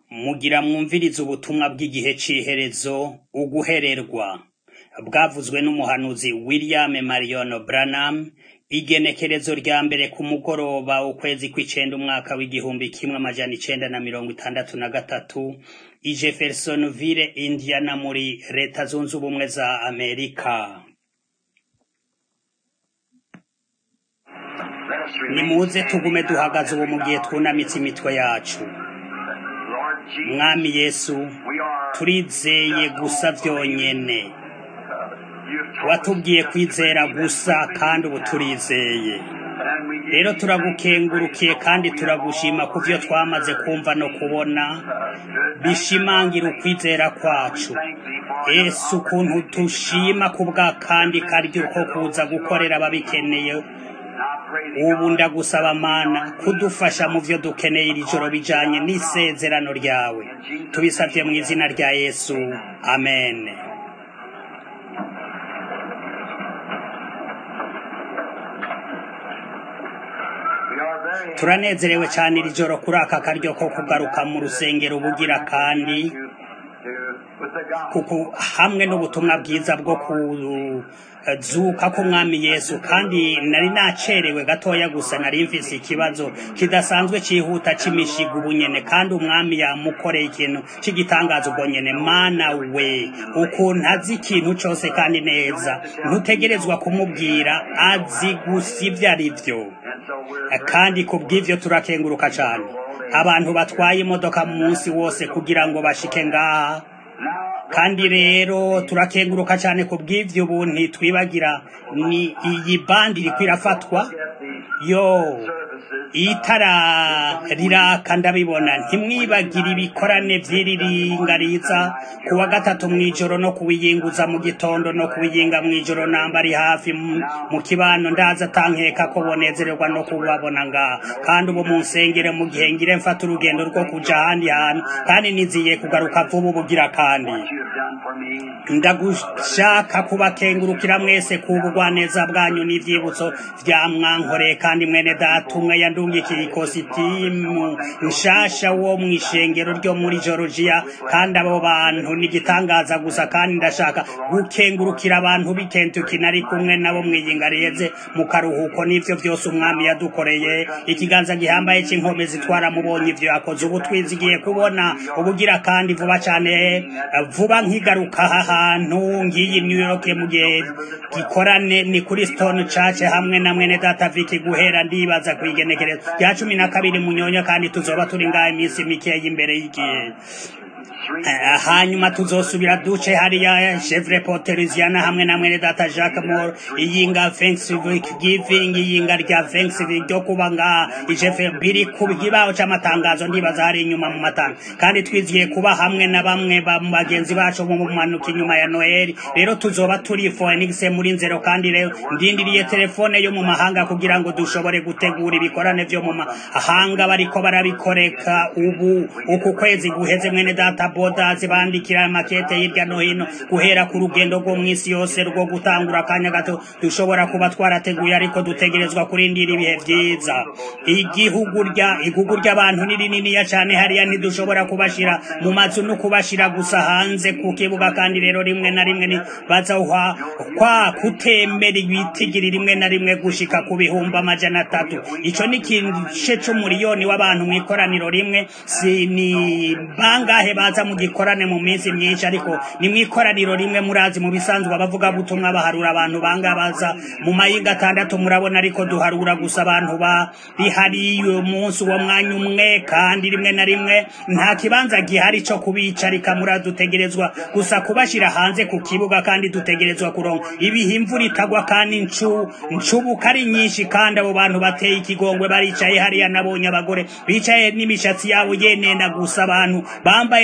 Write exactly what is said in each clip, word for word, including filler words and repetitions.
Mugira mwumvirize ubutumwa bw'igihe c'iherezo uguhererwa bwavuzwe n'umuhanuzi William Marion Branham igenekerezo rya mbere ku mugoroba ukwezi kw'icenda umwaka w'igihumbi kimwe amajana icenda na mirongo itandatu na gatatu i Jeffersonville, Indiana muri leta zunze ubumwe za Amerika. Nimuze tugume duhagaze ubu mu gihe twunamitse imitwe yacu. Mwami Yesu, turizeye gusa vyonyene. Watubwiye kwizera gusa kandi ubu turizeye. Rero turagukengurukiye kandi turagushima kuvyo twamaze kumva no kubona bishimangira ukwizera kwacu. Yesu, ukuntu tushima kubwa kandi karyo ko kuza gukorera ababikeneye. Ubu ndagusaba Mana kudufasha mu vyo dukeneye iri joro bijanye n'isezerano ryawe. Tubisavye mu izina rya Yesu. Amen. Turanezerewe cyane iri joro kuri aka karyo ko kugaruka mu rusengero bugira kandi kuko hamwe n'ubutumwa bwiza bwo kuzuka ko Mwami Yesu, kandi nari nacerewe gatoya gusa, nari mfise ikibazo kidasanzwe cihuta cimishiga ubunyene, kandi umwami yamukoreye ikintu c'igitangazo ubwo nyene. Mana we, ukuntu azi ikintu cose kandi neza, ntutegerezwa kumubwira, azi gusa ivyo ari vyo. Kandi kubw'ivyo turakenguruka cane abantu batwaye imodoka mu munsi wose kugira ngo bashike ngaha, kandi rero turakenguruka cyane kubw'ivyo buntu twibagira. Ni iyi bandi iriko irafatwa, yo itara riraka ndabibona. Ntimwibagira ibikorane vy'iriringariza kuwa gatatu mwijoro no kuwiyinguza mu gitondo no kuwiyinga mwijoro, namba ari hafi mu kibano. Ndaza tankeka ko bonezererwa no kubabona ngaha, kandi ubu munsengere mu gihe ngire mfata urugendo rwo kuja ahandi hantu, kandi niziye kugaruka vuba ubugira. Kandi ndagushaka kubakengurukira mwese kubugwa neza bwanyu n'ivyibutso vya mwankoreye, kandi mwene data umwe yandungikiye ikositimu nshasha wo mw'ishengero ryo muri Georgia, kandi abo bantu nigitangaza gusa. Kandi ndashaka gukengurukira abantu b'i Kentucky nari kumwe nabo mwiyingariyeze mu karuhuko. N'ivyo vyose umwami yadukoreye, ikiganza gihambaye c'inkomezi zitwara mubonye ivyo yakoze. Ubu twizigiye kubona ubugira kandi vuba cane, vuba nkigaruka aha hantu ngiyi New York mu gihe gikorane ni kuri Stone Church hamwe na mwene data Vicky guhera ndibaza kwigenekereza ya cumi na kabiri Munyonyo, kandi tuzoba turi ngaha iminsi mikeya imbere y'igihe. Hanyuma tuzosubira duce hariya Shreveport, Louisiana hamwe na mwene data Jacques Moore, iyinga Thanksgiving, iyinga rya Thanksgiving ryo kuba ngaha ijefe biri kubibaho c'amatangazo ndibaza hari inyuma mu matanga, kandi twiziye kuba hamwe na bamwe ba bagenzi bacu mu manuka inyuma ya Noel. Rero tuzoba turi Phoenix muri nzero, kandi rero ndindiriye telefone yo mu mahanga kugira ngo dushobore gutegura ibikorane vyo mu mahanga bariko barabikoreka ubu. Uku kwezi guheze mwene data bodazi bandikira makete hirya no hino guhera ku rugendo rwo mw'isi yose rwo gutangura akanya gato dushobora kuba twarateguye, ariko dutegerezwa kurindira ibihe vyiza. Igihugu rya igugu ry'abantu ni rininiya cane hariya, ntidushobora kubashira mu mazu no kubashira gusa hanze ku kibuga, kandi rero rimwe na rimwe ni baza uhwa kwa kutemera ibitigiri rimwe na rimwe gushika ku bihumbi amajana atatu. Ico ni igice c'umuriyoni w'abantu mw'ikoraniro rimwe. Si ni bangahe baza mu gikorane mu minsi myinshi, ariko ni mw'ikoraniro rimwe. Murazi mu bisanzwe abavuga butumwa baharura abantu banga baza mu mayinga atandatu, murabona, ariko duharura gusa abantu bari hariyo umunsi uwo mwanya umwe, kandi rimwe na rimwe nta kibanza gihari co kubicarika. Muradutegerezwa gusa kubashira hanze ku kibuga, kandi dutegerezwa kuronka ibihe imvura itagwa kandi ncu ncubuka ari nyinshi. Kandi abo bantu bateye ikigongwe baricaye hariya, nabonye abagore bicaye n'imishatsi yabo yenena gusa, abantu bambaye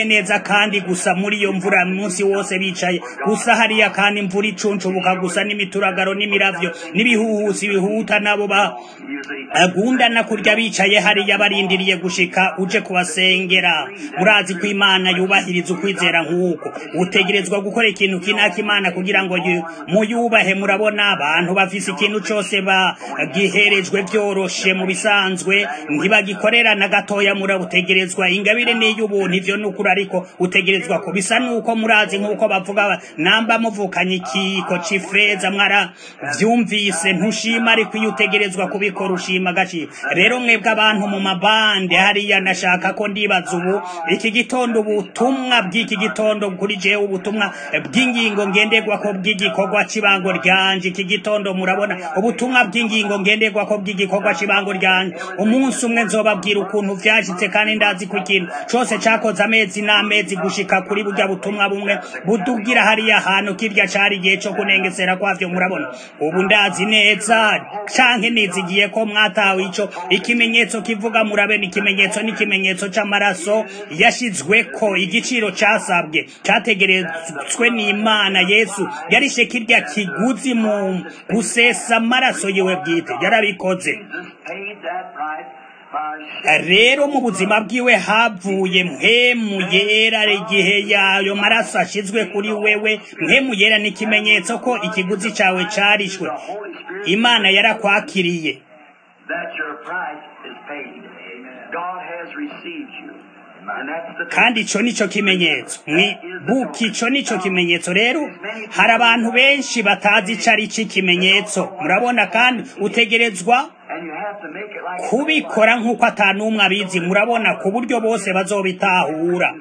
bibaye neza kandi gusa muri iyo mvura munsi wose bicaye gusa hariya kandi imvura icuncubuka gusa n'imituragaro n'imiravyo n'ibihuhusi bihuta nabo bagundana kurya bicaye hariya barindiriye gushika uje kubasengera. Murazi ko Imana yubahiriza ukwizera nk'uko utegerezwa gukora ikintu kinaka Imana kugira ngo muyubahe. Murabona abantu bafise ikintu cose bagiherejwe byoroshe mu bisanzwe ntibagikorera na gatoya. Murabutegerezwa ingabire n'iy'ubuntu, ivyo nukuri, ariko utegerezwa ko bisa nuko murazi nk'uko bavuga namba muvukanye ikiko c'ifeza mwara vyumvise ntushima, ariko iyo utegerezwa kubikora ushima gaci. Rero mwebwe abantu mu mabande hariya, nashaka ko ndibaza ubu iki gitondo ubutumwa bw'iki gitondo kuri jewe, ubutumwa bw'ingingo ngenderwa ko bw'igikorwa cibango ryanje iki gitondo. Murabona ubutumwa bw'ingingo ngenderwa ko bw'igikorwa cibango ryanje. Umunsi umwe nzobabwira ukuntu vyashitse, kandi ndazi ko ikintu cose cakoze amezi n'amezi gushika kuri burya butumwa bumwe budugira hariya hantu kirya cari igihe co kunengesera kwavyo. Murabona ubu ndazi neza canke nizigiye ko mwatawe ico ikimenyetso kivuga. Murabena ikimenyetso n'ikimenyetso c'amaraso yashizweko, igiciro casabwe categerezwe n'Imana. Yesu yarishe kirya kiguzi mu gusesa amaraso yiwe bwite, yarabikoze. Rero mu buzima bwiwe havuye mpemu yera. Igihe yayo maraso ashizwe kuri wewe, mpemu yera ni ikimenyetso ko ikiguzi cawe carishwe. Imana yarakwakiriye. Kandi ico nico kimenyetso mwibuki, ico nico kimenyetso. Rero hari abantu benshi batazi icari c'ikimenyetso. Murabona, kandi utegerezwa kubikora nk'uko atanumwe abizi. Murabona, ku buryo bose bazobitahura.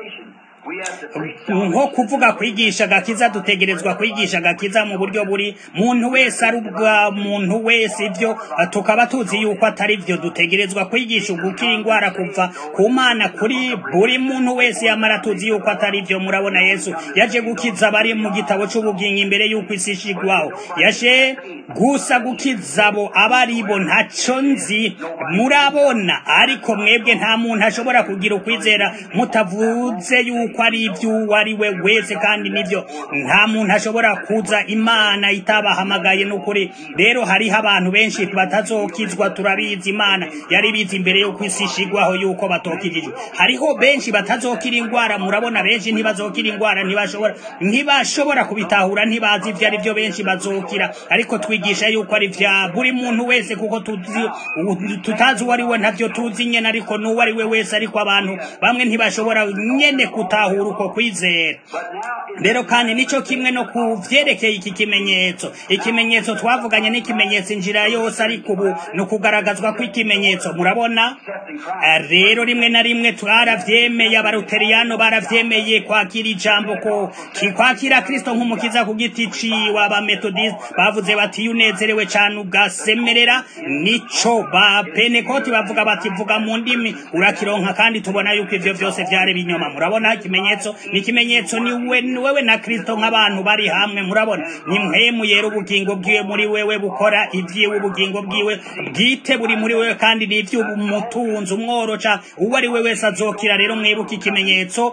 Nko kuvuga kwigisha gakiza, dutegerezwa kwigisha gakiza mu buryo buri muntu wese arubwa muntu wese, ivyo tukaba tuzi yuko atari vyo. Dutegerezwa kwigisha gukira ingwara kuva ku Mana kuri buri muntu wese, yamara tuzi yuko atari vyo. Murabona, Yesu yaje gukiza bari mu gitabo c'ubugingo imbere yuko isi ishigwaho. Yaje gusa gukiza abo abaribo ntaco nzi. Murabona, ariko mwebwe nta muntu ashobora kugira ukwizera mutavuze yuko ari ivyo ari we wese, kandi nivyo nta muntu ashobora kuza Imana itabahamagaye n'ukuri. Rero hariho abantu benshi batazokizwa, turabizi. Imana yari bizi imbere yo kwisishigwaho yuko batokijijwe. Hariho benshi batazokira ingwara. Murabona, benshi ntibazokira ingwara, ntibashobora ntibashobora kubitahura, ntibazi ivyo ari vyo. Benshi bazokira, ariko twigisha yuko ari vya buri muntu wese, kuko tuzi tutazi uwo ari we, ntavyo tuzi nyene, ariko n'uwo ari we wese. Ariko abantu bamwe ntibashobora nyene kutahura uko kwizera. Rero kandi nico kimwe no kuvyerekeye iki kimenyetso. Ikimenyetso twavuganye n'ikimenyetso injira yose, ariko ubu no kugaragazwa kw'ikimenyetso. Murabona, rero rimwe na rimwe twaravyemeye. Abaluteriyano baravyemeye kwakira ijambo, ko kwakira Kristo nk'umukiza ku giti ciwe. Abametodiste bavuze bati unezerewe cane ugasemerera. Nico ba Pentekoti bavuga bati vuga mu ndimi urakironka, kandi tubona yuko ivyo vyose vyari binyoma. Murabona, ikimenyetso ni ikimenyetso ni wewe na Kristo nk'abantu bari hamwe. Murabona, ni mpemu yera, ubugingo bwiwe muri wewe bukora ivyiwe, ubugingo bwiwe bwite buri muri wewe, kandi ni ivy'umutunzi, umworoca, uwo ari we wese azokira. Rero mwibuke ikimenyetso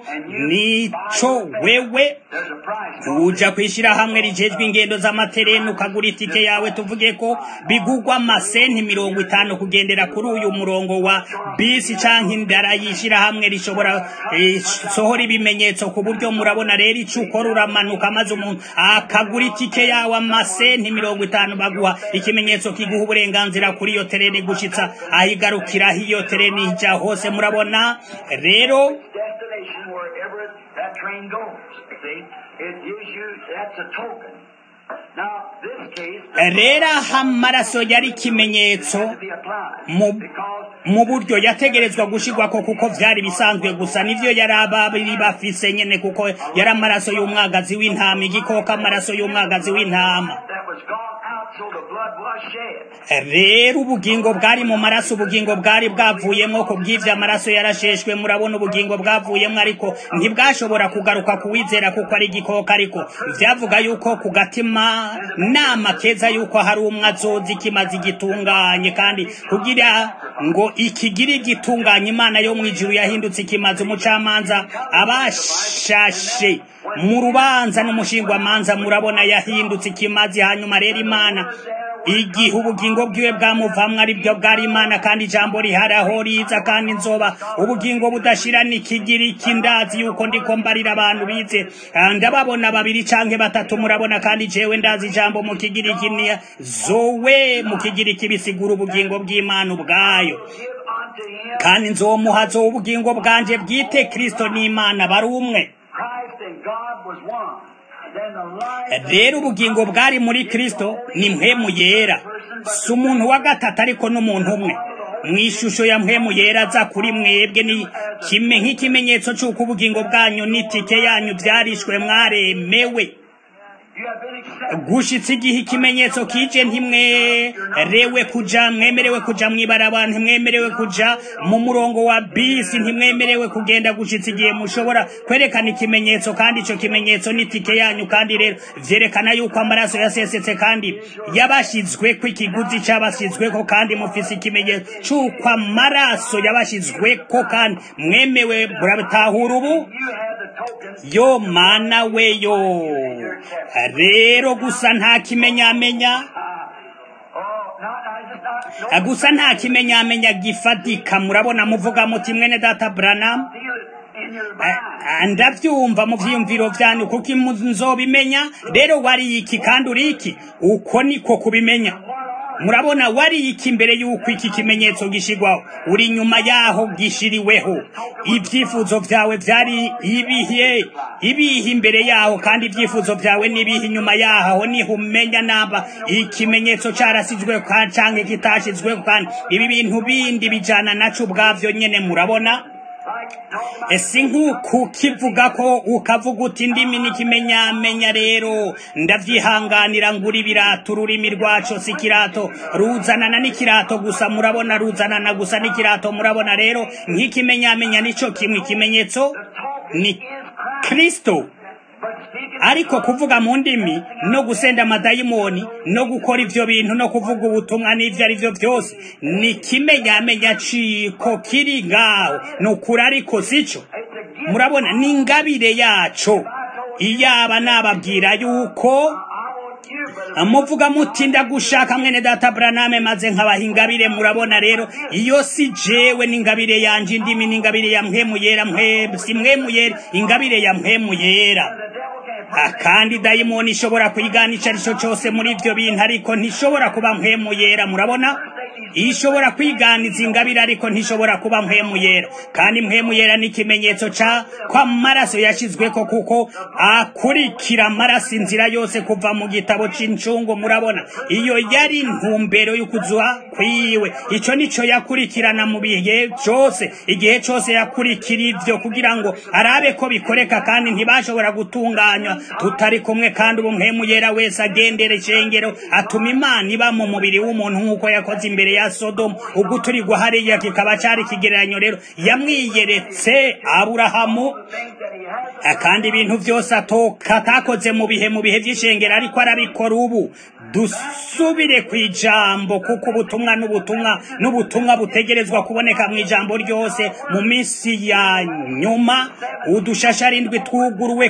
nico wewe uja kwishira hamwe rijejwe ingendo z'amatereni, ukagura itike yawe. Tuvuge ko bigugwa amasenti mirongo itanu kugendera kuri uyu murongo wa bisi canke indara yishira hamwe rishobora eh, sohora ibimenyetso ku buryo. Murabona rero ico ukora, uramanuka maze umuntu akagura itike yawe amasenti mirongo itanu, baguha ikimenyetso kiguha uburenganzira kuri iyo tereni gushitsa ahigarukira hiyo tereni ija hose. Murabona rero rero amaraso yari ikimenyetso mu buryo yategerezwa gushirwako, kuko vyari bisanzwe gusa nivyo yari ababiri bafise nyene, kuko yari amaraso y'umwagazi w'intama, igikoko, amaraso y'umwagazi w'intama. rero ubugingo bwari mu maraso ubugingo bwari bwavuyemo ku bw'ivyo amaraso yarasheshwe murabona ubugingo bwavuyemo ariko ntibwashobora kugaruka kuwizera kuko ari igikoko ariko vyavuga yuko ku gatima nama keza yuko hari umwe azoza ikimaze igitunganye kandi kugira ngo ikigiri igitunganye Imana yo mwijuru yahindutse ikimaze umucamanza abashashe mu rubanza n'umushingwamanza murabona yahindutse ikimazi hanyuma rero Imana igihe ubugingo bwiwe bwamuvamwe ari byo bwari Imana kandi ijambo riharaho riza kandi nzoba ubugingo budashira nikigiri kindazi yuko ndiko mbarira abantu bize ndababona babiri canke batatu murabona kandi jewe ndazi ijambo mu kigiri kiniya zowe mu kigiri kibisigura ubugingo bw'Imana ubwayo kandi nzomuhazo ubugingo bwanje bwite Kristo n'Imana bari umwe rero ubugingo bwari muri Kristo ni mpemu yera si umuntu wa gatatu ariko n'umuntu umwe mw'ishusho ya mpemu yera aza kuri mwebwe ni kime nk'ikimenyetso c'uko ubugingo bwanyu n'itike yanyu vyarishwe mwaremewe gushitsa igihe ikimenyetso kije ntimwerewe kuja mwemerewe kuja mw'ibarabara ntimwemerewe kuja mu murongo wa bisi ntimwemerewe kugenda gushitsa igihe mushobora kwerekana ikimenyetso kandi ico kimenyetso n'itike yanyu kandi rero vyerekana yuko amaraso yasesetse kandi yabashizweko ikiguzi c'abashizweko kandi mufise ikimenyetso c'uko amaraso yabashizweko kandi mwemewe murabitahura ubu yo mana weyo rero gusa nta kimenyamenya gusa nta kimenyamenya gifatika murabona muvuga muti mwene data Branham ndavyumva mu vyiyumviro vyanyu kuko nzobimenya rero wari iki kandi uri iki uko niko kubimenya murabona wari iki mbere yuko iki kimenyetso gishigwaho uri nyuma yaho gishiriweho ibyifuzo vyawe vyari ibihe ibihe imbere yaho kandi ibyifuzo vyawe nibihe nyuma yaho niho umenya naba ikimenyetso carasizwe canke kitashizwe kandi ibi bintu bindi bijana naco ubwavyo nyene murabona esi nk'uku kivuga ko ukavuga uti indimi n'ikimenyamenya rero ndavyihanganira ngura ibirato ururimi rwaco si kirato ruzanana n'ikirato gusa murabona ruzanana gusa n'ikirato murabona rero nk'ikimenyamenya nico kimwe ikimenyetso ni Kristo ariko kuvuga mu ndimi no gusenda amadayimoni no gukora ivyo bintu no kuvuga ubutumwa n'ivyo ari vyo vyose ni kimenyamenya ciko kiri ngaho nukuri ariko sico murabona ni ingabire yaco iyaba nababwira yuko amuvuga muti ndagushaka mwene data Branham maze nkabaha ingabire murabona rero iyo si jewe n'ingabire yanje indimi n'ingabire ya mpemu yera mpemu si mpemu yera ingabire ya mpemu yera kandi dayimoni ishobora kwiganisha arico cyose muri ivyo bintu ariko ntishobora kuba mpemu yera murabona ishobora kwiganiza ingabire ariko ntishobora kuba mpemu yera kandi mpemu yera ni ikimenyetso ca kwa maraso yashizweko kuko akurikira amaraso inzira yose kuva mu gitabo c'incungu murabona iyo yari ntumbero y'ukuzwa kwiwe ico nico yakurikirana mu bihe cyose igihe cyose yakurikira ivyo kugira ngo arabe ko bikoreka kandi ntibashobora gutunganywa tutari kumwe kandi ubu mpemu yera wese agendera icengero atuma Imana iba mu mubiri w'umuntu nk'uko yakoze imbere ya Sodomu uguturigwa hariya kikaba cari kigereranyo rero yamwiyeretse Aburahamu kandi ibintu vyose atakoze mu bihe mu bihe vy'icengero ariko arabikora ubu dusubire kwijambo kuko ubutumwa n'ubutumwa n'ubutumwa butegerezwa kuboneka mu ijambo ryose mu minsi ya nyuma udushasharindwi twuguruwe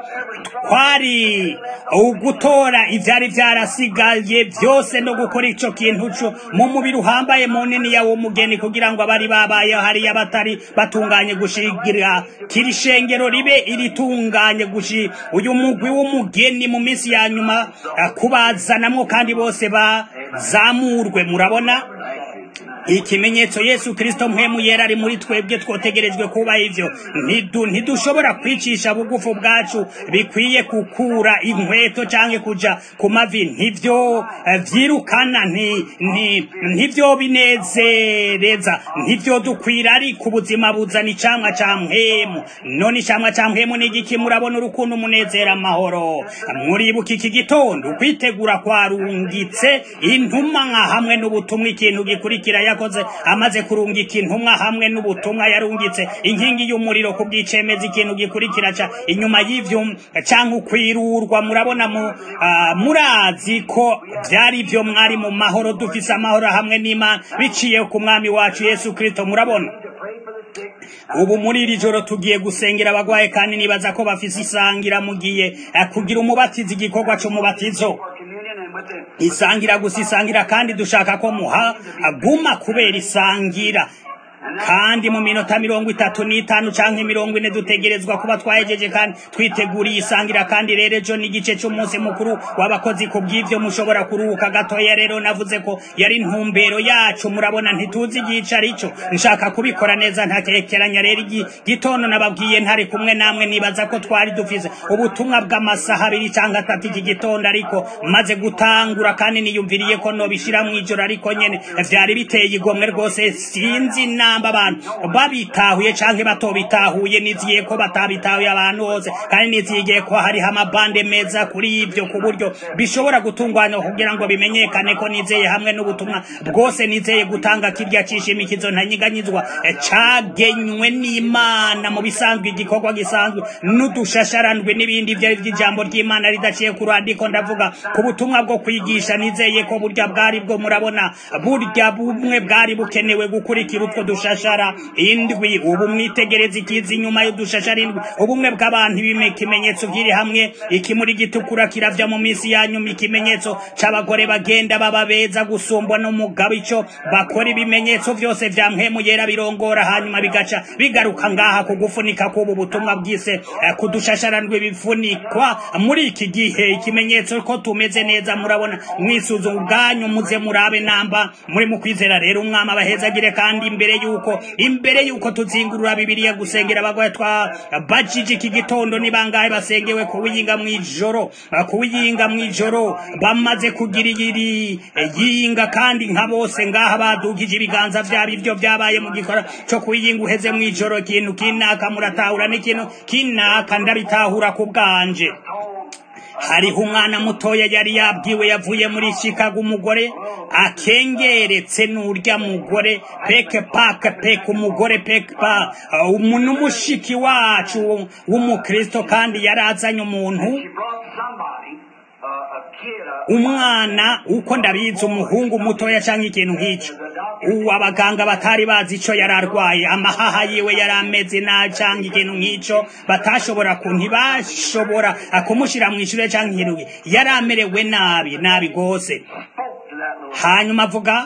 kwari ugutora ivyari vyarasigaye vyose no gukora ico kintu co mu mubiri uhambaye munini yawo mugeni kugira ngo abari babaye hari abatari batunganye gushigira kirishengero ribe iritunganye gushi uyu mugwi w'umugeni mu minsi ya nyuma kubazanamwo kandi bose bazamurwe murabona ikimenyetso Yesu Kristo mpemu yera ari muri twebwe twotegerejwe kuba ivyo ntidu ntidushobora kwicisha bugufu bwacu bikwiye kukura inkweto canke kuja ku mavi ntivyo vyirukana nti ntivyo binezereza ntivyo dukwira ari ku buzima buzana icamwa ca mpemu none icamwa ca mpemu ni igiki murabona urukundo umunezera amahoro muribuka iki gitondo kwitegura kwarungitse intumwa nka hamwe n'ubutumwa ikintu gikurikira yakoze amaze kurungika intumwa hamwe n'ubutumwa yarungitse inkingi y'umuriro ku bw'icemeza ikintu gikurikira ca inyuma y'ivyo canke ukwirurwa murabona mu uh, murazi ko vyari vyo mwari mu mahoro dufise amahoro hamwe n'Imana biciye ku mwami wacu Yesu Kristo murabona ubu muri iri joro tugiye gusengera abagwaye kandi nibaza ko bafise isangira mugiye uh, kugira umubatizi igikorwa c'umubatizo isangira gusa isangira kandi dushaka ko muha aguma kubera isangira kandi mu minota mirongo itatu n'itanu canke mirongo ine dutegerezwa kuba twahejeje kandi twiteguriye isangira kandi rero ejo n'igice c'umunsi mukuru w'abakozi ku bw'ivyo mushobora kuruhuka gatoya rero navuze ko yari intumbero yacu murabona ntituzi igice arico nshaka kubikora neza ntakekeranya rero igitondo nababwiye ntari kumwe namwe nibaza ko twari dufise ubutumwa bw'amasaha abiri canke atatu iki gitondo ariko maze gutangura kandi niyumviriye ko nobishira mw'ijoro ariko nyene vyari biteye igomwe rwose sinzi na abantu babitahuye canke batobitahuye niziye ko batabitahuye abantu bose kandi niziye ko hari amabande meza kuri ivyo ku buryo bishobora gutunganywa kugira ngo bimenyekane ko nizeye hamwe n'ubutumwa bwose nizeye gutanga kirya cishimikizo ntanyiganyizwa cagenywe n'Imana mu bisanzwe igikorwa gisanzwe n'udushasharandwe n'ibindi vyo vy'ijambo ry'Imana ridaciye ku rwandiko ndavuga ku butumwa bwo kwigisha nizeye ko burya bwari bwo murabona burya bumwe bwari bukenewe gukurikira utwo dushashara indwi ubu mwitegereza ikizi inyuma y'udushashara indwi ubumwe bw'abantu ibimenyetso byiri hamwe ikimuri gitukura kiravya mu misi yanyu ikimenyetso c'abagore bagenda bababeza gusumbwa n'umugabo ico bakora ibimenyetso vyose vya mpemu yera birongora hanyuma bigaca bigaruka ngaha kugufunika kubu butumwa bwise kudushasharandwe bifunikwa muri iki gihe ikimenyetso ko tumeze neza murabona mwisuzu ubwanyu muze murabe namba muri mu kwizera rero umwama abahezagire kandi imbere yuko imbere yuko tuzingurura bibiliya gusengera abagwaye twa bajiji iki gitondo ni bangahe basengewe kuwiyinga mwijoro kuwiyinga mwijoro bamaze kugira iri yinga kandi nka bose ngaha badugije ibiganza vyabi byo vyabaye mu gikora cyo kuwiyinga uheze mwijoro kintu kinaka muratahura n'ikintu kinaka ndabitahura ku bwanje hariho umwana mutoya yari yabwiwe yavuye muri Chicago umugore akengeretse n'urya mugore peke paka peke umugore peke pa umuntu mushiki wacu w'umukristo kandi yarazanye umuntu umwana uko ndabizi umuhungu mutoya canke ikintu nk'icyo uwabaganga batari bazi ico yararwaye amahaha yiwe yarameze na canke ikintu nk'icyo batashobora kuntibashobora akumushira mw'ishure canke ikintu yaramerewe nabi nabi gose hanyuma avuga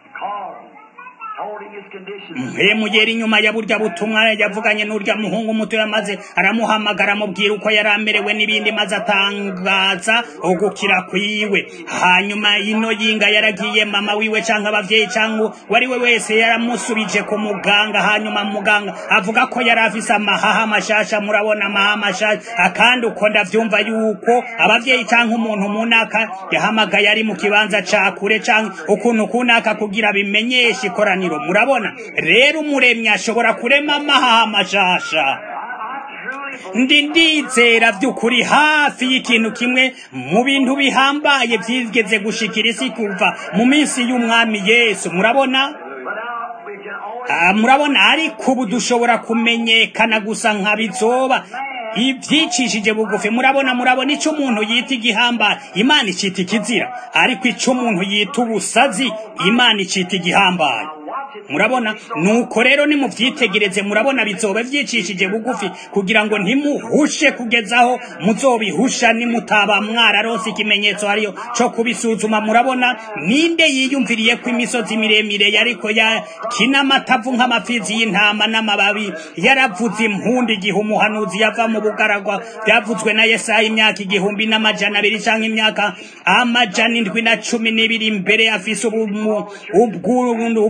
mpemu yera inyuma ya burya butumwa yavuganye n'urya muhungu muto yamaze aramuhamagara amubwira uko yaramerewe n'ibindi maze atangaza ugukira kwiwe hanyuma ino yinga yaragiye mama wiwe canke abavyeyi canke wari we wese yaramusubije ku muganga hanyuma muganga avuga ko yari afise amahaha mashasha murabona amahaha mashasha akandi uko ndavyumva yuko abavyeyi canke umuntu munaka yahamagaye ari mu kibanza ca kure canke ukuntu kunaka kugira bimenyeshe ikoraniro murabona rero umuremyi ashobora kurema amahaha mashasha ndi ndizera vy'ukuri hafi y'ikintu kimwe mu bintu bihambaye vyigeze gushikira isi kuva mu minsi y'umwami Yesu murabona Ah, murabona ariko ubu dushobora kumenyekana gusa nka bizoba ivyicishije bugufi murabona murabona ico umuntu yita igihamba Imana icita ikizira ariko ico umuntu yita ubusazi Imana icita igihambaye murabona nuko rero ni muvyitegereze murabona bizoba vyicishije bugufi kugira ngo ntimuhushe kugezaho muzobihusha ni mutaba mwararonse ikimenyetso hariyo co kubisuzuma murabona ninde yiyumviriye ko imisozi miremire yariko ya kinamatavu nk'amafizi y'intama n'amababi yaravuze impundi igihe umuhanuzi yava mu bugaragwa byavuzwe na Yesaya imyaka igihumbi n'amajana abiri canke imyaka amajana indwi na cumi n'ibiri imbere afise ubw'urundi ubwa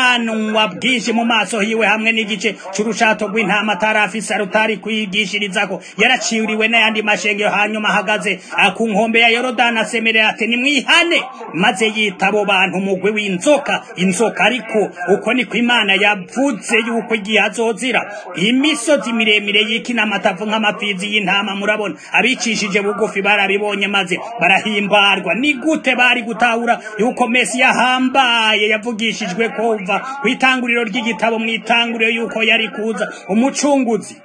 ubwanwa bwinshi mu maso hiwe hamwe n'igice c'urushato rw'intama atarafise rutari kwigishirizako yaraciriwe n'ayandi mashengero hanyuma ahagaze ku nkombe ya yorodani asemerera ati nimwihane maze yita abo bantu umugwi w'inzoka inzoka ariko uko niko imana yavuze yuko igihe azozira imisozi miremire y'ikinamatavu nk'amapfizi y'intama murabona abicishije bugufi barabibonye maze barahimbarwa ni gute bari gutahura yuko Mesi yahambaye yavugishijwe kuva ku itanguriro ry'igitabo mu itanguriro yuko yari kuza umucunguzi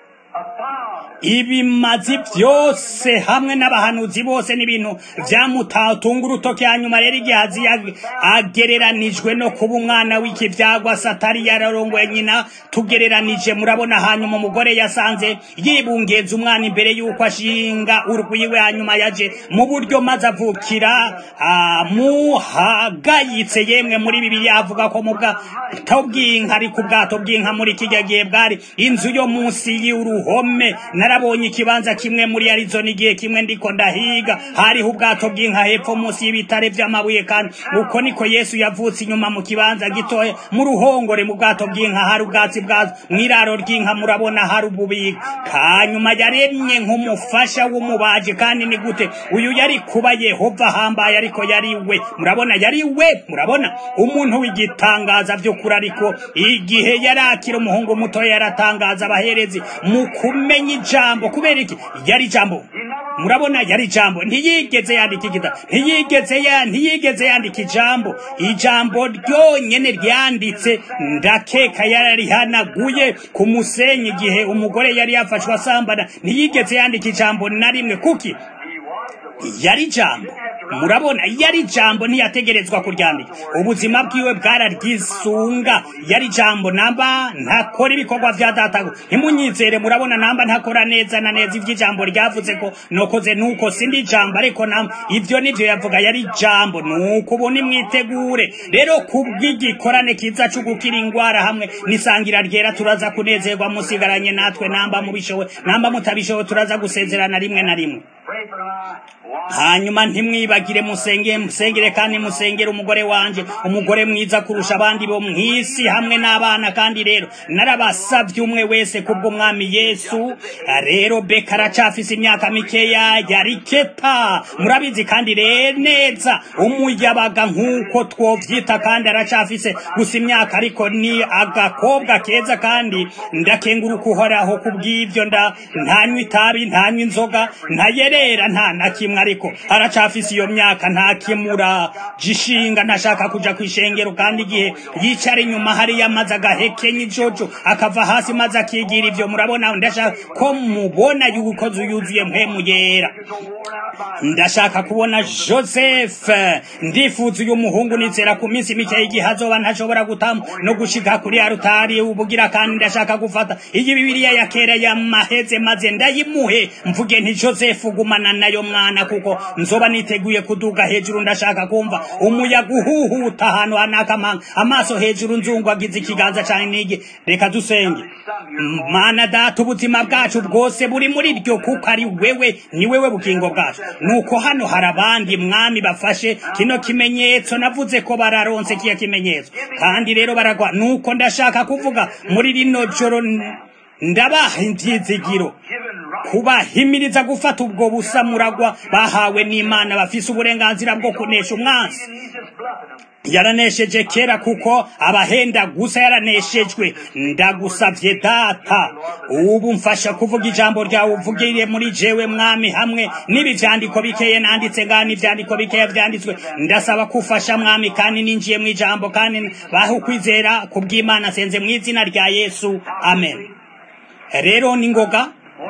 ibimazi byose hamwe n'abahanuzi bose n'ibintu vyamutatunga urutoke hanyuma rero igihazi agereranijwe no kuba umwana w'ikivyagwa satari yararongoye nyina tugereranije murabona hanyuma umugore yasanze yibungeza umwana imbere y'uko ashinga urwiwe hanyuma yaje mu buryo maze avukira muhagayitse yemwe muri Bibiliya avuga ko mu bwato bw'inka ari ku bwato bw'inka muri kijya gihe bwari inzu yo munsi y'uruhome narabonye ikibanza kimwe muri Arizona igihe kimwe ndiko ndahiga hariho ubwato bw'inka hepfo munsi y'ibitare vy'amabuye kandi uko niko Yesu yavutse inyuma mu kibanza gitoye mu ruhongore mu bwato bw'inka hari ubwatsi bwazo mwiraro ry'inka murabona hari ububiko kanyuma yaremye nk'umufasha w'umubaji kandi ni gute uyu yari kuba Yehova hambaye ariko yari we murabona yari we murabona umuntu w'igitangaza byo kuri ariko igihe yarakira umuhungu muto yaratangaza abaherezi mu kumenya ijambo kubera iki yari ijambo murabona yari ijambo ntiyigeze yandika igitabo ntiyigeze ya ntiyigeze yandika ijambo ijambo ryonyene ryanditse ndakeka yararihanaguye ku musenyi igihe umugore yari yafashwe asambana ntiyigeze yandika ijambo na rimwe kuki yari ijambo murabona yari jambo ntiyategerezwa kuryandika ubuzima bwiwe bwararyisunga yari jambo namba ntakora ibikorwa vya data ntimunyizere murabona namba ntakora neza na neza ivy'ijambo ryavuze ko nokoze nuko sindi jambo ariko namba ivyo nivyo yavuga yari jambo nuko ubu nimwitegure rero kubw'igikorane kiza cyo gukira ingwara hamwe nisangira ryera turaza kunezerwa musigaranye natwe namba mubishowe namba mutabishowe turaza gusezerana rimwe na rimwe hanyuma ntimwibagire musenge musengere kandi musengere umugore wanje umugore mwiza kurusha abandi bo mwisi hamwe n'abana kandi rero narabasavye umwe wese kubwo mwami Yesu rero Bekara cafise imyaka mikeya yari keta murabizi kandi rero neza umuyabaga nkuko twovyita kandi aracafise gusa imyaka ariko ni agakobwa keza kandi ndakenguruka uhoraho kubw'ivyo nda ntanywa itabi ntanywa inzoga ntayerera nta nakimwe ariko aracafise iyo myaka nta kimura jishinga ntashaka kuja kwishengero kandi igihe yicara inyuma hari yamaze agahekenya ijojo akava hasi maze akigira ivyo murabona ndashaka ko mubona yuko yuzuye mpemu yera ndashaka kubona Joseph ndifuza uyu muhungu nizera ku minsi mike igihe azoba ntashobora gutamu no gushika kuri arutari ubugira kandi ndashaka gufata iyi Bibiliya ya kera ya maheze maze ndayimuhe mvuge nti Joseph gumana nayo mwana kuko nzoba niteguye kuduga hejuru ndashaka kumva umuyaga uhuhuta hano anakamanga amaso hejuru nzungu agize ikiganza cyane nige reka dusenge mana data ubuzima bwacu bwose buri muri ryo kuko ari wewe ni wewe bugingo bwacu nuko hano harabandi mwami bafashe kino kimenyetso navuze ko bararonse kiya kimenyetso kandi rero baragwa nuko ndashaka kuvuga muri rino joro ndabaha intizigiro kubahimiriza gufata ubwo busa muragwa bahawe n'Imana bafise uburenganzira bwo kunesha umwansi yaranesheje kera kuko abahenda gusa yaraneshejwe ndagusavye data ubu mfasha kuvuga ijambo ryawe uvugire muri jewe mwami hamwe n'ibivyandiko bikeye nanditse ngani ivyandiko bikeye vyanditswe ndasaba kufasha mwami kandi ninjiye mu ijambo kandi baho kwizera kubw'Imana senze mu izina rya Yesu amen rero ningoga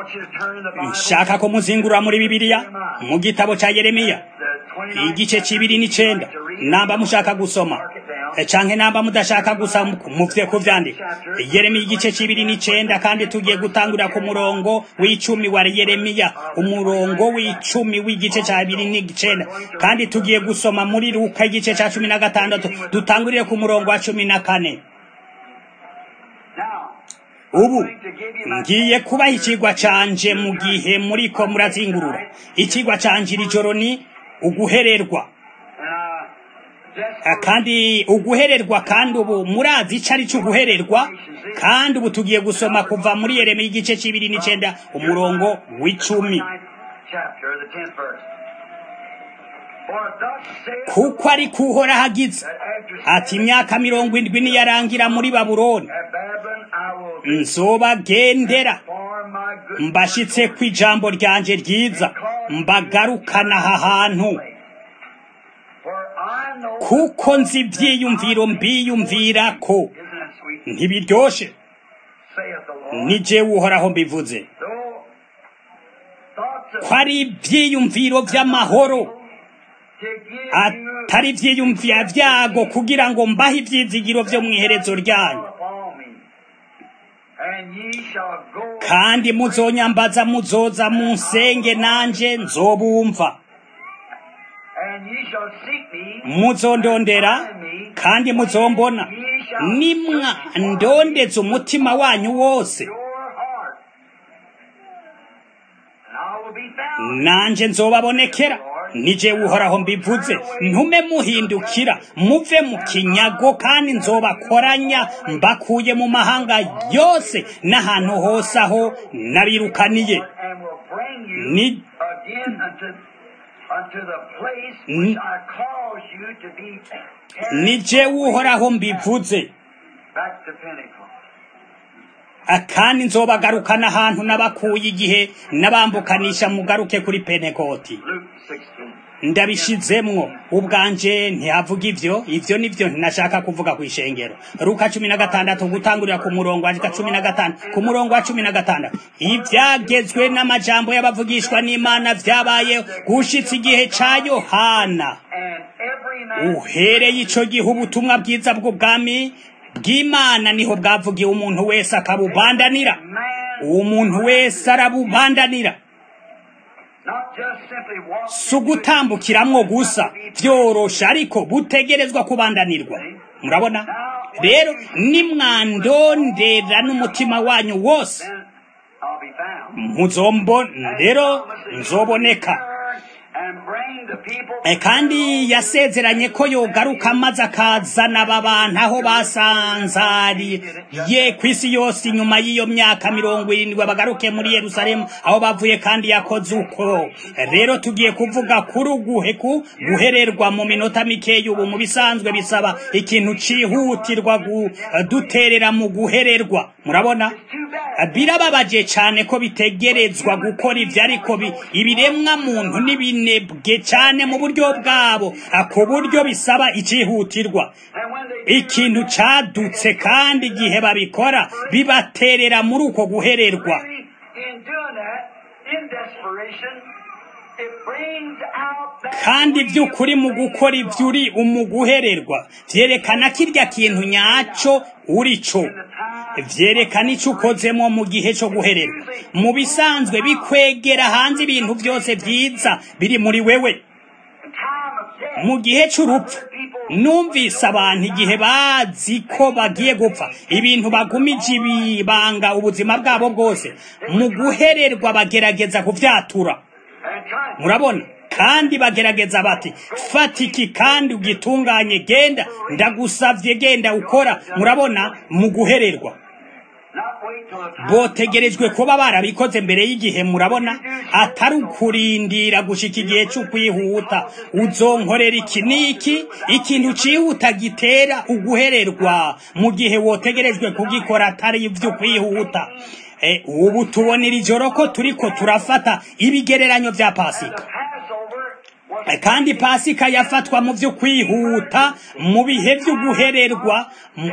nshaka ko muzingura muri Bibiliya mu gitabo ca Yeremiya igice kibiri n'icenda namba mushaka gusoma canke namba mudashaka gusa muvye kuvyandika Yeremiya igice kibiri n'icenda kandi tugiye gutangura ku murongo w'icumi wa Yeremiya umurongo w'icumi w'igice ca bibiri n'icenda kandi tugiye gusoma muri Luka igice ca cumi na gatandatu dutangurire ku murongo wa cumi na kane ubu ngiye kubaha ikigwa canje mu gihe muriko murazingurura ikigwa canje iri joro ni uguhererwa kandi uguhererwa kandi ubu murazi ico ari cyo guhererwa kandi ubu tugiye gusoma kuva muri Yeremiya igice c'ibiri n'icenda umurongo w'icumi kuko ari kuhora hagize ati imyaka mirongo indwi niyarangira muri Babuloni nzobagendera mbashitse ku ijambo ryanje ryiza mbagarukana aha hantu kuko nzi ivyiyumviro mbiyumvira ko ntibiryoshe ni jewe uhoraho mbivuze ko ari ivyiyumviro vy'amahoro atari ivyiyumvira vyago kugira ngo mbahe ivyizigiro vyo mw'iherezo ryanyu kandi muzonyambaza muzoza munsenge nanje nzobumva muzondondera kandi muzombona nimwa ndondeza umutima wanyu wose nanje nzobabonekera nije uhoraho mbivuze ntume muhindukira muve mu kinyago kandi nzobakoranya mbakuye mu mahanga yose n'ahantu hose aho nabirukaniye ni nije uhoraho mbivuze akandi nzobagarukana ahantu nabakuye igihe nabambukanisha mugaruke kuri Pentekoti ndabishizemwo ubwanje ntihavuga ivyo ivyo nivyo nashaka kuvuga ku ishengero Luka cumi na gatandatu gutangurira ku murongo wa cumi na gatanu ku murongo wa cumi na gatandatu ivyagezwe n'amajambo y'abavugishwa n'Imana vyabaye gushitsa igihe ca Yohana uhereye ico gihe ubutumwa bwiza bw'ubwami bw'Imana niho bwavugiye umuntu wese akabubandanira umuntu wese arabubandanira sugutambukiramwo gusa vyorosha ariko butegerezwa kubandanirwa murabona rero nimwandondera n'umutima wanyu wose muzombo rero nzoboneka E kandi yasezeranye ko yogaruka maze akazana aba bantu aho basanzari ye kwisi yose inyuma y'iyo myaka mirongo irindwi bagaruke muri Yerusalemu aho bavuye kandi yakoze uko rero tugiye kuvuga kuri uguheku guhererwa mu minota mikeya ubu mu bisanzwe bisaba ikintu cihutirwa duterera mu guhererwa murabona birababaje cyane ko bitegerezwa gukora ivyo ariko ibiremwa muntu n'ibinebwe cyane mu buryo bwabo ako buryo bisaba icihutirwa ikintu cadutse kandi igihe babikora bibaterera muri uko guhererwa kandi by'ukuri mu gukora ivyuri umuguhererwa vyerekana kirya kintu nyaco urico vyerekana ico ukozemo mu gihe cyo guhererwa mu bisanzwe bikwegera hanze ibintu byose vyiza biri muri wewe mu gihe c'urupfu numvise abantu igihe bazi ko bagiye gupfa ibintu bagumije ibibanga ubuzima bwabo bwose mu guhererwa bagerageza kuvyatura murabona kandi bagerageza bati fatiki kandi ugitunganye genda ndagusavye genda ukora murabona mu guhererwa botegerejwe kuba barabikoze mbere y'igihe murabona atari ukurindira gushika igihe cyo kwihuta uzonkorera iki niki ikintu cihuta gitera uguhererwa mu gihe wotegerejwe kugikora atari ivyo kwihuta e, ubu tubonera ijoro ko turiko turafata ibigereranyo vya Pasika e, kandi Pasika yafatwa mu vyo kwihuta mu bihe vyo guhererwa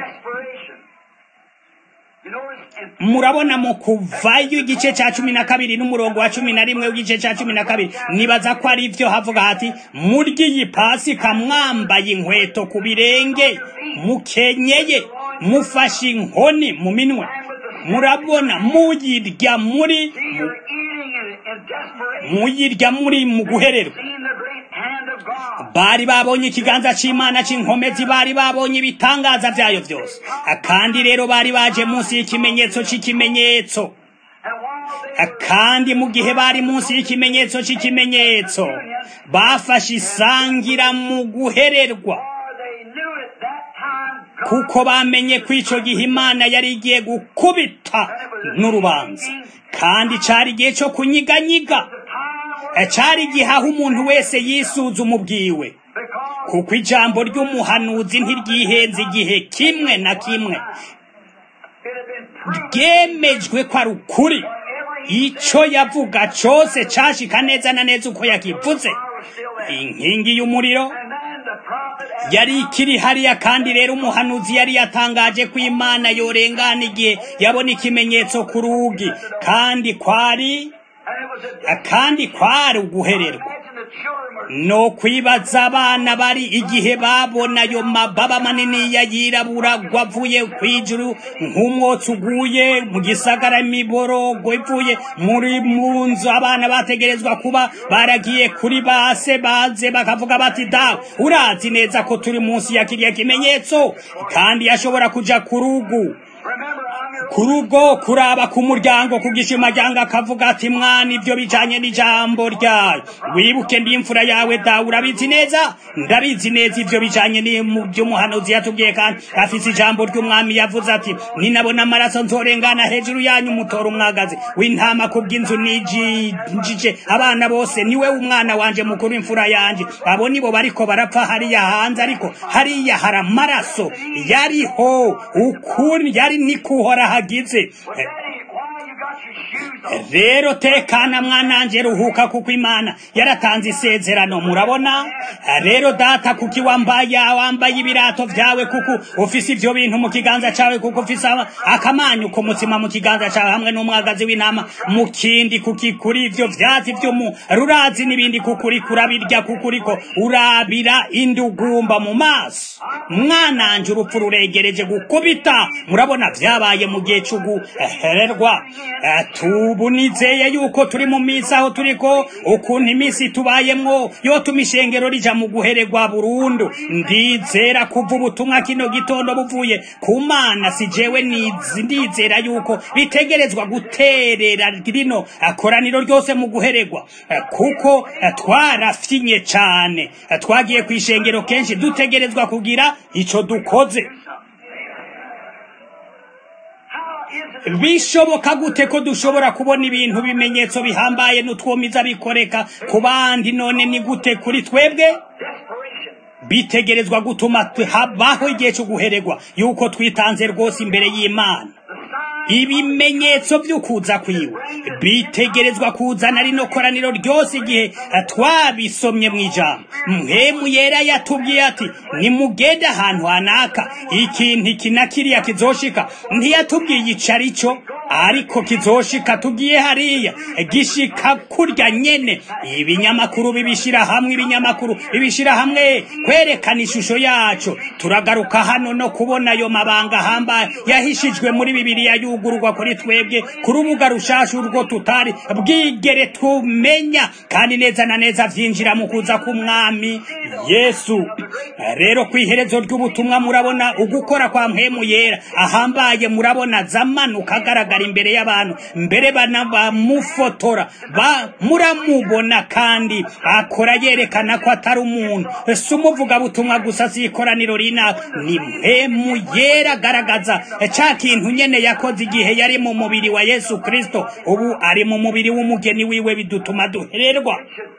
murabona mu kuvayo igice ca cumi na kabiri n'umurongo wa cumi na rimwe w'igice ca cumi na kabiri nibaza ko ari ivyo havuga hati murya iyi Pasika mwambaye inkweto ku birenge mukenyeye mufashe inkoni mu minwe murabona muyirya muri muyirya muri mu guhererwa bari babonye ikiganza c'Imana c'inkomezi bari babonye ibitangaza vyayo vyose kandi rero bari baje munsi y'ikimenyetso c'ikimenyetso kandi mu gihe bari munsi y'ikimenyetso c'ikimenyetso bafashe isangira mu guhererwa kuko bamenye ko ico gihe Imana yari igiye gukubita n'urubanza kandi cari igihe co kunyiganyiga, cari igihe aho umuntu wese yisuzuma ubwiwe, kuko ijambo ry'umuhanuzi ntiryihenze igihe kimwe na kimwe, ryemejwe ko ari ukuri. Ico yavuga cose cashika neza na neza uko yakivuze. Inkingi y'umuriro yari ikiri hariya, kandi rero umuhanuzi yari yatangaje ko Imana yorengana igihe yabona ikimenyetso ku rugi, kandi kwari kandi kwari uguhererwa. No kwibaza abana bari igihe babona ayo mababa manini ya yirabura gwavuye kwijuru nk'umwotsi uguye mu gisagara, imiborogo ivuye muri munzu. Abana bategerezwa kuba baragiye kuri base baze bakavuga bati, dawe urazi neza ko turi munsi ya kiriya kimenyetso, kandi yashobora kuja ku rugu ku rugo kuraba ku muryango ku gishimajyango akavuga ati, mwana ibyo bijanye n'ijambo ryayo, wibuke ndi imfura yawe dawe, urabizi neza. Ndabizi neza ibyo bijanye n'iby'umuhanuzi yatubwiye, kandi afise ijambo ry'umwami yavuze ati, ninabona amaraso nzorengana hejuru yanyu, mutora umwagazi w'intama kubw'inzu nijije abana bose, niwe umwana wanje mukuru, imfura yanje. Abo nibo bariko barapfa hariya hanze, ariko hariya hari amaraso yariho, ukuri yari nikuhora hagize. Rero tekana mwananje, ruhuka, kuko Imana yaratanze isezerano. Murabona rero data, kuki wambaye wambaye ibirato vyawe, kuko ufise ivyo bintu mu kiganza cawe, kuko ufise akamanyu ku mutima mu kiganza cawe, hamwe n'umwagazi w'intama mu kindi, kuki kuri ivyo vyatsi vyo mu rurazi n'ibindi, kuko uri kurabirya, kuko uriko urabira indugumba mu maso. Mwananje, urupfu ruregereje gukubita. Murabona vyabaye mu gihe c'uguhererwa. Tubu nizeye yuko turi mu misi aho turiko ukuntu imisi tubayemwo yotuma ishengero rija mu guhererwa burundu. Ndizera kuva ubutumwa kino gitondo buvuye ku Mana, si jewe ndizera yuko bitegerezwa guterera rino akoraniro ryose mu guhererwa, kuko twarafyinye cane, twagiye ku ishengero kenshi, dutegerezwa kugira ico dukoze. Bishoboka gute ko dushobora kubona ibintu bimenyetso bihambaye n'utwomiza bikoreka ku bandi, none ni gute kuri twebwe? Bitegerezwa gutuma habaho igihe cyo guhererwa, yuko twitanze rwose imbere y'Imana. Ibimenyetso by'ukuza kwiwe bitegerezwa kuzana rino koraniro ryose igihe twabisomye mu ijambo. Mpemu yera yatubwiye ati, nimugende ahantu hanaka, ikintu iki na kiriya kizoshika. Ntiyatubwiye icari cyo, ariko kizoshika. Tugiye hariya gishika kurya nyene. Ibinyamakuru bibishira hamwe, ibinyamakuru bibishira hamwe kwerekana ishusho yacu. Turagaruka hano no kubona ayo mabanga hamba yahishijwe muri Bibiliya, yugurwa kuri twebwe ku rubuga rushasha urwo tutari bwigere tumenya, kandi neza na neza vyinjira mu kuza k'umwami Yesu. Rero kwiherezo ry'ubutumwa, murabona ugukora kwa Mpemu yera ahambaye. Murabona zamanuka agaragara imbere y'abantu, mbere bana bamufotora, ba muramubona, kandi akora yerekana ko atari umuntu, si umuvuga butumwa gusa, si ikoraniro rina, ni Mpemu yera agaragaza ca kintu nyene yakoze igihe yari mu mubiri wa Yesu Kristo. Ubu ari mu mubiri w'umugeni wiwe, bidutuma duhererwa.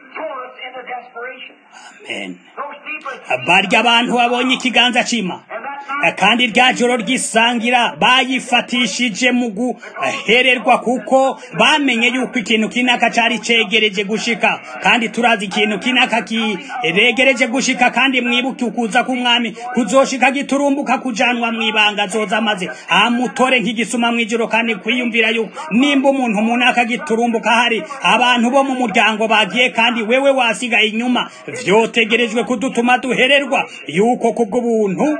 Amen. Barya abantu babonye ikiganza cima, kandi rya joro ry'isangira bayifatishije mu guhererwa, kuko bamenye yuko ikintu kinaka cari cegereje gushika, kandi turazi ikintu kinaka kiregereje gushika. Kandi mwibuke ukuza k'umwami kuzoshika giturumbuka, kujanwa mwibanga, zoza maze amutore nk'igisuma mwijoro. Kandi kwiyumvira yuko nimba umuntu munaka giturumbuka, hari abantu bo mu muryango bagiye, kandi wewe wasigaye inyuma, vyotegerejwe kudutuma duhererwa, yuko kubw'ubuntu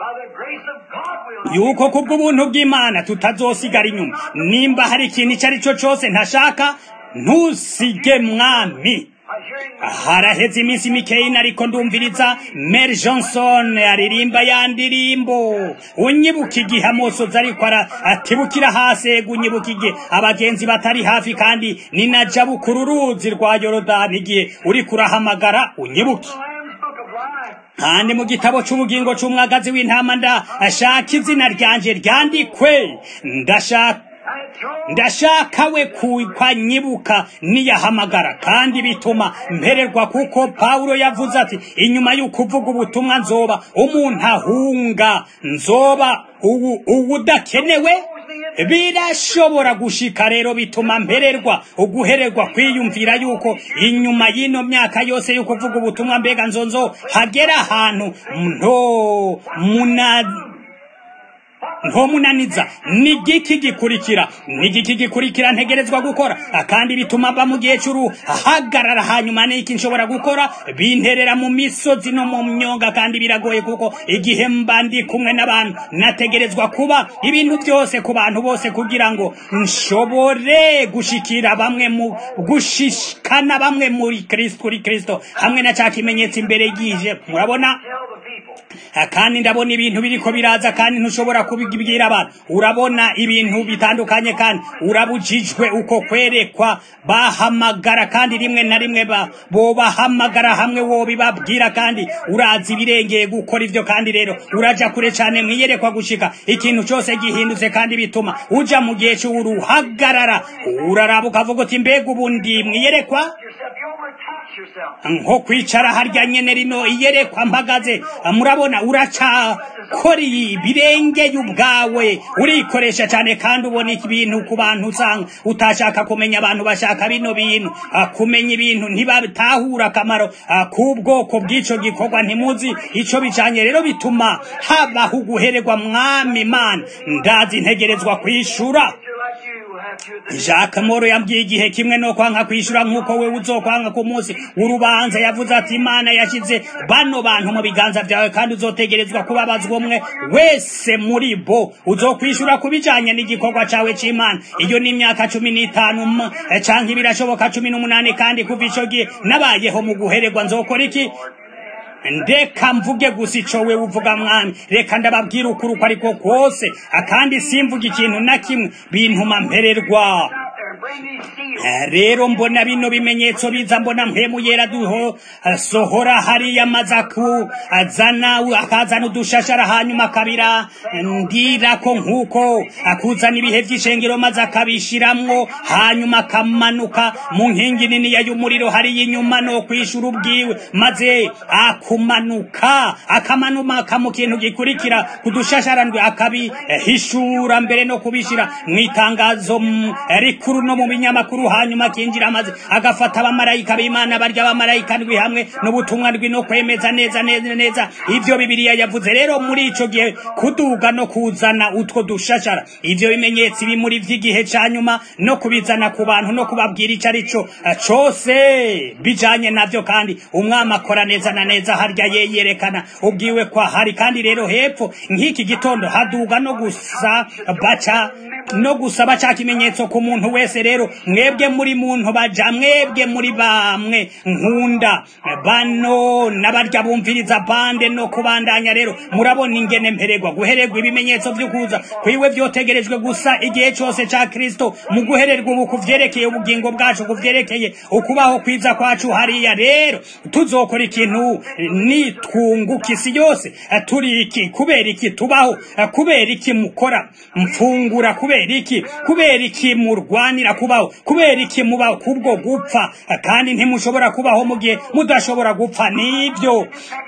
yuko kubw'ubuntu bw'Imana tutazosigara inyuma. Nimba hari ikintu icari cyo cyose ntashaka, ntusige mwami. Haraheze iminsi mikeyi nariko ndumviriza Mary Johnson aririmba ya ndirimbo, unyibuka igihe amosozi ariko atibukira hasi, unyibuka igihe abagenzi batari hafi, kandi ninaja bukuru uruzi rwa Yorodani, igihe uri kurahamagara unyibuke. kandi mu gitabo c'ubugingo c'umwagazi w'intama ndashaka izina ryanje ryandikwe, ndashaka ndashaka we kwanyibuka niyahamagara, kandi bituma mpererwa, kuko Pawulo yavuze ati inyuma y'ukuvuga ubutumwa nzoba umuntu ahunga, nzoba uwudakenewe. Birashobora gushika rero, bituma mpererwa uguhererwa kwiyumvira yuko inyuma y'ino myaka yose yo kuvuga ubutumwa mbega nzonzo hagera ahantu nto muna nto munaniza. Nigiki gikurikira nigiki gikurikira ntegerezwa gukora, kandi bituma ba mu gihe cy'uru hagarara. Hanyuma niki nshobora gukora? Binterera mu misozi no mu myonga, kandi biragoye kuko igihe mba ndi kumwe n'abantu nategerezwa kuba ibintu byose ku bantu bose, kugira ngo nshobore gushikira bamwe mu gushishikana bamwe muri Kristo kuri Kristo hamwe na cya kimenyetso imbere yije. Murabona, kandi ndabona ibintu biriko biraza, kandi ntushobora kubibwira abantu. Urabona ibintu bitandukanye, kandi urabujijwe uko kwerekwa. Bahamagara, kandi rimwe na rimwe bo bahamagara hamwe wo bibabwira, kandi urazi birengeye gukora ivyo. Kandi rero uraja kure cyane mwiyerekwa gushika ikintu cyose gihindutse, kandi bituma uja mu gihe cy'uruhagarara. Uraraba ukavuga uti mbega ubundi mwiyerekwa nko kwicara harya nyene rino iyerekwa mpagaze. Murabona, uraca kori birengeye ubwawe, urikoresha cyane, kandi ubona ibintu ku bantu usanga utashaka kumenya. Abantu bashaka bino bintu, kumenya ibintu ntibatahura akamaro k'ubwoko bw'ico gikorwa, ntimuzi ico bicanye. Rero bituma habaho uguhererwa. Mwami Mana, ndazi ntegerezwa kwishura. Jacques Moro yambwiye igihe kimwe no kwanga kwishura nkuko we uzokwanga ku munsi w'urubanza. Yavuze ati Imana yashize bano bantu mu biganza byawe, kandi uzotegerezwa kubabazwa umwe wese muri bo. Uzokwishura kubijanye n'igikorwa cawe c'Imana. Iyo ni imyaka cumi n'itanu canke birashoboka cumi n'umunani, kandi kuva ico gihe nabayeho mu guhererwa. Nzokora iki? Ndeka mvuge gusa ico we uvuga Mwami. Reka ndababwira ukuri uko ariko kose, akandi simvuga ikintu na kimwe bintuma mpererwa. Rero mbona bino bimenyetso biza, mbona mpemu yera duho sohora hariya mazaku azana akazana udushashara, hanyuma kabira ndira ko nkuko akuzana ibihe by'ishengero maze akabishiramwo, hanyuma kamanuka mu nkingi nini ya y'umuriro hariya inyuma no kwishura ubwiwe, maze akumanuka akamanuma mu kintu gikurikira kudushashara ndwe akabihishura mbere no kubishira mwitangazo rikuru no mu binyamakuru. Hanyuma kinjira amazi agafata abamarayika b'Imana barya abamarayika ndwi hamwe n'ubutumwa ndwi no kwemeza neza neza neza ivyo Bibiliya yavuze. Rero muri ico gihe kuduga no kuzana utwo dushashara, ivyo bimenyetso ibi muri vy'igihe canyuma, no kubizana ku bantu no kubabwira ico ari cyo cose bijanye navyo, kandi umwami akora neza na neza harya yeyerekana ubwiwe kwa hari. Kandi rero hepfo nk'iki gitondo haduga no gusa baca no gusaba cya kimenyetso ku muntu wese. Rero mwebwe muri muntu baja, mwebwe muri bamwe nkunda bano nabarya bumviriza bande no kubandanya. Rero murabona ingene mpererwa. Guhererwa ibimenyetso vy'ukuza kwiwe vyotegerejwe gusa igihe cyose ca Kristo. Mu guhererwa ubu kuvyerekeye ubugingo bwacu, kuvyerekeye ukubaho kwiza kwacu hariya. Rero tuzokora ikintu nitwunguka isi yose. Turi iki? Kubera iki tubaho? Kubera iki mukora mfungura? Kubera iki? Kubera iki murwanira kubaho? Kubera iki mubaho? Kubwo gupfa, kandi ntimushobora kubaho mu gihe mudashobora gupfa. Nibyo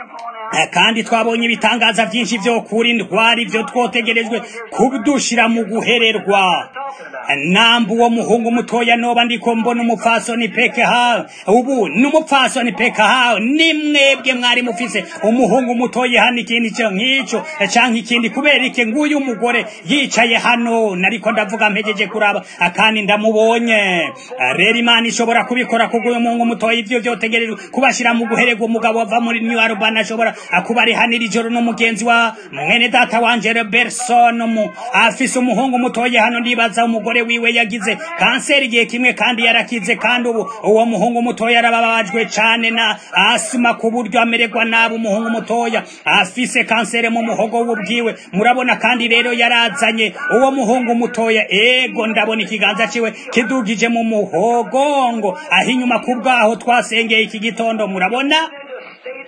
kandi twabonye ibitangaza byinshi byo kuri ndwari, byo twotegerejwe kudushira mu guhererwa. Nambu wo muhungu mutoya noba ndiko mbona umupfasoni peke ha ubu n'umupfasoni peke ha ni mwebwe mwari mufise umuhungu mutoya hano ikindi cyo nk'ico canke ikindi. Kubera iki? Nguyu umugore yicaye hano nariko ndavuga mpejeje kuraba akandi ndamubonye. Rero Imana ishobora kubikora kuguye umuhungu mutoya. Ivyo vyotegerejwe kubashira mu guhererwa. Umugabo wava muri New Urban ashobora akubari hanira ijoro n'umugenzi wa mwene data wanje Robertson mu afise umuhungu mutoya hano. Ndibaza umugore wiwe yagize kanseri igihe kimwe kandi yarakize, kandi ubu uwo muhungu mutoya yarababajwe cyane na asima ku buryo amererwa nabi. Umuhungu mutoya afise kanseri mu muhogo w'ubwiwe. Murabona, kandi rero yarazanye uwo muhungu mutoya. Ego ndabona ikiganza ciwe kidugije mu muhogo ngo aho inyuma kubwaho twasengeye iki gitondo. Murabona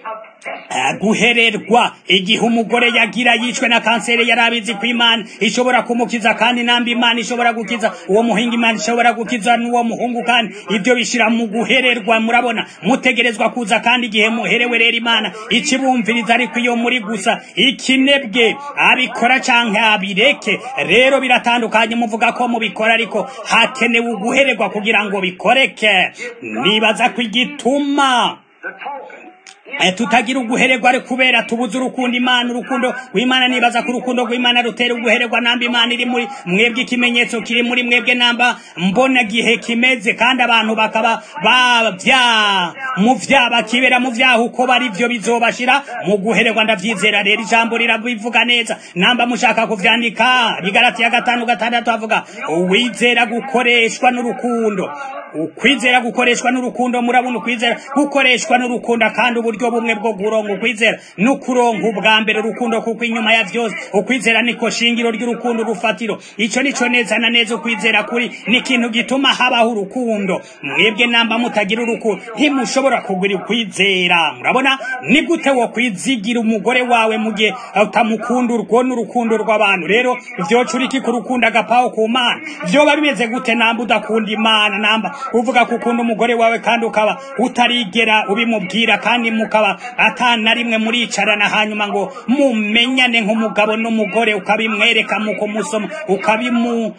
guhererwa igihe umugore yagira yicwe na kanseri yarabizi ko Imana ishobora kumukiza kandi namba Imana ishobora gukiza uwo muhinga Imana ishobora gukiza n'uwo muhungu kandi ibyo bishira mu guhererwa murabona mutegerezwa kuza kandi igihe muherewe rero Imana ikibumviriza ariko iyo muri gusa ikinebwe abikora canke abireke rero biratandukanye muvuga ko mubikora ariko hakenewe uguhererwa kugira ngo bikoreke nibaza ko igituma tutagira uguhererwa ari kubera tubuze urukundo Imana urukundo rw'Imana nibaza ko urukundo rw'Imana rutera uguhererwa namba Imana iri muri mwebwe ikimenyetso kiri muri mwebwe namba mbona gihe kimeze kandi abantu bakaba bavya mu vyaba kibera mu vyaho uko bari byo bizobashira mu guhererwa ndavyizera rero ijambo rirabivuga neza namba mushaka kuvyandika bigarati ya gatanu gatandatu avuga uwizera gukoreshwa n'urukundo ukwizera gukoreshwa n'urukundo murabona ukwizera gukoreshwa n'urukundo kandi uburyo bumwe bwo guronga ukwizera no kuronka ubwa mbere urukundo kuko inyuma ya vyose ukwizera niko shingiro ry'urukundo rufatiro ico nico neza na neza ukwizera kuri ni ikintu gituma habaho urukundo mwebwe namba mutagira urukundo ntimushobora kugira ukwizera murabona ni gute wo kwizigira umugore wawe mugihe utamukunda urwo n'urukundo rw'abantu rero vyocuriki ku rukundo agapaho ku Mana vyoba bimeze gute namba udakunda Imana namba uvuga kukunda umugore wawe kandi ukaba utarigera ubimubwira kandi mukaba atana rimwe muricarana hanyuma ngo mumenyane nk'umugabo n'umugore ukabimwereka muko musoma ukabimu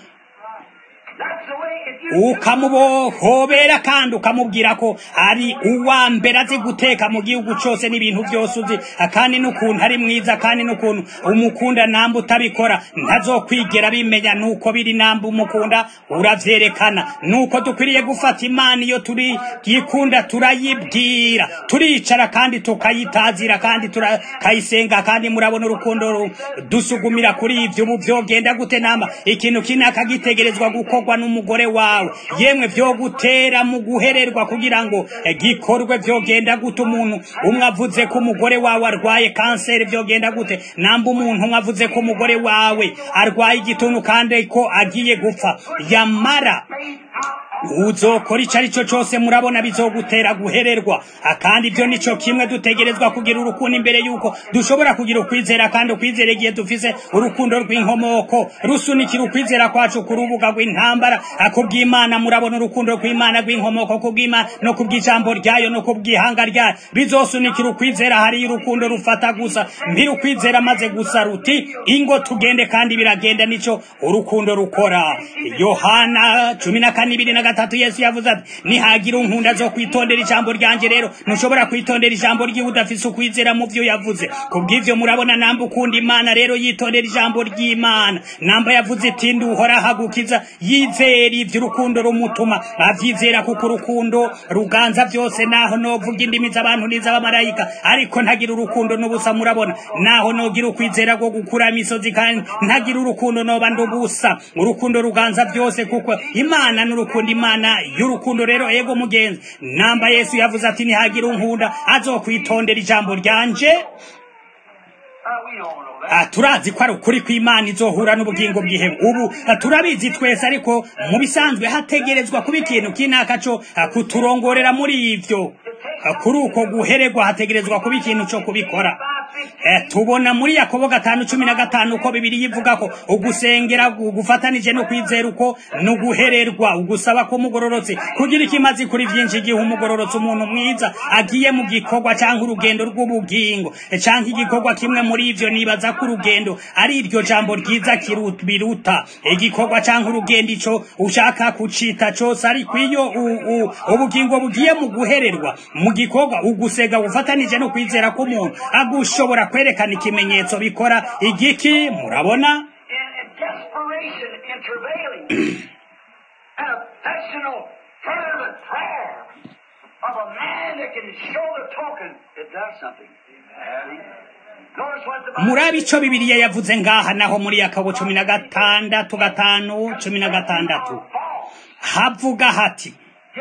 ukamubohobera kandi ukamubwira ko ari uwa mbere azi guteka mu gihugu cyose n'ibintu byose uzi kandi n'ukuntu ari mwiza kandi n'ukuntu umukunda namba utabikora ntazokwigera bimenya nuko biri namba umukunda uravyerekana nuko dukwiriye gufata Imana iyo turi yikunda turayibwira turicara kandi tukayitazira kandi turakayisenga kandi murabona urukundo dusugumira kuri ivyo ubu vyogenda gute namba ikintu kinaka gitegerezwa gukorwa n'umugore wawe yemwe vyo gutera mu guhererwa kugira ngo gikorwe vyogenda gute umuntu umwe avuze ko umugore wawe arwaye kanseri vyogenda gute namba umuntu umwe avuze ko umugore wawe arwaye igituntu kandi ko agiye gupfa yamara uzokora ico ari cyo cyose murabona bizogutera guhererwa akandi byo nico kimwe dutegerezwa kugira urukundo imbere yuko dushobora kugira ukwizera kandi ukwizera igihe dufise urukundo rw'inkomoko rusunikira ukwizera kwacu ku rubuga rw'intambara akubw'Imana murabona urukundo rw'Imana rw'inkomoko kubw'Imana no kubw'ijambo ryayo no kubw'ihanga ryayo bizosunikira ukwizera hari urukundo rufata gusa mbiri ukwizera maze gusa ruti ingo tugende kandi biragenda nico urukundo rukora Yohana cumi na kane ibiri na gatatu Yesu yavuze ati nihagira unkunda zo kwitondera ijambo ryanje rero ntushobora kwitondera ijambo ry'iwe udafise ukwizera mu byo yavuze kubw'ivyo murabona namba ukunda Imana rero yitondera ijambo ry'Imana namba yavuze iti nduhora hagukiza yizera ivyo urukundo rumutuma avyizera kuko urukundo ruganza byose naho novuga indimi z'abantu n'iz'abamarayika ariko ntagira urukundo n'ubusa murabona naho nogira ukwizera go gukura imisozi kandi ntagira urukundo noba ndubusa urukundo ruganza byose kuko Imana n'urukundo Imana y'urukundo rero ego mugenzi namba Yesu yavuze ati nihagira unkunda azokwitondera ijambo ryanje turazi ko ari ukuri kw'Imana izohura n'ubugingo bw'ihe ubu turabizi twese ariko mu bisanzwe hategerezwa kuba ikintu kinaka cyo kuturongorera muri ivyo kuri uko guhererwa hategerezwa kuba ikintu cyo kubikora tubona muri Yakobo gatanu cumi na gatanu uko Bibiri yivuga ko ugusengera gufatanije no kwizera uko no guhererwa ugusaba ko mugororotse kugira ikimazi kuri vyinshi igihe umugororotse umuntu mwiza agiye mu gikorwa cyangwa urugendo rw'ubugingo cyangwa igikorwa kimwe muri ivyo nibaza ko urugendo ari iryo jambo ryiza kiruta igikorwa cyangwa urugendo ico ushaka kucita cyose ari kwiyo ubugingo bugiye mu guhererwa mu gikorwa ugusega gufatanije no kwizera ko umuntu agushobora kwerekana ikimenyetso bikora igiki murabona murabi ico Bibiliya yavuze ngaha naho muri Yakobo cumi na gatandatu gatanu cumi na gatandatu havuga hati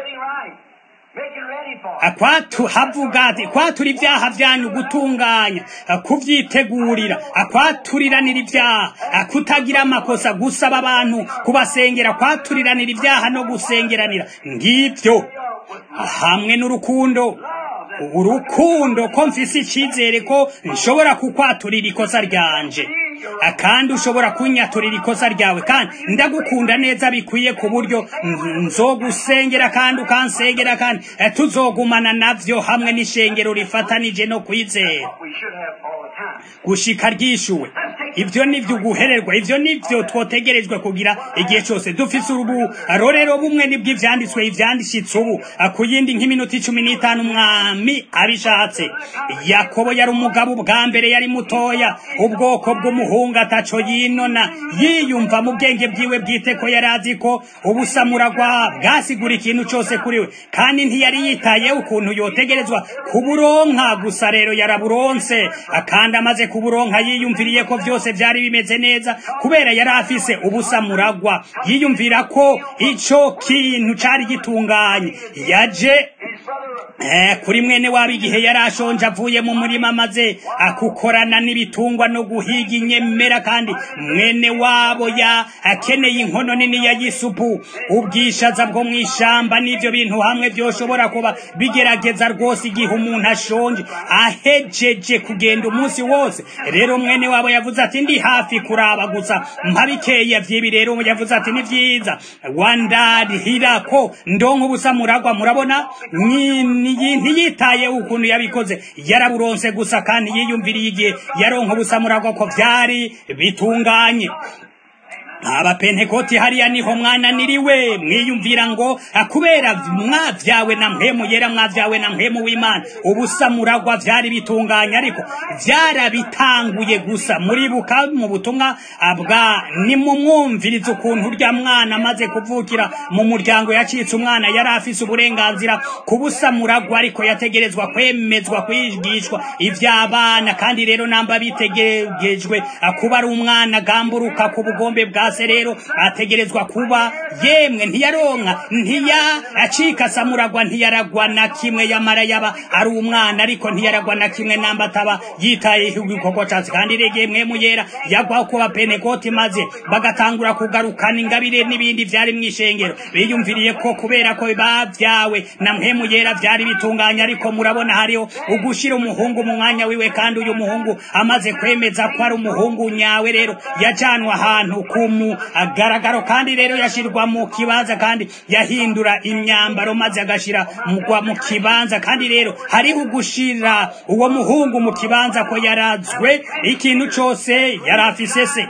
akwatu havuga ati kwatura ibyaha byanyu gutunganya kuvyitegurira akwaturiranira ibyaha akutagira amakosa gusaba abantu kubasengera kwaturiranira ibyaha no gusengeranira ngivyo hamwe n'urukundo urukundo ko mfise icyizere ko nshobora kukwaturira ikosa ryanje kandi ushobora kunyaturira ikosa ryawe kandi ndagukunda neza bikwiye ku buryo nzogusengera kandi ukansengera kandi tuzogumana navyo hamwe n'ishengero rifatanije no kwizera gushika ryishuwe. Ivyo nivyo guhererwa, ivyo nivyo twotegerejwe kugira igihe cyose dufise urubu rorero bumwe nibwo ivyanditswe ivyandishitse ubu akuyindi nk'iminota icumi n'itanu umwami abishatse. Yakobo yari umugabo bwa mbere yari mutoya, ubwoko bw'umuhungu ataco yinona, yiyumva mu bwenge bwiwe bwite ko yarazi ko ubusamuragwa bwasigura ikintu cyose kuri we, kandi ntiyari yitaye ukuntu yotegerezwa kuburonka. Gusa rero yaraburonse, kandi amaze kuburonka yiyumviriye ko vyose vyari bimeze neza kubera yari afise ubusamuragwa. Yiyumvira ko ico kintu cari gitunganye. Yaje Eh, kuri mwene wabo igihe yari ashonje avuye mu murima maze akukorana n'ibitungwa no guhiga inyemera, kandi mwene wabo ya akeneye inkono nini ya yisupu. Ubwishaza bwo mw'ishamba n'ivyo bintu hamwe vyoshobora kuba bigerageza rwose igihe umuntu ashonje ahejeje kugenda umunsi wose. Rero mwene wabo yavuze ati ndi hafi kuraba gusa mpabikeya vyibi. Rero yavuze ati ni vyiza wandarihira ko ndonka ubusamuragwa. Murabona ntiyitaye ukuntu yabikoze, yaraburonse gusa kandi yiyumviriye igihe yaronka ubusamuragwa ko vyari bitunganye. Abapentekoti hariya niho mwananiriwe, mwiyumvira ngo kubera mwavyawe na mpemu yera, mwavyawe na mpemu w'Imana, ubusamuragwa vyari bitunganye, ariko vyarabitanguye gusa. Muribuka mu butumwa bwa nimumwumviriza ukuntu urya mwana amaze kuvukira mu muryango yacitse umwana yari afise uburenganzira ku busamuragwa, ariko yategerezwa kwemezwa kwigishwa ivy'abana. Kandi rero namba bitegejwe kuba ari umwana gamburuka ku bugombe bwa rero ategerezwa kuba yemwe ntiyaronka ntiya acika samuragwa, ntiyaragwa na kimwe, yamara yaba ari umwana ariko ntiyaragwa na kimwe namba ataba yitaye igikorwa cyose. kandi rege mwemu yera yagwa ko abapentekoti maze bagatangura kugarukana ingabire n'ibindi vyari mw'ishengero. Biyumviriye ko kubera ko bavyawe na mwemu yera vyari bitunganye, ariko murabona hariho ugushira umuhungu mu mwanya wiwe, kandi uyu muhungu amaze kwemeza ko ari umuhungu nyawe, rero yajanwa ahantu kumu agaragaro, kandi rero yashirwa mu kibanza kandi yahindura imyambaro maze agashira mugwa mu kibanza. kandi rero hariho ugushira uwo muhungu mu kibanza ko yarazwe ikintu cyose yarafise se.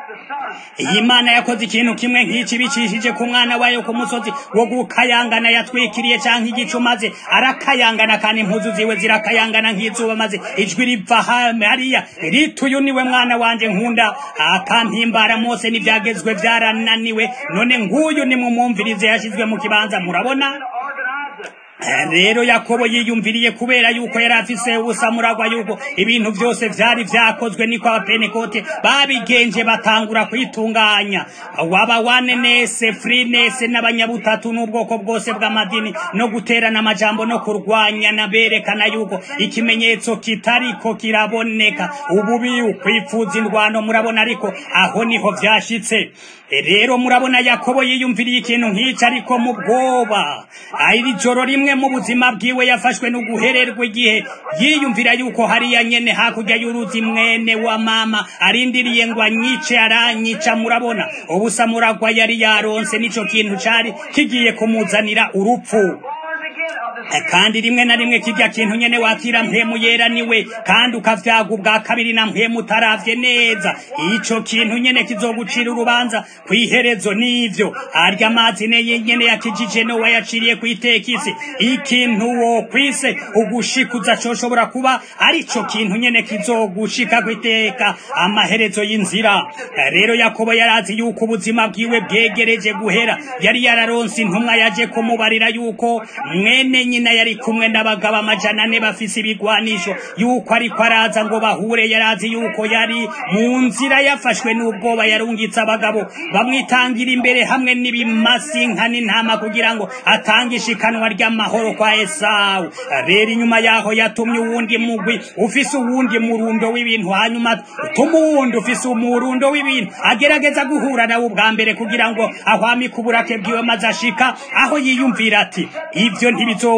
Imana yakoze ikintu kimwe nk'iki bicishije ku mwana wayo ku musozi wo gukayangana yatwikiriye canke igicu, maze arakayangana kandi impuzu ziwe zirakayangana nk'izuba, maze ijwi riva hariya riti uyu niwe mwana wanje nkunda akampimbara. Mose n'ivyagezwe vyarananiwe, none nguyu nimumwumvirize yashizwe mu kibanza. Murabona rero Yakobo yiyumviriye kubera yuko yari afise ubusamuragwa yuko ibintu vyose vyari vyakozwe, niko abapentekote babigenje batangura kwitunganya. Waba wanenese frinese n'abanyabutatu n'ubwoko bwose bw'amadini no guterana amajambo no kurwanya na berekana yuko ikimenyetso kitariko kiraboneka, ububi ukwifuza indwano. Murabona ariko aho niho vyashitse. Rero murabona Yakobo yiyumviriye ikintu nk'ico, ariko mu bwoba ari joro rimwe mu buzima bwiwe yafashwe no guhererwa igihe yiyumvira yuko hariya nyene hakurya y'uruzi mwene wa mama arindiriye ngo anyice aranyica. Murabona ubusamuragwa yari yaronse nico kintu cari kigiye kumuzanira urupfu, kandi rimwe na rimwe kirya kintu nyene watira mpemu yera niwe, kandi ukavyaga ubwa kabiri na mpemu utaravye neza, ico kintu nyene kizogucira urubanza kwiherezo. Nivyo arya amazi nyene yakijije no wayaciriye kwitekisi, ikintu wo kwise ugushikuza coshobora kuba arico kintu nyene kizogushika kwiteka amaherezo y'inzira. Rero Yakobo yarazi yuko ubuzima bwiwe bwegereje guhera, yari yararonse intumwa yaje kumubarira yuko mwene nyina yari kumwe n'abagabo amajana ane bafise ibigwanisho, yuko ariko araza ngo bahure. Yarazi yuko yari mu nzira yafashwe n'ubwoba, yarungitse abagabo bamwitangira imbere hamwe n'ibimasi nka n'intama kugira ngo atange ishikanwa ry'amahoro kwa Esawu. Rero inyuma yaho yatumye uwundi mugwi ufise uwundi murundo w'ibintu, hanyuma tumuwundi ufise umurundo w'ibintu agerageza guhura nawe ubwa mbere kugira ngo ahwami kuburake bwiwe, maze ashika aho yiyumvira ati ivyo ntibizo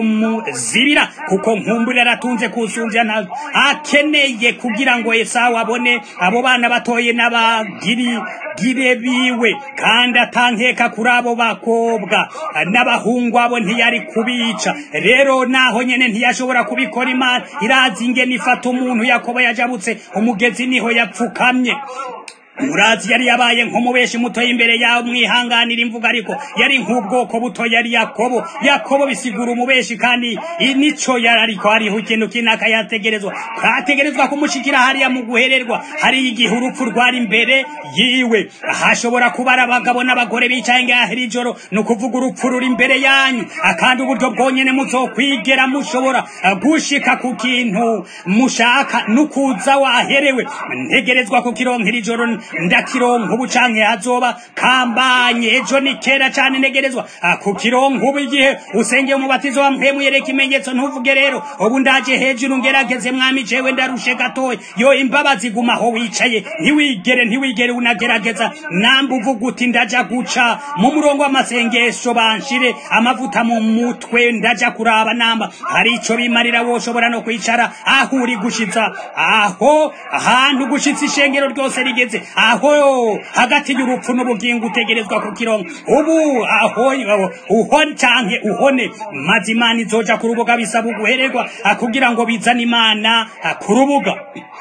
nzomuzibira kuko nkumbura aratunze kusumbya nta akeneye kugira ngo Esawu abone abo bana batoye n'abagiri gire biwe kandi atankeka kuri abo bakobwa n'abahungu abo ntiyari kubica rero naho nyene ntiyashobora kubikora Imana irazi ingene ifata umuntu Yakobo yajabutse umugezi niho yapfukamye murazi yari yabaye nkomubeshi muto imbere yawo mwihanganira imvuga ariko yari nk'ubwoko buto yari Yakobo Yakobo bisigura umubeshi kandi nico yari ariko hariho ikintu kinaka yategerezwa kategerezwa kumushikira hariya mu guhererwa hari igihe urupfu rwari imbere yiwe hashobora kubara abagabo n'abagore bicaye ngaho ijoro no kuvuga urupfu ruri imbere yanyu akandi uburyo bwonyene muzokwigera mushobora gushika ku kintu mushaka nukuza waherewe ntegerezwa kukironkera ijoro ndakironka ubu canke hazoba kambanye ejo ni kera cane negerezwa kukironka ubu igihe usengeye umubatizo wa mpemu yereka ikimenyetso ntuvuge rero ubu ndaje hejuru ngerageze mwami jewe ndarushe gatoya yo imbabazi gumaho wicaye ntiwigere ntiwigere unagerageza namba uvuga uti ndaja guca mu murongo w'amasengesho banshire amavuta mu mutwe ndaja kuraba namba hari ico bimarira woshobora no kwicara aho uri gushitsa aho ahantu gushitsa ishengero ryose rigeze aho hagati y'urupfu n'ubugingo utegerezwa kukironka ubu aho uhone canke uhone maze Imana izoja ku rubuga bisaba uguhererwa kugira ngo bizane Imana ku rubuga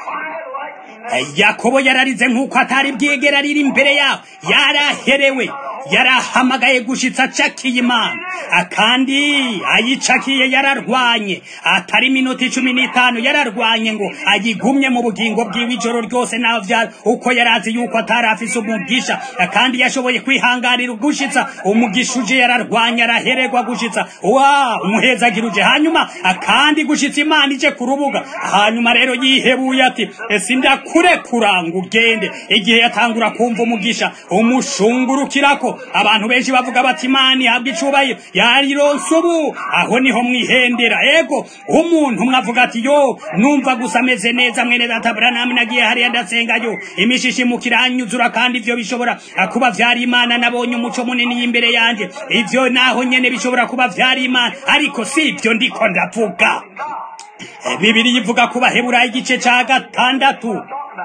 Yakobo yararize nk'uko atari bwigera riri imbere yaho yaraherewe yarahamagaye gushitsa cakiye Imana akandi ayicakiye yararwanye atari minota cumi n'itanu yararwanye ngo ayigumye mu bugingo bwiwe ijoro ryose naho vyara uko yarazi yuko atarafise umugisha kandi yashoboye kwihangarira gushitsa umugisha uje yararwanye arahererwa gushitsa wa umuhezagiruje hanyuma akandi gushitsa Imana ije ku rubuga hanyuma rero yihebuye ati sindakure kuranga ugende igihe yatangura kumva umugisha umushungurukirako abantu benshi bavuga bati Imana ihabwa icubahiro yarironse ubu aho niho mwihendera ego umuntu mwavuga ati yo numva gusa ameze neza mwene data Branham nagiye hariya ndasengayo imishishi mukiranyuzura kandi ivyo bishobora kuba vyari Imana nabonye umuco munini imbere yanje ivyo naho nyene bishobora kuba vyari Imana ariko si ivyo ndiko ndavuga Bibiliya ivuga kuba Heburayo igice ca gatandatu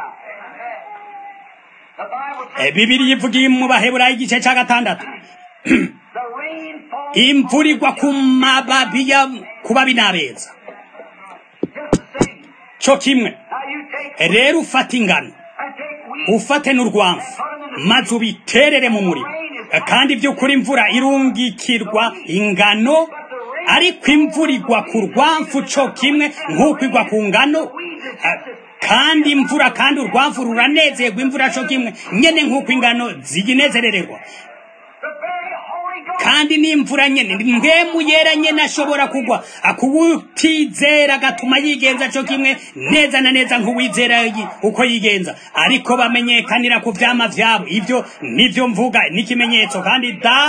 Bibiliya ivuga mu Baheburayo igice ca gatandatu imvura igwa ku mababi ya kubabi n'abeza co kimwe rero ufata ingano ufate n'urwamfu maze ubiterere mu murima kandi by'ukuri imvura irungikirwa ingano ariko imvura igwa ku rwamfu co kimwe nk'uko igwa ku ngano kandi imvura kandi urwamfu ruranezerwa imvura co kimwe nyene nk'uko ingano ziginezerererwa kandi n'imvura nyene ngemu yera nyene ashobora kugwa akubutizera agatuma yigenza co kimwe neza na neza nk'uwizera uko yigenza ariko bamenyekanira ku vyama vyabo ivyo nivyo mvuga n'ikimenyetso kandi da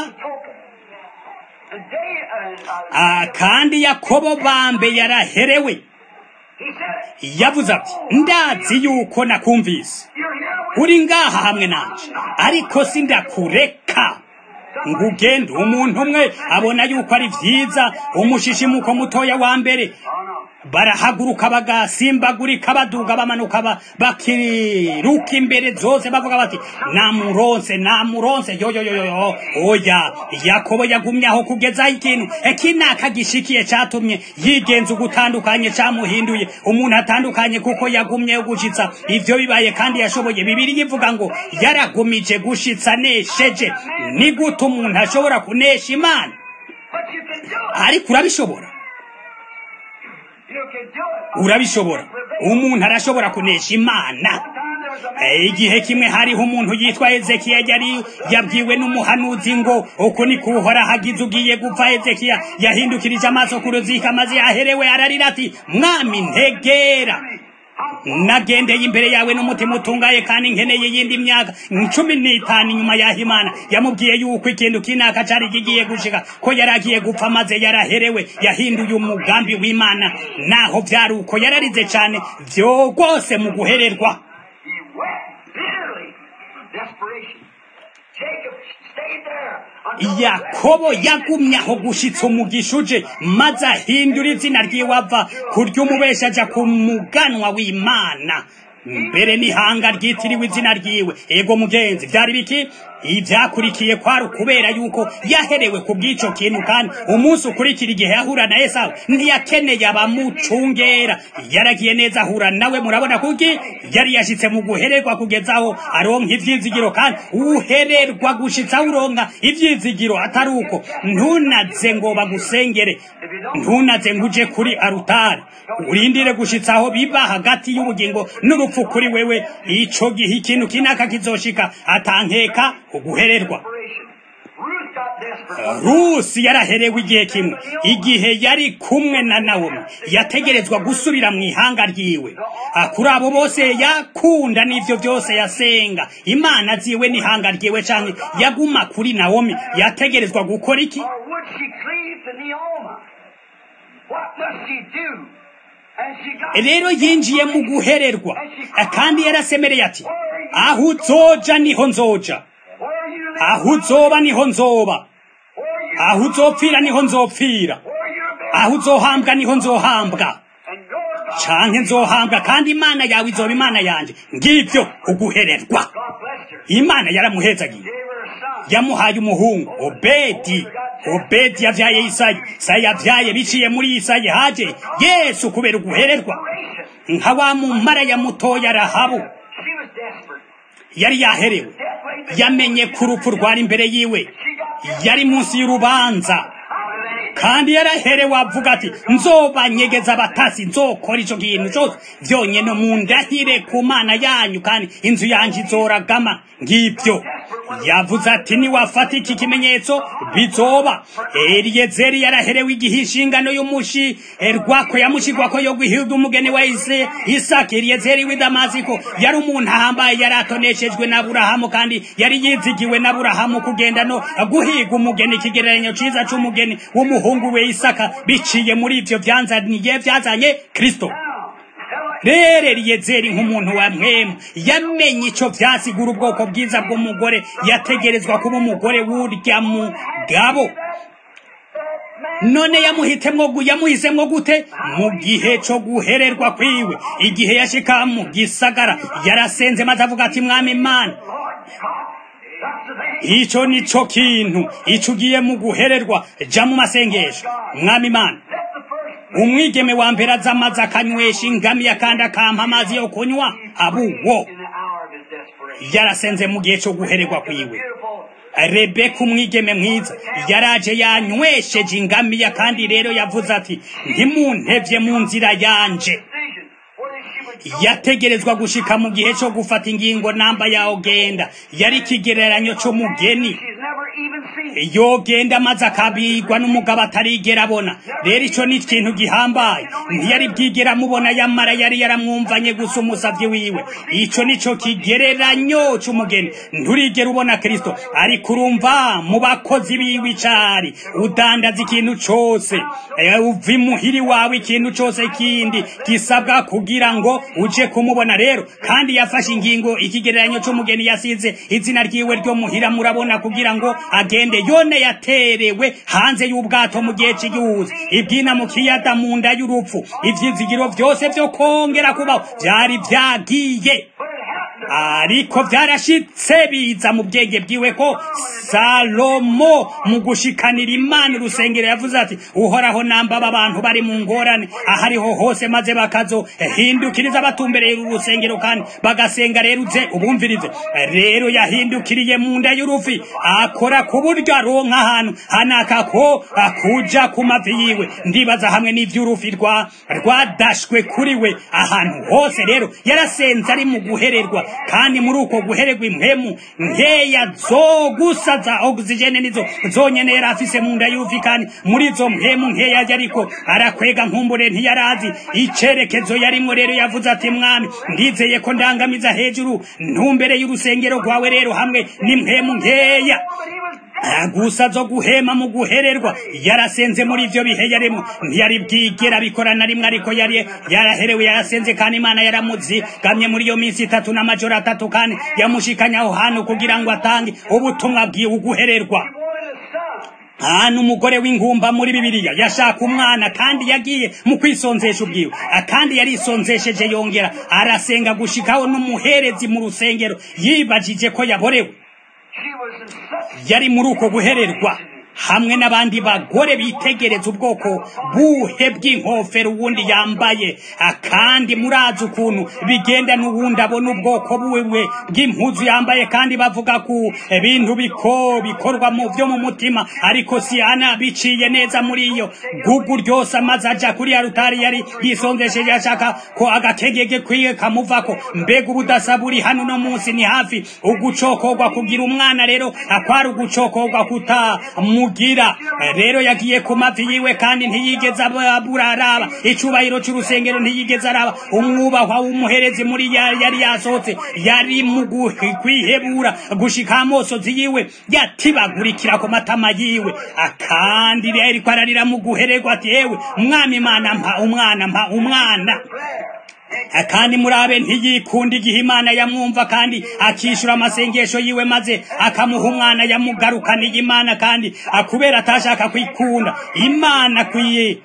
kandi Yakobo bambe yaraherewe yavuze ati ndazi yuko nakumvise uri ngaha hamwe nanje ariko sindakureka ngugende umuntu umwe abona yuko ari vyiza umushishimuko mutoya wa mbere barahaguruka bagasimbagurika baduga bamanuka bakiruka imbere zose bavuga bati namuronse namuronse yo yo yo yo oya Yakobo yagumye aho kugeza ikintu ekinaka gishikiye catumye yigenza ugutandukanye camuhinduye umuntu atandukanye kuko yagumye gushitsa ivyo bibaye kandi yashoboye Bibiliya ivuga ngo yaragumije gushitsa nesheje ni gute umuntu ashobora kunesha Imana ariko urabishobora urabishobora umuntu arashobora kunesha Imana igihe kimwe hariho umuntu yitwa Ezekiya yari yabwiwe n'umuhanuzi ngo uko ni kuhora hagize ugiye gupfa Ezekiya yahindukirije amaso ku ruzika maze aherewe ararira ati mwami ntegera nagendeye imbere yawe n'umutima utungaye kandi nkeneye yindi myaka cumi n'itanu inyuma yaho Imana yamubwiye yuko ikintu kinaka cari kigiye gushika ko yaragiye gupfa maze yaraherewe yahinduye umugambi w'Imana naho vyari uko yararize cane vyo rwose mu guhererwa yakobo yagumye aho gushitsa umugisha uje maze ahindura izina ryiwe ava kurya umubesha aja ku muganwa w'Imana mbere n'ihanga ryitiriwe izina ryiwe. Ego mugenzi, vyari biki ivyakurikiye? kwari ukubera yuko yaherewe ku bw'ico kintu, kandi umunsi ukurikira igihe yahura na Esawu ntiyakeneye abamucungera, yaragiye neza ahura nawe. Murabona kuki yari yashitse mu guhererwa kugezaho aronka ivyizigiro, kandi uhererwa gushitsa uronka ivyizigiro. Atari uko ntunaze ngo bagusengere, ntunaze ngo uje kuri arutari, urindire gushitsaho biba hagati y'ubugingo n'urupfu kuri wewe. Ico gihe ikintu kinaka kizoshika, atankeka uguhererwa. Rusi yaraherewe igihe kimwe, igihe yari kumwe na Nawomi yategerezwa gusubira mu ihanga ryiwe. Kuri abo bose yakunda n'ivyo byose yasenga Imana ziwe n'ihanga ryiwe, canke yaguma kuri Nawomi, yategerezwa gukora iki? Rero yinjiye mu guhererwa, kandi yarasemereye ati aho uzoja niho nzoja, aho uzoba niho nzoba, aho uzopfira niho nzopfira, aho uzohambwa niho nzohambwa, canke nzohambwa, kandi Imana yawe izoba Imana yanje. Ngivyo uguhererwa. Imana yaramuhezagiye, yamuhaye umuhungu Obedi. Obedi yavyaye Isayi, Isayi yavyaye biciye muri Isayi haje Yesu kubera uguhererwa. Nka wa mumaraya mutoya Rahabu yari yaherewe, yamenye ku rupfu rwari imbere yiwe, yari munsi y'urubanza, kandi yaraherewe avuga ati nzobanyegeza abatasi, nzokora ico kintu cose vyonyene mu ndahire ku Mana yanyu, kandi inzu yanje izoragama. Ngivyo yavuze ati niwafata iki kimenyetso bizoba. Eliyezeri yaraherewe igihe inshingano y'umushi erwako yamushigwako yo guhiga umugeni wa Ise Isaka. Eliyezeri w'i Damasiko yari umuntu ahambaye, yari atoneshejwe na Aburahamu, kandi yari yizigiwe na Aburahamu kugenda no guhiga umugeni, ikigereranyo ciza c'umugeni w'umuhungu we Isaka, biciye muri ivyo vyanzaniye vyazanye Kristo. Rero Eliyezeri nk'umuntu wa mpemu yamenye ico vyasigura ubwoko bwiza bw'umugore yategerezwa kuba umugore w'urya mugabo. None yamuhitemwo yamuhisemwo gute? Mu gihe co guhererwa kwiwe, igihe yashika mu gisagara yarasenze maze avuga ati Mwami Imana, ico nico kintu, ico ugiye mu guhererwa, ja mu masengesho. Mwami Imana, umwigeme wa mbere aza amazi akanywesha ingamiya kandi akampa amazi yo kunywa, abuwo yarasenze mu gihe co guhererwa kwiwe. Rebeka umwigeme mwiza yaraje yanywesheje ingamiya, kandi rero yavuze ati ntimuntevye mu nzira yanje. Yategerezwa gushika mu gihe co gufata ingingo namba yaho genda, yari kigereranyo co mugeni yogenda maze akabigwa n'umugabo atarigera abona. Rero ico ni ikintu gihambaye, ntiyari bwigera mubona, yamara yari yaramwumvanye gusa umusavyi wiwe. Ico nico kigereranyo c'umugeni, nturigera ubona Kristo, ariko urumva mu bakozi biwe icari udandaza ikintu cose, uva imuhiri wawe ikintu cose kindi gisabwa kugira ngo uje kumubona. Rero kandi yafashe ingingo, ikigereranyo c'umugeni yasize izina ryiwe ryo muhira, murabona, kugira ngo agende. Yone yaterewe hanze y'ubwato mu gihe cy'igihuza, ibyina mu kiyaga mu nda y'urupfu, ivyizigiro vyose vyo kongera kubaho vyari vyagiye, ariko vyarashitse biza mu bwenge bwiwe ko Salomo mu gushikanira Imana urusengero yavuze ati uhoraho namba abantu bari mu ngorane ahariho hose, maze bakazo hindukiriza batumbereye urusengero kandi bagasenga. Rero uze ubumvirize, rero yahindukiriye mu nda y'urufi, akora ku buryo aronka ahantu hanaka ko akuja ku mavi yiwe. Ndibaza hamwe n'ivy'urufi rwa rwadashwe kuri we ahantu hose. Rero yarasenze ari mu guhererwa, kandi muri uko guhererwa impemu nkeya zo gusaza oxygene nizo zonyene yari afise mu nda y'urufi, kandi muri izo mpemu nkeya ariko arakwega nkumbure ntiyarazi icerekezo yarimwo. Rero yavuze ati Mwami, ndizeye ko ndangamiza hejuru ntumbere y'urusengero rwawe, rero hamwe n'impemu nkeya gusa zo guhema mu guhererwa yarasenze muri ivyo bihe yarimo ntiyari bwigera bikorana rimwe ariko yari yaraherewe yarasenze kandi Imana yaramuzi gamye muri iyo minsi itatu n'amajoro atatu kandi yamushikanya aho hantu kugira ngo atange ubutumwa bwiwe uguhererwa hano umugore w'ingumba muri Bibiliya yashaka umwana kandi yagiye mu kwisonzesha ubwiwe kandi yarisonzesheje yongera arasenga gushikaho n'umuherezi mu rusengero yibajije ko yaborewe yari muri uko guhererwa hamwe n'abandi bagore bitegereza ubwoko buhe bw'inkofero uwundi yambaye kandi murazi ukuntu bigenda n'uwundi abona ubwoko buwe bw'impuzu yambaye kandi bavuga ku bintu biko bikorwa mu byo mu mutima ariko si ana biciye neza muri iyo gugu ryose amaze aja kuri ya rutari yari yisonzesheje ashaka ko agakegege kwiye kamuvako mbega ubudasa buri hano no munsi ni hafi ugucokorwa kugira umwana rero akwari ugucokorwa kuta gira rero yagiye ku mavi yiwe kandi ntiyigeze aburaraba icubahiro cy'urusengero ntiyigeze araba umwubahwa w'umuherezi muri yari yasohotse yari mu kwihebura gushika amosozi yiwe yatibagurikira ku matama yiwe akandi rero kwararira mu guhererwa ati yewe umwami Imana mpa umwana mpa umwana kandi murabe ntiyikunda igihe Imana yamwumva kandi akishura amasengesho yiwe maze akamuha umwana yamugarukaniye Imana kandi akubera atashaka kwikunda Imana kwiye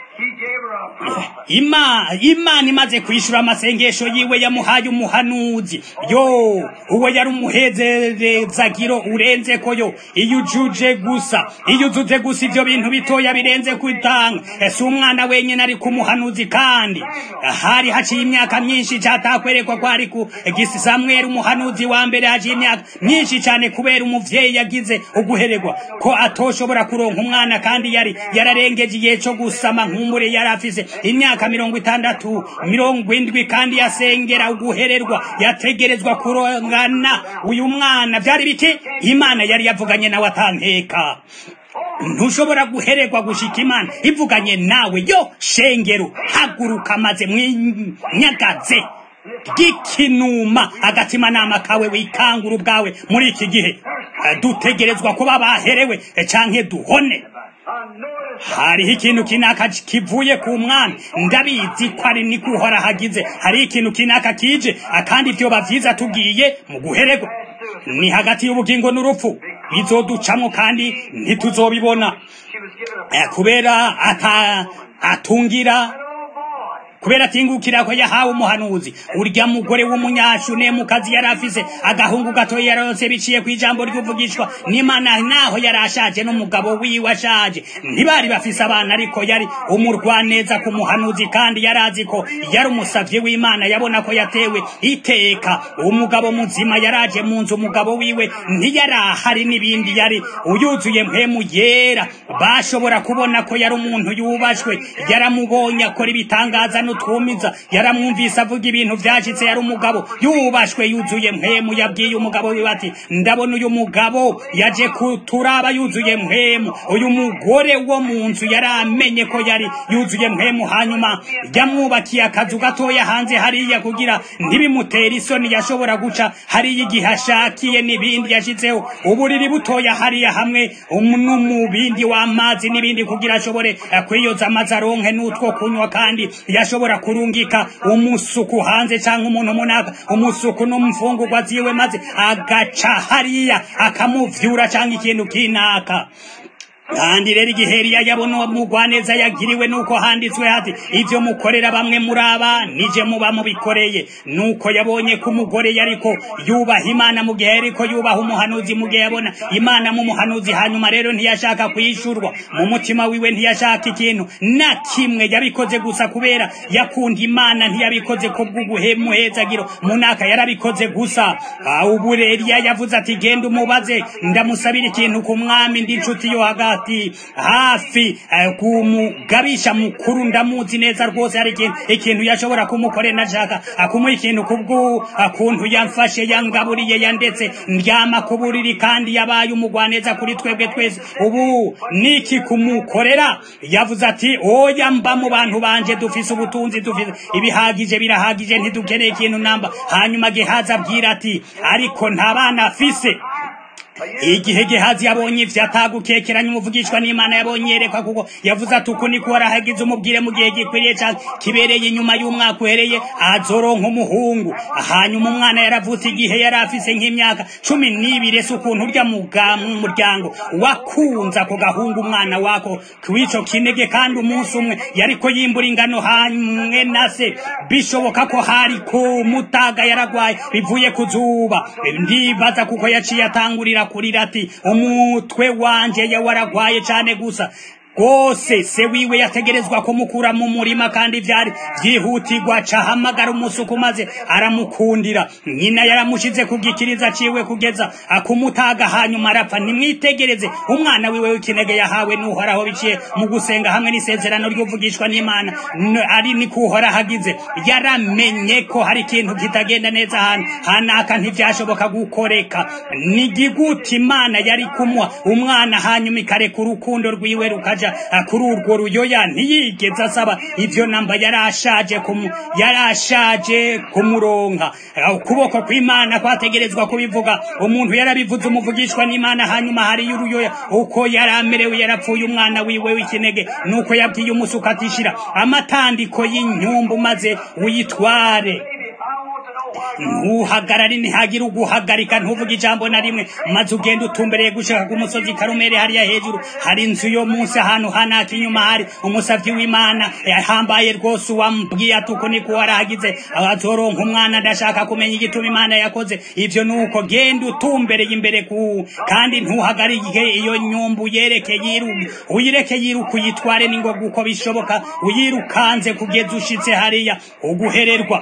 Ima Imana imaze kwishura amasengesho yiwe yamuhaye umuhanuzi yo uwo yari umuhezezagiro urenze ko yo iyo ujuje gusa iyo uzuze gusa ivyo bintu bitoya birenze kwitanga ese umwana wenyene ari ku muhanuzi kandi hari haciye imyaka myinshi catakwerekwa ko ari ku gisi Samweli umuhanuzi wa mbere haciye imyaka myinshi cyane kubera umuvyeyi yagize uguhererwa ko atoshobora kuronka umwana kandi yari yararengeje igihe cyo gusama nkumbure yari afise imyaka mirongo itandatu mirongo indwi kandi yasengera uguhererwa yategerezwa kurongana uyu mwana byari biki Imana yari yavuganye nawe atanteka ntushobora guhererwa gushika Imana ivuganye nawe yo shengero haguruka maze mwinyagaze gikinuma agatima nama kawe wikangura ubwawe muri iki gihe dutegerezwa kuba baherewe canke duhone hariho ikintu kinaka kivuye ku mwana ndabizi ko ari ni kuhora hagize hari ikintu kinaka kije akandi byo bavyiza tugiye mu guhererwa ni hagati y'ubugingo n'urupfu bizoducamwo kandi ntituzobibona kubera ata atungira kubera tingukira ko yahawe umuhanuzi urya mugore w'umunyashune mu kazi yarafise agahungu gato yaronse biciye ku ijambo ry'uvugishwa n'Imana naho yarashaje n'umugabo wiwe ashaje ntibari bafise abana ariko yari umurwaneza ku muhanuzi kandi yarazi ko yari umusavye w'Imana yabona ko yatewe iteka umugabo muzima yaraje mu nzu umugabo wiwe ntiyarahari n'ibindi yari uyuzuye mpemu yera bashobora kubona ko yari umuntu yubashwe yaramubonye akora ibitangaza twumiza yaramwumvise avuga ibintu byashitse yari umugabo yubashwe yuzuye mpemu yabwiye umugabo we bati ndabona uyu mugabo yaje kuturaba yuzuye mpemu uyu mugore wo mu nzu yaramenye ko yari yuzuye mpemu hanyuma yamwubakiye akazu gatoya hanze hariya kugira ntibimutera isoni yashobora guca hariya igihe ashakiye n'ibindi yashitseho uburiri butoya hariya hamwe n'umubindi w'amazi n'ibindi kugira ashobore kwiyoza amazi aronke n'utwo kunywa kandi yashobora kurungika umusuku hanze cyangwa umuntu munaka umusuku n'umfungurwa ziwe maze agaca hariya akamuvyura cyangwa ikintu kinaka kandi rero igihe Eliya yabona mugwaneza yagiriwe nuko handitswe hati ivyo mukorera bamwe muraba nije muba mubikoreye nuko yabonye ko umugore yariko yubaha Imana mu gihe ariko yubaha umuhanuzi mu gihe yabona Imana mu muhanuzi hanyuma rero ntiyashaka kwishurwa mu mutima wiwe ntiyashaka ikintu na kimwe yabikoze gusa kubera yakunda Imana ntiyabikoze ko bw'uguhemuhezagiro munaka yarabikoze gusa ubu Eliya yavuze ati genda umubaze ndamusabira ikintu ku mwami ndi inshuti yo hagati hafi kumugabisha mukuru ndamuzi neza rwose hari ikintu yashobora kumukorera nashaka akumuha ikintu kubwo akuntu yamfashe yangaburiye yandetse ndyama kuburiri kandi yabaye umugwaneza kuri twebwe twese ubu niki kumukorera yavuze ati oya mba mu bantu banje dufise ubutunzi dufise ibihagije birahagije ntidukeneye ikintu namba hanyuma Gehazi abwira ati ariko nta bana afise igihe Gehazi yabonye ivyo atagukekeranya umuvugishwa n'Imana yabonye yerekwa kuko yavuze ati uku niko warahagize umubwire mu gihe gikwiriye cyane kibereye inyuma y'umwaka uhereye azoronka umuhungu hanyuma umwana yaravutse igihe yari afise nk'imyaka cumi n'ibiri se ukuntu urya mu muryango wakunza ko gahungu umwana wako kwico kinege kandi umunsi umwe yariko yimbura ingano hamwe na se bishoboka ko hari ko mutaga yaragwaye bivuye kuzuba ndibaza kuko yaciye atangurira kurira ati umutwe wanje ya waragwaye cyane gusa Gose se wiwe yategerezwa kumukura mu murima kandi vyari vyihutirwa cahamagara umusuku maze aramukundira nyina yaramushize kugikiriza ciwe kugeza akumutaga hanyuma arapfa nimwitegereze umwana wiwe w'ikinege yahawe n'uhoraho biciye mu gusenga hamwe n'isezerano ry'uvugishwa n'Imana ari ni kuhora hagize yaramenye ko hari ikintu kitagenda neza hano hanaka ntivyashoboka gukoreka ni giguti Imana yari kumwa umwana hanyuma ikareka urukundo rwiwe rukaja kuri urwo ruyoya ntiyigeze asaba ivyo namba yarashaje kumu yarashaje kumuronka ukuboko kw'Imana kwategerezwa kubivuga umuntu yarabivuze umuvugishwa n'Imana hanyuma hari y'uruyoya uko yaramerewe yarapfuye umwana wiwe w'ikinege nuko yabwiye umusuka atishira amatandiko y'inyumbu maze uyitware ntuhagarare ntihagira uguhagarika ntuvuga ijambo na rimwe maze ugenda utumbereye gushaka ku musozi Karumeli hariya hejuru hari inzu yo munsi ahantu hanaka inyuma hari umusavyi w'Imana yahambaye rwose wambwiye ati uko niko warahagize azoronka umwana ndashaka kumenya igituma Imana yakoze ivyo nuko genda utumbereye imbere ku kandi ntuhagarike iyo nyumbu yereke yiru uyireke yiruka uyitware ningoga uko bishoboka uyirukanze kugeza ushitse hariya uguhererwa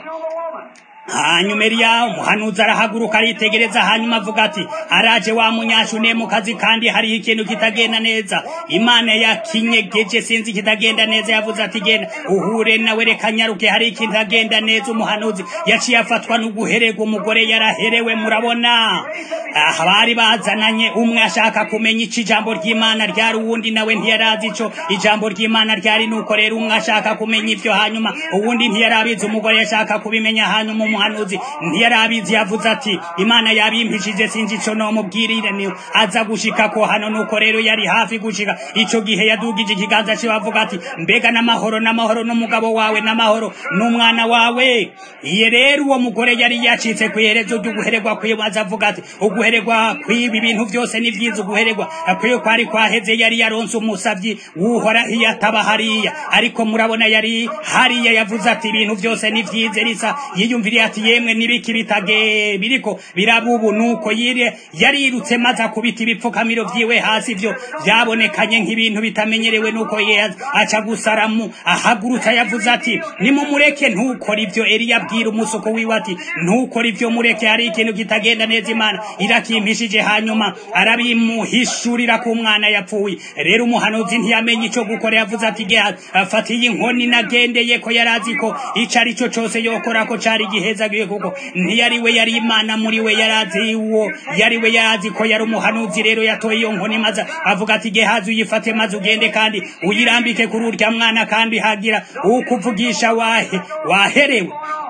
hanyuma Eliya umuhanuzi arahaguruka aritegereza hanyuma avuga ati araje wa munyashune mu kazi kandi hari ikintu kitagenda neza Imana yakinyegeje sinzi kitagenda neza yavuze ati genda uhure nawe reka nyaruke hari ikintu kitagenda neza umuhanuzi yaciye afatwa n'uguherega umugore yaraherewe murabona aha bari bazananye umwe ashaka kumenya iki ijambo ry'Imana ryari uwundi nawe ntiyarazi ico ijambo ry'Imana ryari nuko rero umwe ashaka kumenya ivyo hanyuma uwundi ntiyarabizi umugore yashaka kubimenya hanyuma umuhanuzi ntiyarabizi yavuze ati Imana yabimpishije sinzi ico no mubwirire ni aza gushika ko hano nuko rero yari hafi gushika ico gihe yadugije ikiganza cyo avuga ati mbega n'amahoro n'amahoro n'umugabo wawe n'amahoro n'umwana wawe iye rero uwo mugore yari yacitse kwiherezo ry'uguhererwa kwibaza avuga ati uguhererwa kwibi bintu byose ni vyiza uguhererwa akwiye kwari kwaheze yari yaronse umusavyi wuhora yataba hariya ariko murabona yari hariya yavuze ati ibintu byose ni vyiza risa yiyumviriye ati yemwe nibiki bitage biriko birabubu nuko yire yarirutse maza kubita ibipfukamiro vyiwe hasi vyo byabonekanye nk'ibintu bitamenyerewe nuko ye aca gusaramu ahagurutsa yavuze ati nimumureke ntukora ivyo Eliya abwira umusuko wiwe ati ntukora ivyo mureke hari ikintu kitagenda neza Imana irakimpishije hanyuma arabimuhishurira ku mwana yapfuye rero umuhanuzi ntiyamenye ico gukora yavuze ati Gehazi afatiye inkoni nagendeye ko yarazi ko ico ari cyo cose yokora ko cari gihezagiye kuko ntiyari we yari Imana muri we yarazi uwo yari we yarazi ko yari umuhanuzi rero yatoye iyo nkoni maze avuga ati Gehazi uyifate maze ugende kandi uyirambike kuri urya mwana kandi hagira ukuvugisha wahe waherewe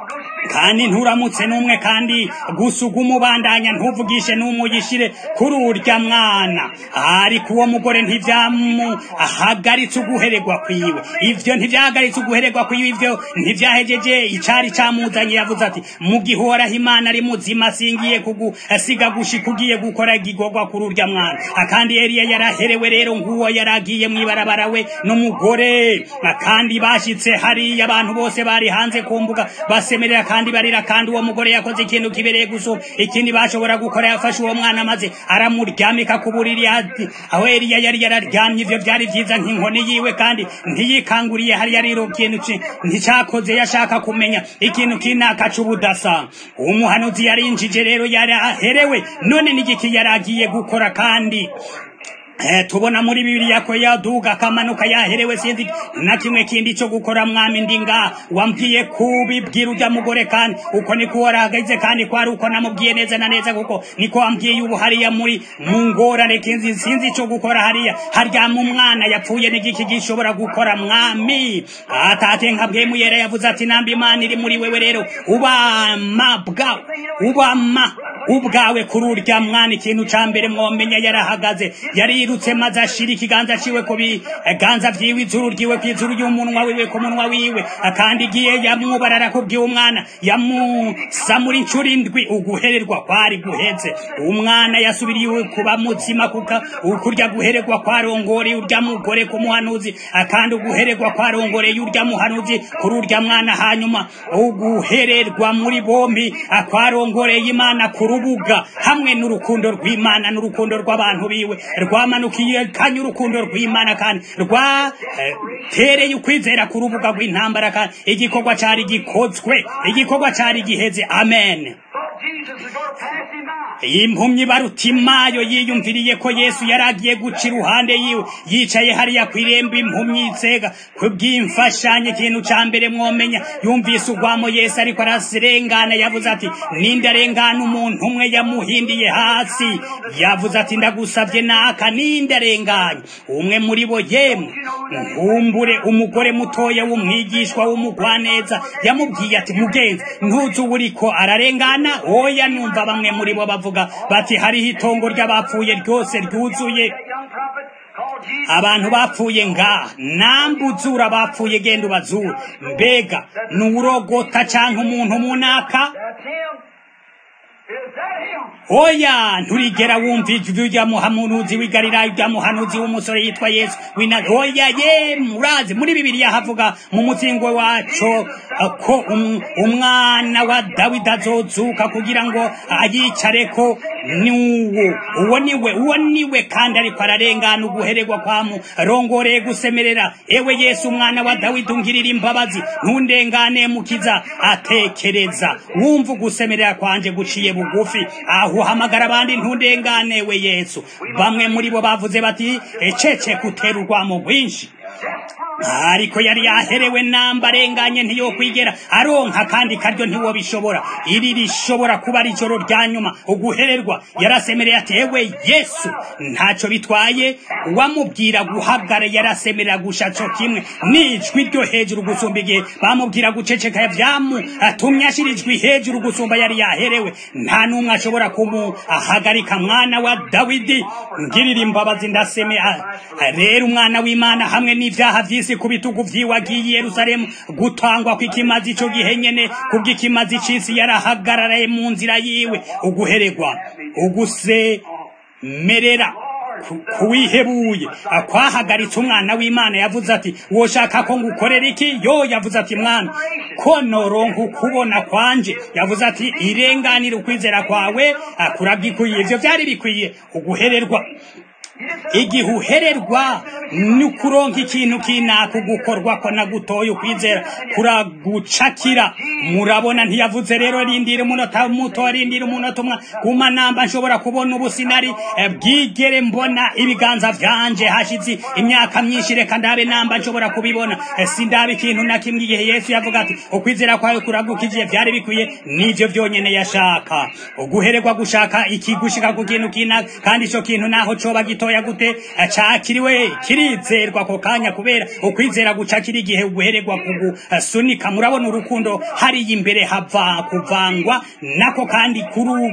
kandi nturamutse numwe kandi gusuga umubandanya ntuvugishe numuyishire kuri urya mwana ariko uwo mugore ntivyamu ahagaritse uguhererwa kwiwe ivyo ntivyahagaritse uguhererwa kwiwe ivyo ntivyahejeje icari camuzanye yavuze ati mu gihora Imana ari muzima singiye kugu asiga gushikugiye gukora igigorwa kuri urya mwana akandi Eliya yaraherewe rero nguwo yaragiye mwibarabara we n'umugore kandi bashitse hari abantu bose bari hanze kumbuga basemerera kandi barira kandi uwo mugore yakoze ikintu kibereye guso ikindi bashobora gukora yafashe uwo mwana maze aramuryamika ku buriri aho Eliya yari yararyamye ivyo byari vyiza nk'inkoni yiwe kandi ntiyikanguriye hari yariro kintu nticakoze yashaka kumenya ikintu kinaka c'ubudasa umuhanuzi yarinjije rero yari aherewe none n'igiki yaragiye gukora kandi Eh, tubona muri Bibiliya ko yaduga akamanuka yaherewe sinzi na kimwe kindi cyo gukora mwami ndinga wambwiye kubibwira ujya mugore kandi uko niko warahagaze kandi kwari uko namubwiye neza na neza kuko niko wambwiye ubu hariya muri mungorane kinzi sinzi cyo gukora hariya harya mu mwana yapfuye n'igiki gishobora gukora mwami atate nkabwe muyera yavuze ati nambi Imana iri muri wewe rero ubama bwa ubama ubwawe kururya mwana ikintu cambere mwomenya yarahagaze yari yirutse maze ashira ikiganza ciwe ko biganza vyiwe izuru ryiwe kw'izuru y'umunwa wiwe ku munwa wiwe akandi giye yamwubarara kubwiye umwana yamusamura incuro indwi uguhererwa kwari guheze umwana yasubiriye kuba muzima kuka ukurya guhererwa kwarongore urya mugore ku muhanuzi akandi uguhererwa kwarongore urya muhanuzi kuri urya mwana hanyuma uguhererwa muri bombi akwarongore y'Imana ku rubuga hamwe n'urukundo rw'Imana n'urukundo rw'abantu biwe rwamanukiye kanya urukundo rw'Imana kandi rwa eh, tereye ukwizera ku rubuga rw'intambara kandi igikorwa cari gikozwe igikorwa cari giheze amen. Impumyi Barutimayo yiyumviriye ko Yesu yaragiye guca iruhande yiwe yicaye hariya kwiremba impumyi itsega kubw'imfashanye ikintu cambere mwomenya yumvise ugwamo Yesu ariko arasirengana yavuze ati ninde arengana umuntu umwe yamuhindiye hasi yavuze ati ndagusavye naka ninde arenganye umwe muri bo yemwe nkumbure umugore mutoya w'umwigishwa w'umugwaneza yamubwiye ati mugenzi ntuzu uriko ararengana oya numva bamwe muri bo bavuga bati hariho itongo ry'abapfuye ryose ryuzuye abantu bapfuye nga nambuzura bapfuye genda ubazura mbega n'urogota canke umuntu munaka oya nturigera wumva ijwi rya muhanuzi w'i Galilaya rya muhanuzi w'umusore yitwa Yesu wina oya ye murazi muri Bibiliya havuga mu muzingo waco ko um, umwana wa Dawidi azozuka kugira ngo ayicareko niwo uwo niwe uwo niwe kandi ariko ararengana uguhererwa kwamu rongoreye gusemerera ewe Yesu umwana wa Dawidi ungirira imbabazi ntundengane mukiza atekereza wumva ugusemerera kwanje guciye bugufi aho hamagara abandi ntundengane we Yesu bamwe muri bo bavuze bati ecece kutera urwamo rwinshi ariko yari yaherewe namba arenganye ntiyo kwigera aronka kandi karyo ntiwo bishobora iri rishobora kuba ari ijoro rya nyuma uguhererwa yarasemereye ati ewe Yesu ntaco bitwaye wamubwira guhagara yarasemerera gushaco kimwe nijwi ryo hejuru gusumba igihe bamubwira guceceka yavyamu atumye ashirijwe hejuru gusumba yari yaherewe nta numwe ashobora kumu ahagarika mwana wa Dawidi ngirira imbabazi ndaseme rero umwana w'Imana hamwe n'ivyaha vy'isi ku bitugu vyiwagiye Yerusalemu gutangwa kw'ikimazi ico gihe nyene kubw'ikimazi c'isi yarahagararaye mu nzira yiwe uguhererwa uguse merera kuwihebuye akwahagaritse umwana w'Imana yavuze ati woshaka ko ngukorera iki yo yavuze ati mwana ko noronka ukubona kwanje yavuze ati irenganira ukwizera kwawe akurabwikuye ivyo vyari bikwiye uguhererwa igihe uhererwa n'ukuronka ikintu kinaka gukorwa ko nagutoye ukwizera kuragucakira murabona ntiyavuze rero rindira umunota muto rindira umunota umwe kuma namba nshobora kubona ubusinari bwigere mbona ibiganza vyanje hashize imyaka myinshi reka ndabe namba nshobora kubibona sindabe ikintu na kimwe igihe Yesu yavuga ati ukwizera kwawe kuragukije vyari bikwiye nivyo vyonyene yashaka uguhererwa gushaka ikigushika ku kintu kinaka kandi ico kintu naho coba gitoya gute acakiriwe kirizerwa ko kanya kubera ukwizera gucakira igihe uguhererwa kugusunika murabona urukundo hari imbere hava kuvangwa nako kandi kuru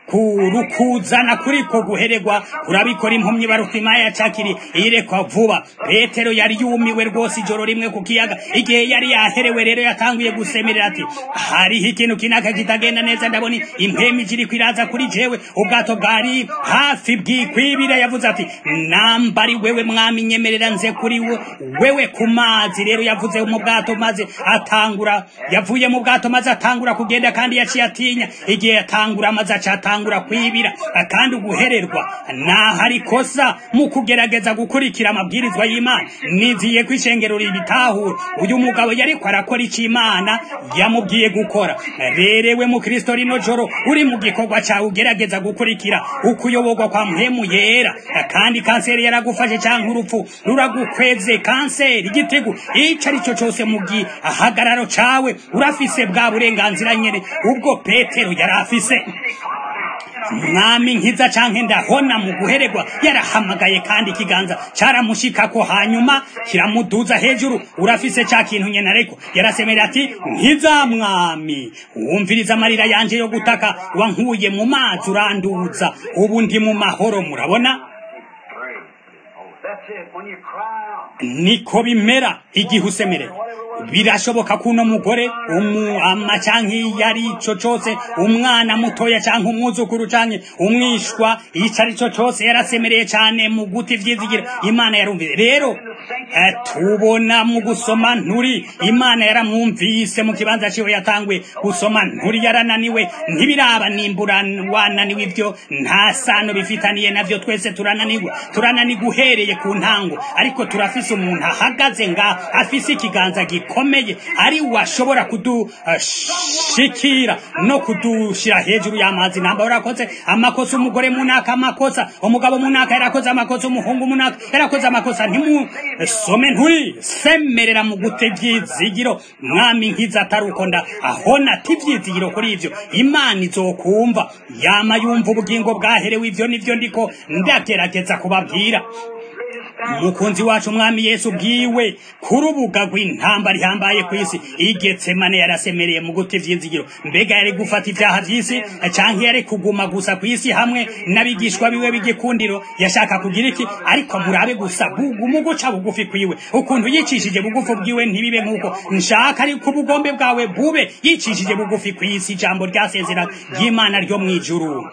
kurukuzana kuriko guhererwa kurabikora impumyi Barutimayo yacakiri irekwa vuba Petero yari yumiwe rwose ijoro rimwe ku kiyaga igihe yari yaherewe rero yatanguye gusemerera ati hariho ikintu kinaka kitagenda neza ndabona impemi ziri kwiraza kuri jewe ubwato bwari hafi bwikwibira yavuze ati nambari wewe mwami nyemerera nze kuri we wewe ku mazi rero yavuze mu bwato maze atangura yavuye mu bwato maze atangura kugenda kandi yaciye atinya igihe yatangura maze acatanga utangura kwibira kandi uguhererwa naho ari kosa mu kugerageza gukurikira amabwirizwa y'Imana. Niziye kwishengero ribitahura uyu mugabo yari ko arakora iki Imana yamubwiye gukora. Rerewe mu Kristo rino joro uri mu gikorwa cyawe ugerageza gukurikira ukuyoborwa kwa mpemu yera, kandi kanseri yaragufashe cyangwa urupfu ruragukweze kanseri igitego ico ari cyo cyose mu gihagararo cawe urafise bwa burenganzira nyene ubwo Petero yarafise. Mwami nkiza canke ndahona mu guhererwa yarahamagaye kandi ikiganza caramushikako hanyuma kiramuduza hejuru. Urafise ca kintu nyene ariko yarasemera ati nkiza Mwami, wumviriza amarira yanje yo gutaka, wankuye mu mazi uranduza, ubu ndi mu mahoro. Murabona niko bimera igihe usemereye. Birashoboka kuno mugore umu ama canke yari ico cose, umwana mutoya canke umwuzukuru canke umwishwa ico ari cyo cose yarasemereye cane mu guti vyizigira Imana yarumvise. Rero tubona mu gusoma nturi Imana yaramwumvise mu kibanza ciwe yatangwe gusoma nturi yarananiwe. Ntibiraba nimbura wananiwe, ivyo nta sano bifitaniye navyo. Twese turananiwe turananiwe uhereye ku ntango, ariko turafise umuntu ahagaze nga afise ikiganza gikomeye ari washobora kudushikira uh, no kudushira hejuru y'amazi. Namba urakoze amakosa umugore munaka, amakosa umugabo munaka yarakoze amakosa, umuhungu munaka yarakoze amakosa. Ntimu some nturi semerera mu gute vyizigiro. Mwami nkiza atarukonda ahona tivyizigiro kuri ivyo Imana izokumva, yama yumva ubugingo bwaherewe. Ivyo nivyo ndiko ndagerageza kubabwira. Mukunzi wacu Mwami Yesu bwiwe kurubuga rw'intambara ihambaye kwisi igetsemane yarasemereye mu guti vyizigiro. Mbega yari gufata ivyaha vy'isi canke yari kuguma gusa kwisi hamwe n'abigishwa biwe b'igikundiro? Yashaka kugira iki? Ariko murabe gusa mu guca bugufi kwiwe, ukuntu yicishije bugufi bwiwe ntibibe nk'uko nshaka, ariko ubugombe bwawe bube yicishije bugufi kwisi. Ijambo ryasezera ry'Imana ryo mwijuru.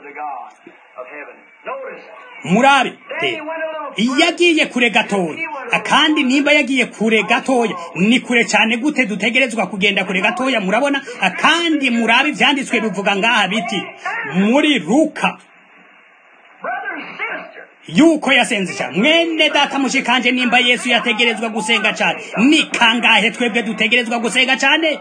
Murabe yagiye kure gatoya, kandi nimba yagiye kure gatoya ni kure cyane gute dutegerezwa kugenda kure gatoya. Murabona, kandi murabe ivyanditswe bivuga ngaha biti muri Luka yuko yasenze cyane. Mwene data mushikanje, nimba Yesu yategerezwa gusenga cyane, ni kangahe twebwe dutegerezwa gusenga cyane?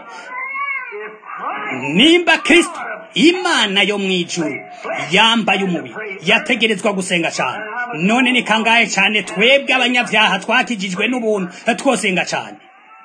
Nimba Kristo Imana yo mwijuru yambaye umubiri yategerezwa gusenga cyane, none ni kangahe cyane twebwe abanyavyaha twakijijwe n'ubuntu twosenga cyane?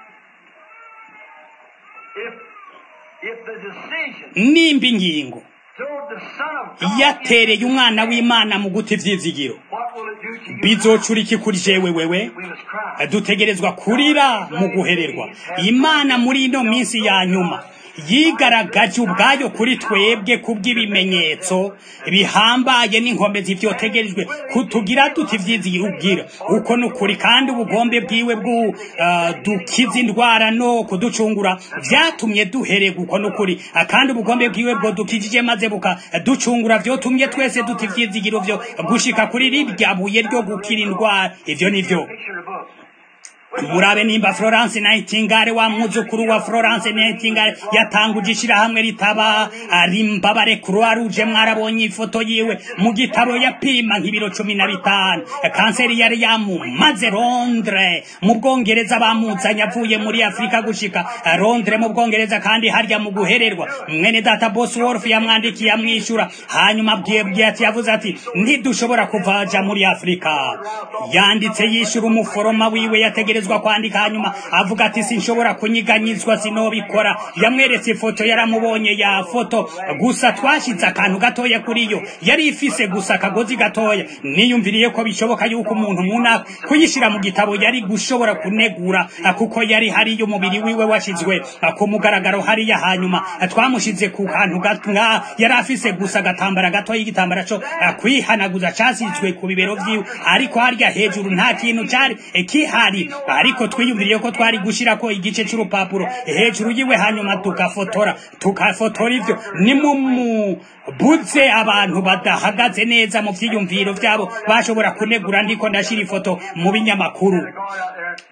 Nimba ingingo yatereye umwana w'Imana mu guti vyizigiro, bizocuriki kuri jewe wewe? Dutegerezwa kurira mu guhererwa. Imana muri ino minsi ya nyuma yigaragaje ubwayo kuri twebwe kubw'ibimenyetso bihambaye n'inkombe z'ivyotegerejwe kutugira duti vyizigiro. Uko nukuri, kandi ubugombe bwiwe bwu uh, dukiza indwara no kuducungura vyatumye duhererwa. Uko nukuri, kandi ubugombe bwiwe bwo dukijije maze buka ducungura vyotumye twese duti vyizigiro vyo gushika kuri rirya buye ryo gukira indwara. Ivyo nivyo murabe. Nimba Florence Nightingale wa muzukuru wa Florence Nightingale yatanguje ishirahamwe ritaba arimbabare Croix Rouge, mwarabonye ifoto yiwe mu gitabo yapima nk'ibiro cumi na bitanu. Kanseri yari yamumaze Londres mu Bwongereza, bamuzanye avuye muri Afrika gushika Londres mu Bwongereza, kandi harya mu guhererwa mwene data Bosworth yamwandikiye amwishura, hanyuma bwiye ati yavuze ati ntidushobora kuvaja muri Afrika. Yanditse yishura umuforoma wiwe yategere kwandika, hanyuma avuga ati sinshobora kunyiganyizwa, sinobikora. Yamweretse ifoto, yaramubonye ya foto gusa twashize akantu gatoya kuri yo, yari ifise gusa akagozi gatoya. Niyumviriye ko bishoboka yuko umuntu muna kuyishira mu gitabo yari gushobora kunegura, kuko yari hari yo mubiri wiwe washizwe ku mugaragaro hariya. Hanyuma twamushize ku kantu gatunga, yari afise gusa gatambara gatoya, igitambara cyo kwihanaguza casizwe ku bibero vyiwe, ariko harya hejuru nta kintu cyari kihari. Ariko twiyumviriye ko twari gushira ko igice cy'urupapuro hejuru yiwe, hanyuma tukafotora tukafotora ivyo. Ni mu buze abantu badahagaze neza mu vyiyumviro vyabo bashobora kunegura, ndiko ndashira ifoto mu binyamakuru.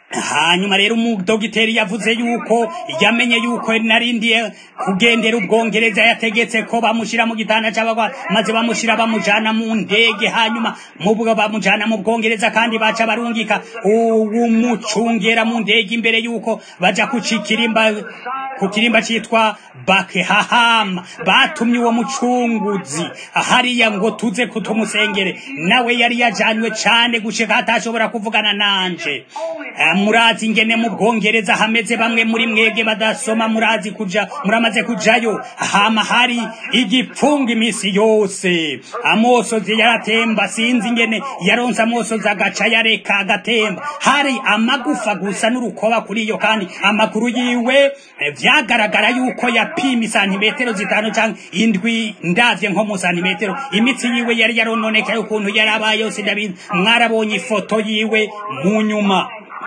hanyuma rero umudogiteri yavuze yuko yamenye yuko narindiye kugendera ubwongereza, yategetse ko bamushira mu gitanda c'abagwa maze bamushira bamujana mu ndege, hanyuma mubwo bamujana mu bwongereza kandi baca barungika uwumucungera mu ndege imbere yuko baja kucikirimba ku kirimba citwa Buckingham. Batumye uwo mucunguzi hariya ngo tuze kutumusengere, nawe yari yajanywe cane gushika atashobora kuvugana nanje. Murazi ingene mu bwongereza hameze, bamwe muri mwege badasoma murazi kuja muramaze kujayo, hama hari igipfunga imisi yose, amosozi yaratemba, sinzi ingene yaronse amosozi agaca yareka agatemba, hari amagufa gusa n'urukoba kuri iyo, kandi amakuru yiwe vyagaragara yuko yapima santimetero zitanu canke indwi, ndavye nko mu santimetero, imitsi yiwe yari yarononekaye ukuntu yarabaye yose. Ndabizi mwarabonye ifoto yiwe mu nyuma.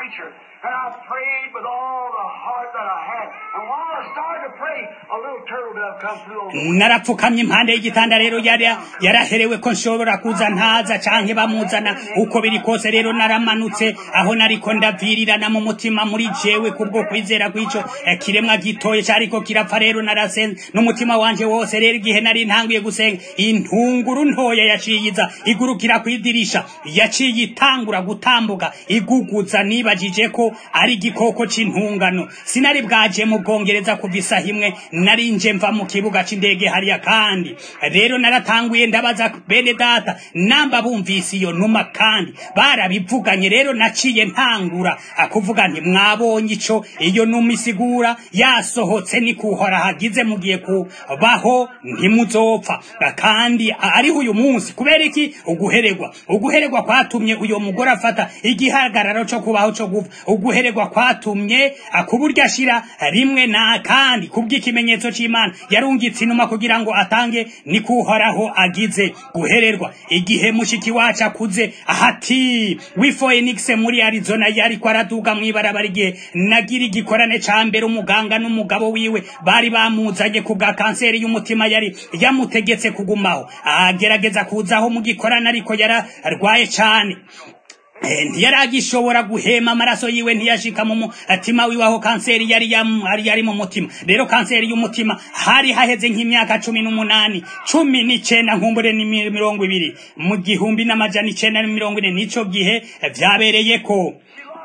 And I prayed with all the heart that I had. And while I started to pray, a little turtle dove come through over the narapfukamye impande y'igitanda rero yari yaraherewe ko nshobora kuza ntaza canke bamuzana uko biri kose. Rero naramanutse aho nariko ndavirirana mu mutima muri jewe kubwo kwizera kw'ico kiremwa gitoye cariko kirapfa. Rero narasenze n'umutima wanje wose. Rero igihe nari ntanguye gusenga, intunguru ntoya yaciyiza igurukira kwidirisha, yaciye itangura gutambuka iguguza. Nibajije ko ari igikoko c'intungano. Sinari bwaje mu Bwongereza kuva isaha imwe, nari nje mva mu kibuga c'indege hariya, kandi rero naratanguye ndabaza bene data namba bumvise iyo numa, kandi barabivuganye. Rero naciye ntangura akuvuga nti mwabonye ico iyo numa isigura, yasohotse ni kuhora hagize mugiye kubaho ntimuzopfa. Kandi ariho uyu munsi kubera iki? Uguhererwa. Uguhererwa kwatumye uyo mugore afata igihagararo co kubaho co gupfa. Uguhererwa kwatumye akuburya ashira rimwe na kandi kubw'ikimenyetso c'Imana yarungitse inuma kugira ngo atange ni kuhoraho agize guhererwa. Igihe mushiki wacu akuze ahati Phoenix muri Arizona yari kwaraduga mwibarabara, igihe nagira igikorane ca mbere, umuganga n'umugabo wiwe bari bamuzanye kubwa kanseri y'umutima, yari yamutegetse kugumaho agerageza kuzaho mu gikorane, ariko yararwaye cane. ntiyaragishobora guhema, amaraso yiwe ntiyashika mu mutima wiwe aho kanseri yari yari yari mu mutima. Rero kanseri y'umutima hari haheze nk'imyaka cumi n'umunani cumi n'icenda nkumbure ni mirongo ibiri mu gihumbi n'amajana icenda na mirongo ine, nico gihe vyabereyeko.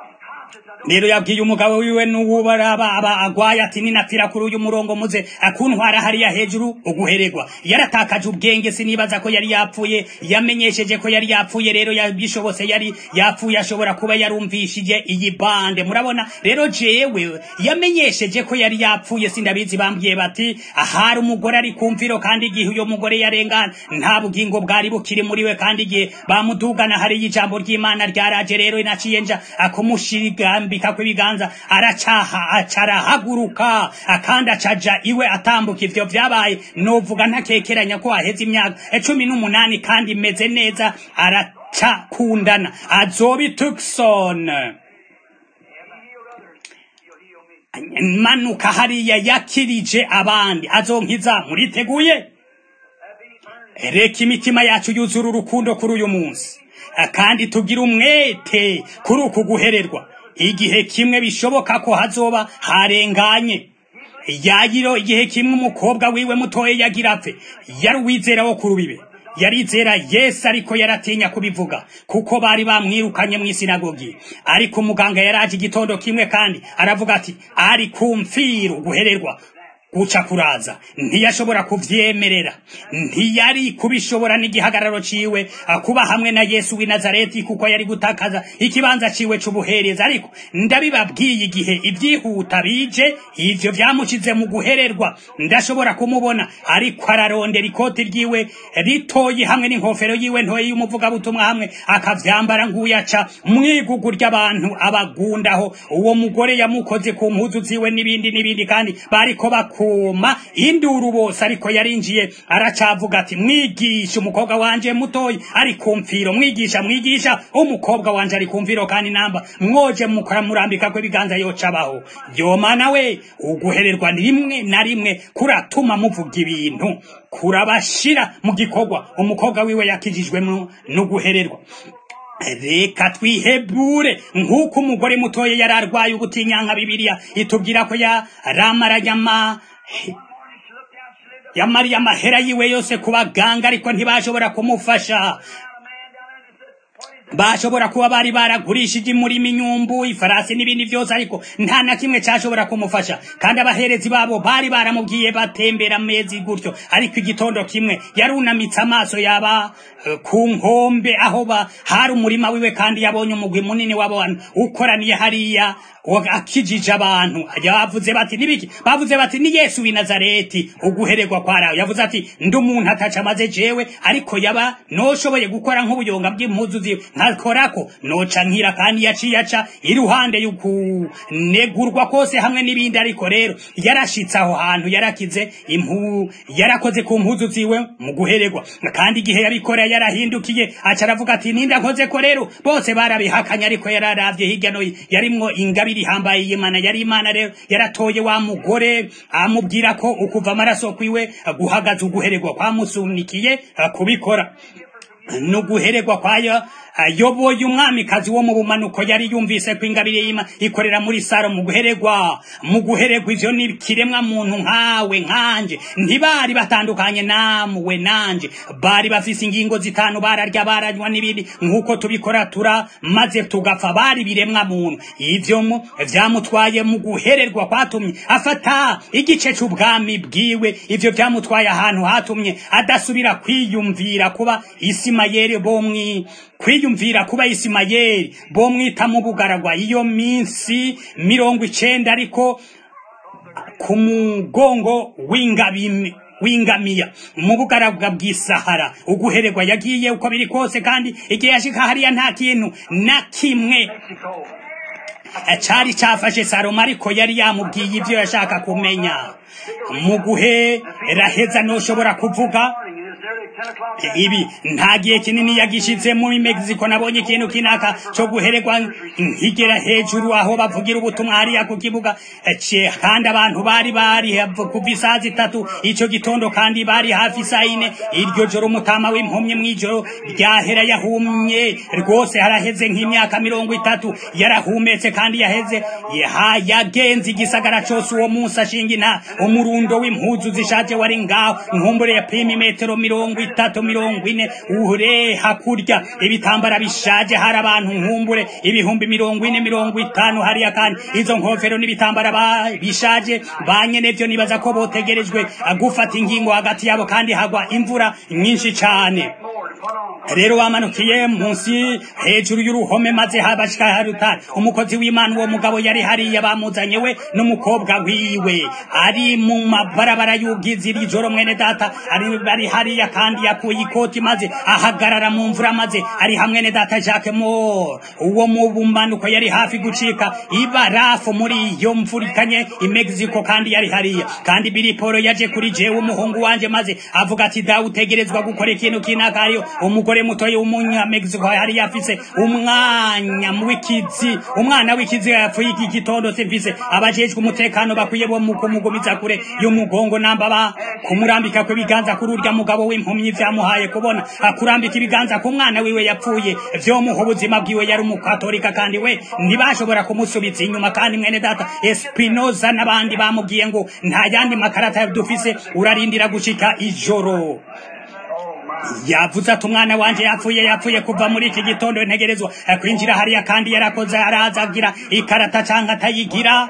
Rero yabwiye umugabo wiwe n'uwubaraba aba agwaye ati ninapfira kuri uyu murongo muze akuntwara hariya hejuru uguhererwa. Yaratakaje ubwenge, sinibaza ko yari yapfuye, yamenyesheje ko yari yapfuye. Rero yabishobose yari yapfuye, ashobora kuba yarumvishije iyi bande, murabona. Rero jewe yamenyesheje ko yari yapfuye, sindabizi. Bambwiye bati ahari umugore ari kumviro, kandi igihe uyo mugore yarengana nta bugingo bwari bukiri muri we, kandi igihe bamudugana hari ijambo ry'Imana ryaraje. Rero naciye nja akumushiriga mbika kwibiganza, aracaha acarahaguruka akanda acaja iwe atambuka. Ivyo vyabaye novuga ntakekeranya ko aheze imyaka cumi n'umunani, kandi meze neza, araca kundana. Azobi Tucson manuka hariya yakirije abandi, azonkiza. Muriteguye? Reka imitima yacu yuzura urukundo kuri uyu munsi, kandi tugira umwete kuri uku guhererwa. Igihe kimwe bishoboka ko hazoba harenganye. Yagiro igihe kimwe umukobwa wiwe mutoye yagira apfe, yari uwizera wo kurubibe, yarizera Yesu, ariko yaratinya kubivuga kuko bari bamwirukanye mu isinagogi. Ariko umuganga yaraje igitondo kimwe, kandi aravuga ati ari kumfira guhererwa guca kuraza. Ntiyashobora kuvyemerera, ntiyari kubishobora n'igihagararo ciwe kuba hamwe na Yesu w'i Nazareti, kuko yari gutakaza ikibanza ciwe c'ubuhereza. Ariko ndabibabwiye, igihe ivyihuta bije, ivyo vyamushize mu guhererwa. Ndashobora kumubona ariko ararondera ikoti ryiwe ritoyi hamwe n'inkofero yiwe ntoyi y'umuvugabutumwa, hamwe akavyambara nk'uyaca mwigugu ry'abantu abagundaho. Uwo mugore yamukoze ku mpuzu ziwe n'ibindi n'ibindi, kandi bariko bakuma induru bose. Ariko yarinjiye aracavuga ati mwigisha, umukobwa wanje mutoyi ari kumfiro. Mwigisha mwigisha, umukobwa wanje ari kumfiro, kandi namba mwoje mukora murambika ko ibiganza yocabaho. Yomana we, uguhererwa rimwe na rimwe kuratuma muvuga ibintu, kurabashira mu gikorwa. Umukobwa wiwe yakijijwe no guhererwa. reka twihebure nk'uko umugore mutoya yari arwaye ubutinyanka Bibiliya itubwira ko yaramaranye ama yamariye amahera yiwe yose ku baganga ariko ntibashobora kumufasha. Bashobora kuba bari baragurishije muri minyumbu ifarasi n'ibindi byose ariko nta na kimwe cyashobora kumufasha, kandi abaherezi babo bari baramubwiye batembera amezi gutyo, ariko igitondo kimwe yarunamitse amaso yaba uh, ku nkombe aho ba hari umurima wiwe, kandi yabonye umugwi munini w'abantu ukoraniye hariya akijije abantu. Yavuze bati nibiki? Bavuze bati ni Yesu w'i Nazareti uguhererwa kwaraho. Yavuze ati ndi umuntu ataca maze jewe, ariko yaba noshoboye gukora nk'ubuyonga bw'impuzu ziwe nkakorako noca nkira, kandi yaciye aca iruhande y'ukunegurwa kose hamwe n'ibindi. Ariko rero yarashitse aho hantu, yarakize impu yarakoze ku mpuzu ziwe mu guhererwa, kandi igihe yabikora yarahindukiye aca aravuga ati ninda nkoze ko. Rero bose barabihakanye, ariko yararavye hirya no yarimwo ingabire ihambaye y'Imana. Yari Imana rero yaratoye wa mugore amubwira ko ukuva amaraso kwiwe guhagaze uguhererwa kwamusunikiye kubikora. Nuguhererwa kwayo ayoboye umwamikazi wo mu bumanuko yari yumvise ko ingabire y'Imana ikorera muri Saro mu guhererwa. Mu guhererwa ivyo ni kiremwa muntu nkawe nkanje, ntibari batandukanye namwe nanje, bari bafise ingingo zitanu, bararya baranywa n'ibindi nkuko tubikora tura maze tugapfa. Bari biremwa muntu. Ivyo mu vyamutwaye mu guhererwa kwatumye afata igice c'ubwami bwiwe. Ivyo vyamutwaye ahantu hatumye adasubira kwiyumvira kuba Isimayeli bomwi kwiyumvira kuba Isimayeli bomwita mu bugaragwa iyo minsi mirongo icenda, ariko ku mugongo w'ingabime wingamiya mu bugaragwa bw'Isahara. Uguhererwa yagiye uko biri kose, kandi igihe yashika hariya nta kintu na kimwe cari cafashe Salomo, ariko yari yamubwiye ivyo yashaka kumenya. Mu guhe raheza noshobora kuvuga ibi nta gihe kinini yagishize muri Mexico. Nabonye ikintu kinaka cyo guhererwa nkigera hejuru aho bavugira ubutumwa hariya ku kibuga, kandi abantu bari bari kuva isaha zitatu ico gitondo, kandi bari hafi saa ine. Iryo joro umutama w'impumyi mw'ijoro ryahera yahumye rwose, haraheze nk'imyaka mirongo itatu yarahumetse, kandi yaheze yagenze igisagara cose uwo munsi ashingina umurundo w'impuzu zishaje wari ngaho nkumbure ya primi metero mirongo itatu mirongo ine uhure hakurya ibitambara bishaje. Hari abantu nkumbure ibihumbi mirongo ine mirongo itanu hariya, kandi izo nkofero n'ibitambara bishaje banyene vyo nibaza ko botegerejwe gufata ingingo hagati yabo, kandi hagwa imvura nyinshi cane. Rero wamanukiye munsi hejuru y'uruhome, maze habashika harutari umukozi w'Imana. Uwo mugabo yari hariya bamuzanye we n'umukobwa wiwe, ari mu mabarabara y'ubwizi ijoro. Mwene data ari bari hariya, kandi yakuye ikoti maze ahagarara mu mvura, maze ari hamwe ne data Jacques Moore. Uwo mu bumanuko yari hafi gucika ibarafu muri iyo mvurikanye i Mexico, kandi yari hariya. Kandi Billy Paul yaje kuri jewe umuhungu wanje, maze avuga ati da utegerezwa gukora ikintu kinaka. Ariyo umugore mutoye w'umunya Mexico yari yafise umwanya mwikizi umwana w'ikizi yapfuye iki gitondo. Simvise abajejwe umutekano bakwiye bo mu kumugumiza kure y'umugongo, namba ba kumurambika ko biganza kuri urya mugabo w'impumyi vyamuhaye kubona akurambika ibiganza ku mwana wiwe yapfuye. Vyo muho ubuzima bwiwe yari umukatolika, kandi we ntibashobora kumusubiza inyuma. Kandi mwene data Espinoza n'abandi bamubwiye ngo nta yandi makarata dufise, urarindira gushika ijoro. Yavuze ati umwana wanje yapfuye yapfuye kuva muri iki gitondo, ntegerezwa kwinjira hariya. Kandi yarakoze arazagira ikarata canke atayigira,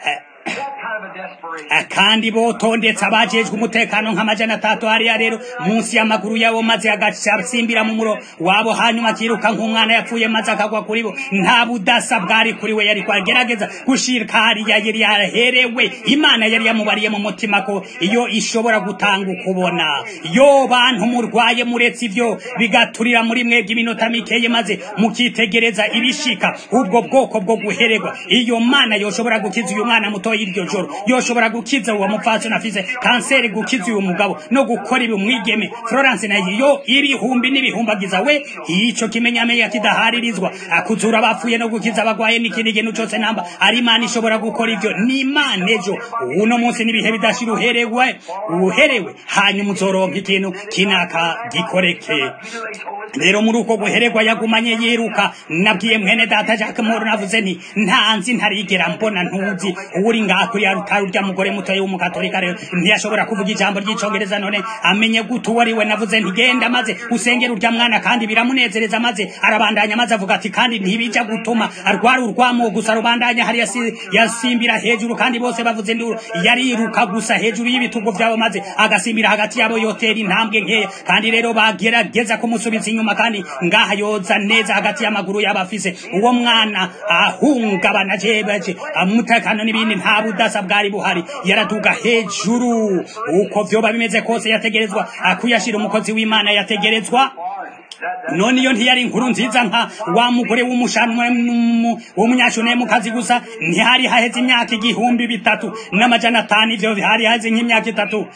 kandi botondetse abajejwe umutekano nk'amajana atatu hariya rero munsi y'amaguru yabo, maze agasimbira mu muro wabo, hanyuma akiruka nk'umwana yapfuye maze akagwa kuri bo. Nta budasa bwari kuri we, yari kwagerageza gushirika hariya yari yaherewe. Imana yari yamubariye mu mutima ko iyo ishobora gutanga ukubona. Yo bantu murwaye muretse ivyo bigaturira muri mwebwe iminota mikeye, maze mukitegereza ibishika ubwo bwoko bwo guhererwa. Iyo Mana yoshobora gukiza uyu mwana muto iryo joro, yoshobora gukiza uwo mupfaso nafise kanseri, gukiza uyu mugabo no gukora ibi umwigeme Florence na yo ibihumbi n'ibihumbagiza we. Ico kimenyamenya kidaharirizwa akuzura abapfuye no gukiza abagwaye n'ikindi kintu cyose namba ari Imana ishobora gukora ivyo. Ni Imana ejo uno munsi nibihe bidashira uherewe uherewe, hanyuma uzoronka ikintu kinaka gikoreke. rero muri uko guhererwa yagumanye yiruka nabwiye mwene data Jack Moore navuze nti ntanzi ntarigera mbona ntuzi uri ngako ya rutaru rya mugore muto y'umukatolika rero ntiyashobora kuvuga ijambo ry'icongereza none amenye gutu wari we navuze nti genda maze usengera urya mwana kandi biramunezereza maze arabandanya maze avuga ati kandi ntibija gutuma arwara urwamo gusa rubandanya hari yasimbira hejuru kandi bose bavuze nduru yariruka gusa hejuru y'ibitugo byabo maze agasimbira hagati yabo yotera intambwe nkeya kandi rero bagerageza kumusubiza inyuma kandi ngaha yoza neza hagati y'amaguru y'abafise uwo mwana ahungabana jebaje umutekano n'ibindi nta budasa bwari buhari yaraduga hejuru uko vyoba bimeze kose yategerezwa akuyashira umukozi w'Imana yategerezwa none iyo ntiyari inkuru nziza nka wa mugore w'umushanwe w'umunyashune mu kazi gusa ntihari haheze imyaka igihumbi bitatu n'amajana atanu ivyo hari haheze nk'imyaka itatu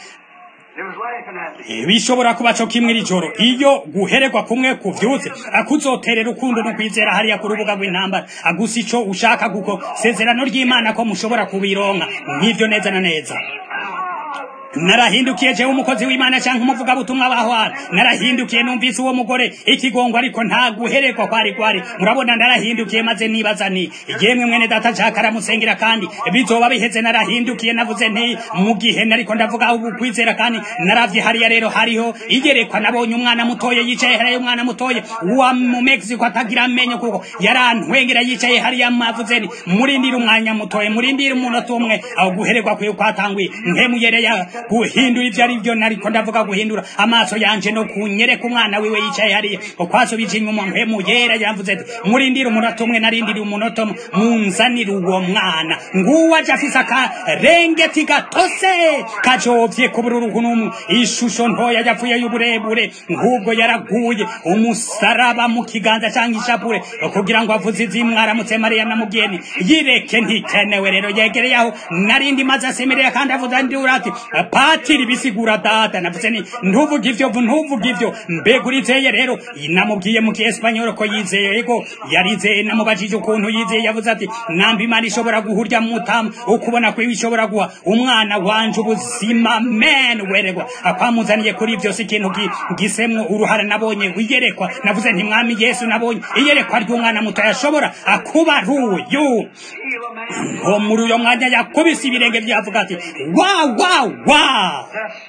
bishobora kuba cyo kimwe rijoro iyo guhererwa kumwe kuvyutse akuzoterera urukundo no kwizera hariya ku rubuga rw'intambara agusa ico ushaka guko sezerano ry'Imana ko mushobora kubironka nk'ivyo neza na neza narahindukiye je umukozi w'Imana cyangwa umuvuga butumwa bahwana narahindukiye numvise uwo mugore ikigongo ariko nta guherekwa kwari kwari murabona narahindukiye maze nibaza ni yemwe mwene data cyakara musengera kandi bizoba biheze narahindukiye navuze nti mu gihe nariko ndavuga ubu kwizera kandi naravye hariya rero hariho igerekwa nabonye umwana mutoye yicaye hariya umwana mutoye wa mu Mexico atagira amenyo kuko yarantwengera yicaye hariya mavuze ni murindira umwanya mutoye murindira umuntu umwe aho guherekwa kwe kwatanguye nkemuyere ya guhindura ivyo ari byo nariko ndavuga guhindura amaso yanje no kunyereka umwana wiwe yicaye hariya kwasubije inyuma mpemu yera yavuze ati murindira umunota umwe narindira umunota munzanira uwo mwana nguwa aje afise akarengeti gatose kajovye kubururukunum ishusho ntoya yapfuye y'uburebure nk'ubwo yaraguye umusaraba mu kiganza cyangwa ishapure kugira ngo avuze izimwaramutse Mariya na mugeni yireke ntikenewe rero yegereye aho narindi maze asemerera kandi avuze ndi urati patiri bisigura data navuze ni ntuvuga ivyo ntuvuga ivyo mbegurizeye rero namubwiye mu kiespanyol ko yizeye ego yarizeye namubajije ukuntu yizeye yavuze ati nambi Imana ishobora guhurya mutam ukubona ko ishobora guha umwana wanje ubuzima men weregwa akwamuzaniye kuri ivyo sikintu gisemwe uruhara nabonye wiyerekwa navuze nti mwami Yesu nabonye iyerekwa ry'umwana muto yashobora akuba ruyu ngo muri uyo mwanya yakubise ibirenge byavuga ati wow wow wow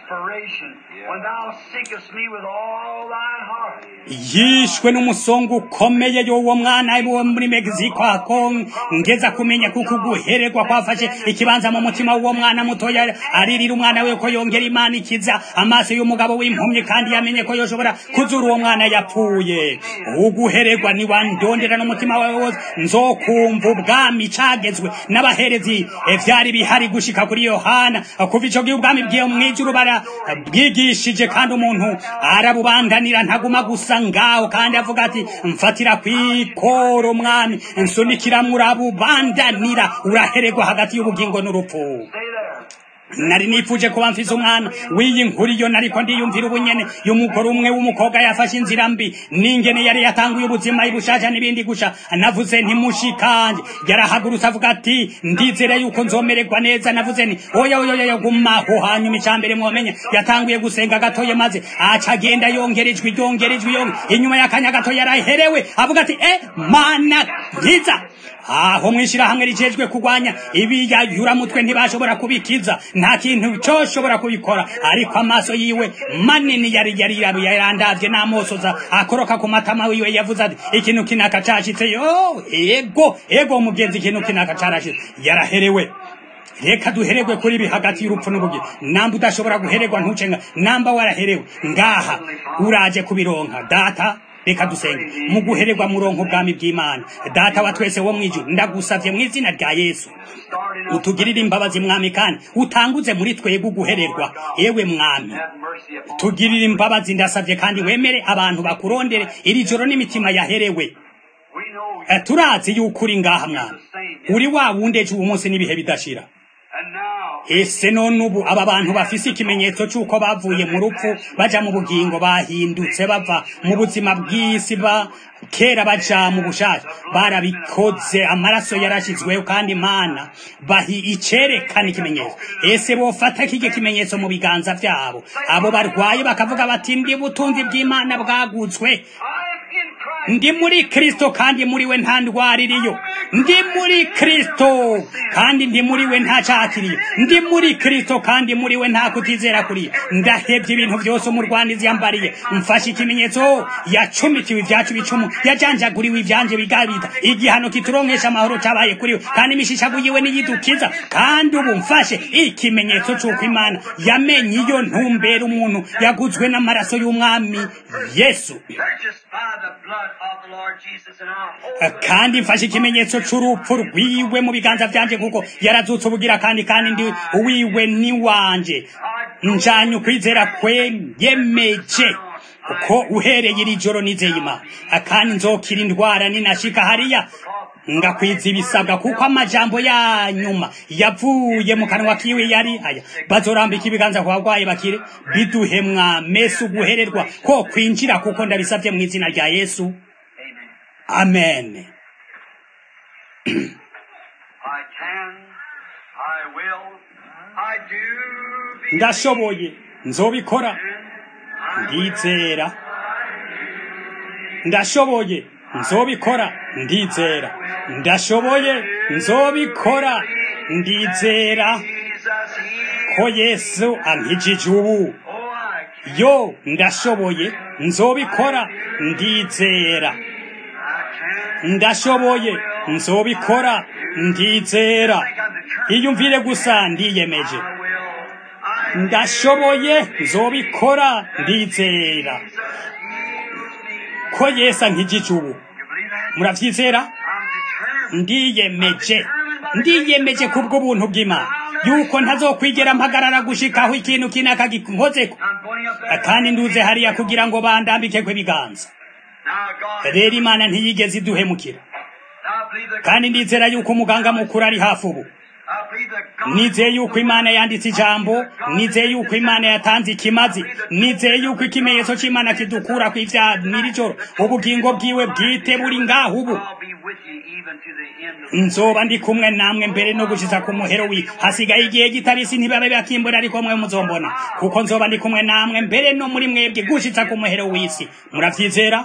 yishwe n'umusongo ukomeye y'uwo mwana wo muri Mexico ako ngeza kumenya kuko guhererwa kwafashe ikibanza mu mutima w'uwo mwana mutoya aririra umwana we ko yongera Imana ikiza amaso y'umugabo w'impumyi kandi yamenye ko yoshobora kuzura uwo mwana yapfuye uguhererwa ni wandondera n'umutima wawe wose nzokumva ubwami cagezwe n'abaherezi evyari bihari gushika kuri Yohana kuva ico gihe ubwami bwiye mu ijuru bara bwigishije kandi umuntu arabubandanira ntaguma gusa ngaho kandi avuga ati mfatira kwikoro mwami nsunikira murabubandanira urahererwa hagati y'ubugingo n'urupfu nari nipfuje kuba mfise umwana wiyi nkuri yo nariko ndiyumvira ubunyene y'umugore umwe w'umukobwa yafashe inzira mbi ningene yari yatanguye ubuzima ibushaja n'ibindi gusha navuze nti mushikanje yarahagurutse avuga ati ndizere yuko nzomererwa neza navuze ni oya oya oya gumaho hanyuma icambere mwomenya yatanguye gusenga gatoye maze aca agenda yongerejwe yongerejwe yonge inyuma y'akanya gato yaraherewe avuga ati eh mana nziza aho mwishira hamwe rijejwe kugwanya ibiyayura mutwe ntibashobora kubikiza nta kintu cyoshobora kubikora ariko amaso yiwe manini yari yari yarandavye namosoza akoroka ku matama wiwe yavuze ati ikintu kinaka cashitse yo ego ego umugenzi ikintu kinaka carashitse yaraherewe reka duheregwe kuri bi hagati y'urupfu n'ubugi namba udashobora guheregwa ntucenga namba waraherewe ngaha uraje kubironka data reka dusenge mu guhererwa muronko bwami bw'Imana data wa twese wo mwijuru ndagusavye mu izina rya Yesu utugirire imbabazi mwami kandi utanguze muri twebwe guhererwa ewe mwami tugirire imbabazi ndasavye kandi wemere abantu bakurondere iri joro n'imitima yaherewe turazi yuko uri ngaha mwami uri wa wundeje uwo munsi n'ibihe bidashira ese none ubu aba bantu bafise ikimenyetso cy'uko bavuye mu rupfu baja mu bugingo bahindutse bava mu buzima bw'isi ba kera baja mu bushake barabikoze amaraso yarashizweho kandi Imana bahi icerekana ikimenyetso ese bofata kige kimenyetso mu biganza vyabo abo barwaye bakavuga bati ndi butunzi bw'Imana bwagutswe ndi muri Kristo kandi muri we nta ndwara iriyo ndi muri Kristo kandi ndi muri we nta cakiriyo ndi muri Kristo kandi muri we nta kutizera kuri ndahebye ibintu byose umurwanizi yambariye mfashe ikimenyetso yacumitiwe ibyacu bicumu yajanjaguriwe ivyanje bigabita igihano kituronkesha amahoro cabaye kuri we kandi imishishaguyiwe niyidukiza kandi ubu mfashe ikimenyetso cy'uko Imana yamenye iyo ntumbera umuntu yaguzwe n'amaraso y'umwami Yesu kandi mfashe ikimenyetso cy'urupfu rwiwe mu biganza byanje kuko yarazutse ubugira kandi kandi ndi uwiwe ni wanje njanye ukwizera kwe yemeje uko uhereye iri joro nizeye Imana akandi nzokira indwara ninashika hariya ngakwiza ibisabwa kuko amajambo ya nyuma yavuye mu kanwa kiwe yari aya bazorambika ibiganza kwa barwayi bakire biduhe mwamese uguhererwa ko kwinjira kuko ndabisabye mu izina rya Yesu amen. Ndashoboye nzobikora ndizera ndashoboye nzobikora ndizera ndashoboye nzobikora ndizera ko Yesu ankijije ubu yo ndashoboye nzobikora ndizera ndashoboye nzobikora ndizera iyumvire gusa ndiyemeje ndashoboye nzobikora ndizera ko Yesu ankijije ubu muravyizera ndiyemeje ndiyemeje kubwo buntu bw'Imana yuko ntazokwigera mpagarara gushikaho ikintu kinaka gikozeko kandi nduze hariya kugira ngo bandambike kwe biganza rero Imana ntiyigeze iduhemukira kandi ndizera yuko umuganga mukuru ari hafi ubu nizeye yuko Imana yanditse ijambo nizeye yuko Imana yatanze ikimazi nizeye yuko ikimenyetso cy'Imana kidukura kw'ivya mirijoro ubugingo bwiwe bwite buri ngaho ubu nzoba ndi kumwe namwe mbere no gushiza ku muhero wi hasigaye igihe gitabisi ntibabe bakimbura ariko mwe muzombona kuko nzoba ndi kumwe namwe mbere no muri mwebwe gushiza ku muhero w'isi muravyizera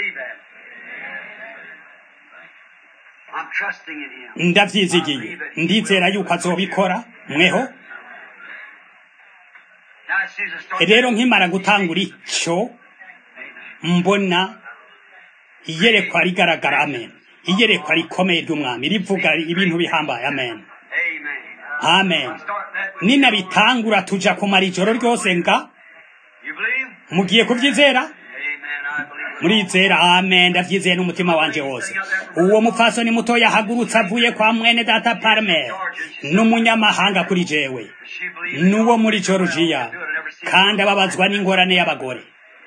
ndavyizigiye ndizera yuko azobikora mweho rero nkimara gutangura ico mbona iyerekwa rigaragara amen iyerekwa rikomeye ry'umwami rivuga ibintu bihambaye amen amen nina bitangura tuja kumara ijoro ryose nga mugiye kuvyizera murizera amen ndavyizeye n'umutima wanje wose uwo mupfasoni muto yahagurutse avuye kwa mwene data Palmer n'umunyamahanga kuri jewe n'uwo muri Georgia kandi ababazwa n'ingorane y'abagore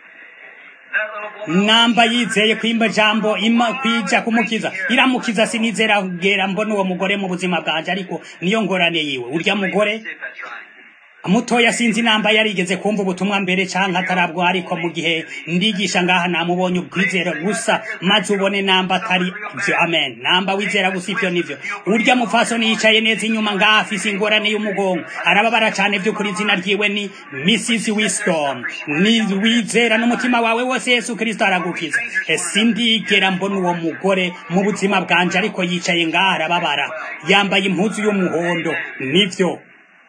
namba yizeye kwimba jambo ima kwija kumukiza iramukiza sinizera kugera mbona uwo mugore mu buzima bwanje ariko niyo ngorane yiwe urya mugore mutoya sinzi namba yarigeze kumva ubutumwa mbere canka atarabwo ariko mu gihe ndigisha ngaha namubonye ubwizera gusa maze ubone namba atari ivyo amen namba wizera gusa ivyo nivyo urya mufasoni yicaye neza inyuma ngaha afise ingorane y'umugongo arababara cane vy'ukuri izina ryiwe ni Missus Wisdom ni wizera n'umutima wawe wose Yesu Kristo aragukiza sindigera mbona uwo mugore mu buzima bwanje ariko yicaye ngaha arababara yambaye impuzu y'umuhondo nivyo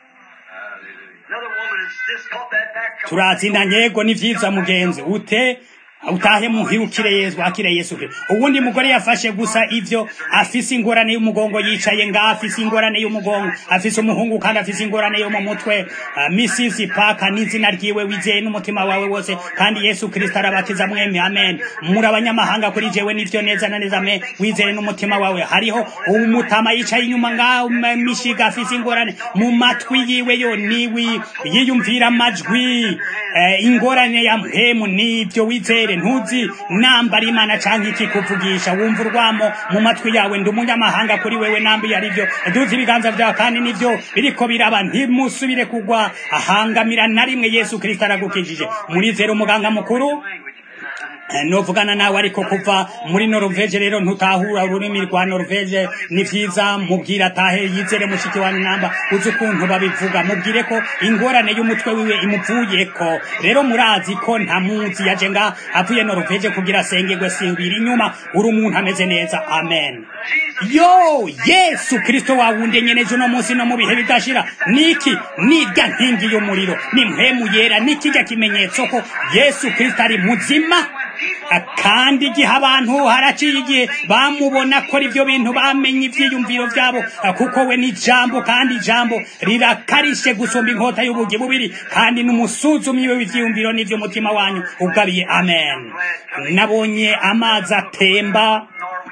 turatsinda nyego ni vyiza mugenzi ute utahe muhirukire Yesu akire Yesu Kristo ubundi mugore yafashe gusa ivyo afise ingorane y'umugongo yicaye nga afise ingorane y'umugongo afise umuhungu kandi afise ingorane yo mu mutwe uh, Missus Parker n'izina ryiwe wizeye n'umutima wawe wose kandi Yesu Kristo arabakiza mweme amen muri abanyamahanga kuri jewe nivyo neza na neza amen wizeye n'umutima wawe hariho umutama yicaye inyuma nga mishiga afise ingorane mu matwi yiwe yo niwi yiyumvira amajwi eh, ingorane ya mpemu nibyo wizere ntuzi nambara imana canke iki kuvugisha wumva urwamo mu matwi yawe ndi umunyamahanga kuri wewe nambi yarivyo duzi ibiganza vyawe kandi nivyo biriko biraba ntimusubire kugwa ahangamira na rimwe Yesu Kristo aragukijije murizere umuganga mukuru novugana nawe ariko kuva muri Norvege rero ntutahura ururimi rwa Norvege ni vyiza mubwira tahe yizere mushiki wa namba uzi ukuntu babivuga mubwire ko ingorane y'umutwe wiwe imuvuyeko rero murazi ko nta munsi yaje nga avuye Norvege kugira asengerwe sibiri inyuma uri umuntu ameze neza amen yo Yesu Kristo wawunde nyeneje no munsi no mu bihe bidashira niki nirya ntingi y'umuriro ni mpemu yera nikijya kimenyetso ko Yesu Kristo ari muzima kandi igihe abantu haraciye igihe bamubona ko ivyo bintu bamenye ivyiyumviro vyabo kuko we ni jambo kandi jambo rirakarishe gusumba inkota y'ubugi bubiri kandi n'umusuzumyi w'ivyiyumviro n'ivyo mutima wanyu ugabiye amen nabonye amazi atemba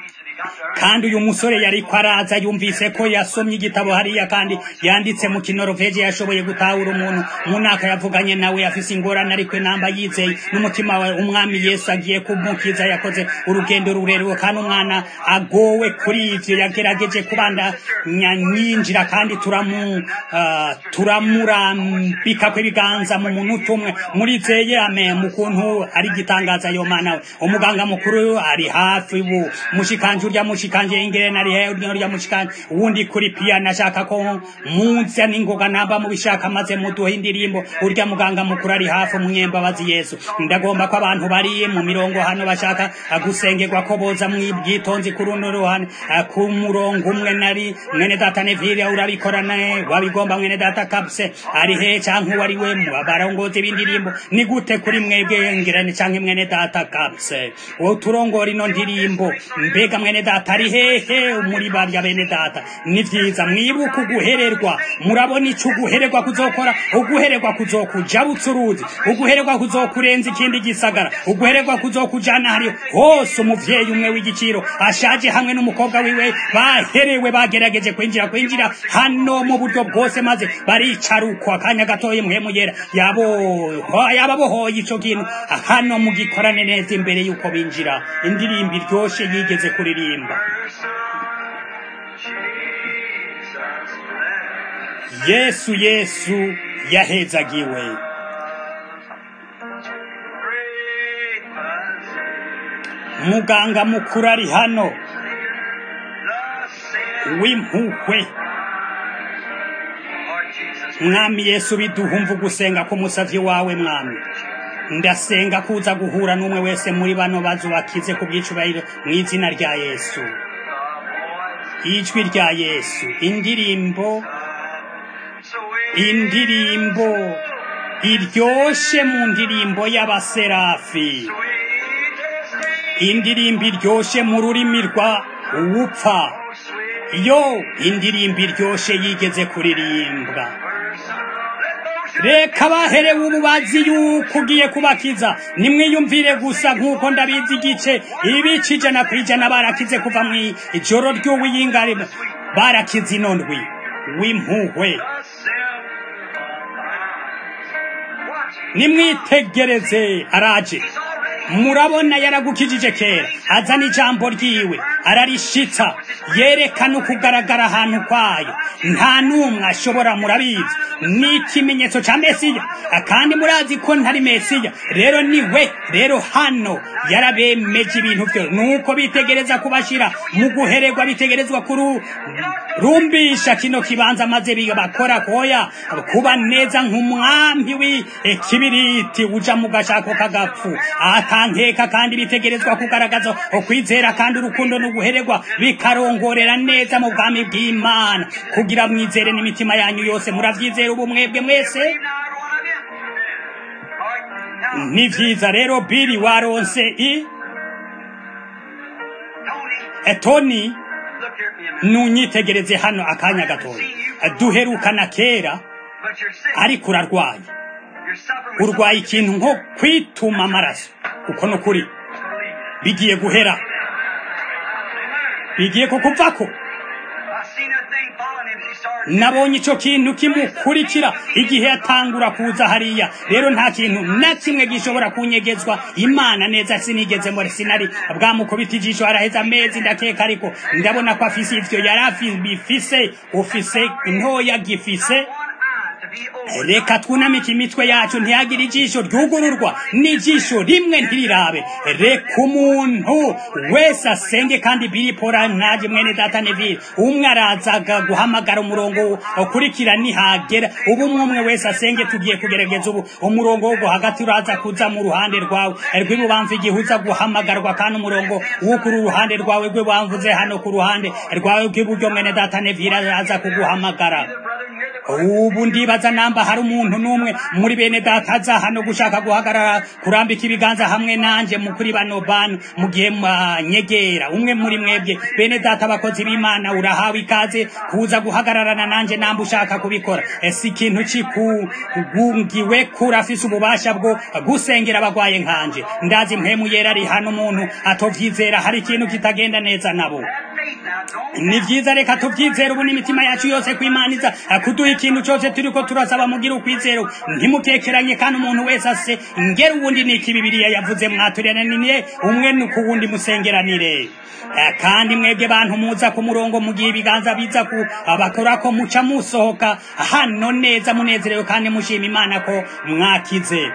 kandi uyu musore yari kwaraza yumvise ko yasomye igitabo hariya kandi yanditse mu Kinoroveje yashoboye gutahura umuntu munaka yavuganye nawe afise ingorane ariko namba yizeye n'umutima wa umwami Yesu agiye kumukiza yakoze urugendo rurerure kandi umwana agowe kuri ivyo yagerageje kubanda nyanyinjira kandi turamu uh, turamurambika kwibiganza mu munota umwe murizeye amen mukuntu ari gitangaza yo mana umuganga mukuru ari hafi ubu mushikanje urya mushikanje ingere nari he urya mushikanje wundi kuri piano ashaka ko munsi ningoga namba mu bishaka maze muduhe indirimbo urya muganga mukuru ari hafi munyemba bazi Yesu ndagomba ko abantu bari mu mirongo hano bashaka gusengerwa ko boza mwibwitonzi kuruno ruhane ku murongo umwe nari mwene data Neville urabikorana wabigomba mwene data Kapse ari he canke wari we barongoze bindirimbo ni gute kuri mwebwe ngirane canke mwene data Kapse wo turongora ino ndirimbo mbega mwene data ari hehe muri barya bene data ni vyiza mwibuka guhererwa murabona ico guhererwa kuzokora uguhererwa kuzokuja butsuruzi uguhererwa kuzokurenza ikindi gisagara uguhererwa kuzokujana hari hose umuvyeyi umwe w'igiciro ashaje hamwe n'umukobwa wiwe baherewe bagerageje kwinjira kwinjira hano mu buryo bwose maze baricarukwa akanya gatoye muhemu yera yabo yababohoye ico kintu hano mugikorane neza imbere yuko binjira indirimbo iryoshe yigeze kuririmba Yesu Yesu yahezagiwe muganga mukuru ari hano w'impuhwe mwami Yesu biduhumva gusenga ko musavye wawe mwami ndasenga kuza guhura n'umwe wese muri bano bazubakize ku bwicubahiro mu izina rya Yesu ijwi rya Yesu indirimbo indirimbo iryoshe mu ndirimbo y'abaserafi indirimbo iryoshe mu rurimi rwa upfa yo indirimbo iryoshe yigeze kuririmbwa reka baherewe ububazi yuko ugiye kubakiza nimwiyumvire gusa nk'uko ndabizi igice ibice ijana ku ijana barakize kuva mu ijoro ry'uwiyingari barakize inondwi w'impuhwe nimwitegereze araje murabona yaragukijije kera azana ijambo ryiwe ararishitsa yerekana ukugaragara ahantu kwayo nta numwe ashobora murabizi ni ikimenyetso ca Mesiya kandi murazi ko ntari Mesiya rero niwe rero hano yarabemeje ibintu byo nuko bitegereza kubashira mu guhererwa bitegerezwa kuru rumbisha kino kibanza maze bakora koya kuba neza nk'umwambi w'ikibiriti uja mu gashako kagapfu atankeka kandi bitegerezwa kugaragaza ukwizera kandi urukundo no guhererwa bikarongorera neza mu bwami bw'Imana kugira mwizere n'imitima yanyu yose muravyizera ubu mwebwe mwese ni vyiza rero Billy waronse i Etoni nunyitegereze hano akanya gatoya duherukana kera ariko urarwaye urwaye ikintu nko kwituma amaraso uko nukuri bigiye guhera bigiye kukuvako nabonye ico kintu kimukurikira igihe yatangura kuza hariya rero nta kintu na kimwe gishobora kunyegezwa imana neza sinigeze muri sinari bwamukubita ijisho araheza amezi ndakeka ariko ndabona ko afise ivyo yari afise ufise intoya gifise reka twunamike imitwe yacu ntiyagira ijisho ryugururwa n'ijisho rimwe ntirirabe reka umuntu wese asenge kandi biripora ntaje mwene data Neville umwe arazaga guhamagara umurongo ukurikira nihagera ubu umwe wese asenge tugiye kugerageza ubu umurongo wo hagati uraza kuza mu ruhande rwawe rw'ibubamvu igihuza guhamagarwa kandi umurongo wo ku ruhande rwawe rw'ibubamvuze hano ku ruhande rwawe rw'iburyo mwene data Neville araza kuguhamagara ubu ndibaza namba hari umuntu numwe muri bene data aza hano gushaka guhagarara kurambika ibiganza hamwe nanje mu kuri bano bano mu gihe nyegera umwe muri mwebwe bene data abakozi b'Imana urahawe ikaze kuza guhagararana nanje namba ushaka kubikora ese ikintu kikugungiwe kurafise ububasha bwo gusengera abagwaye nkanje ndazi mpemu yera ari hano umuntu atovyizera hari ikintu kitagenda neza nabo ni vyiza reka tuvyizera ubu n'imitima yacu yose kwimaniza kuduha ikintu cyose turiko turasaba mugira ukwizero ntimukekeranye kandi umuntu wese ase ngera ubundi niki Bibiliya yavuze mwaturananiye umwe nuko wundi musengeranire kandi mwebwe bantu muza ku murongo mugiye ibiganza biza ku abakora ko muca musohoka hano neza munezerewe kandi mushima Imana ko mwakize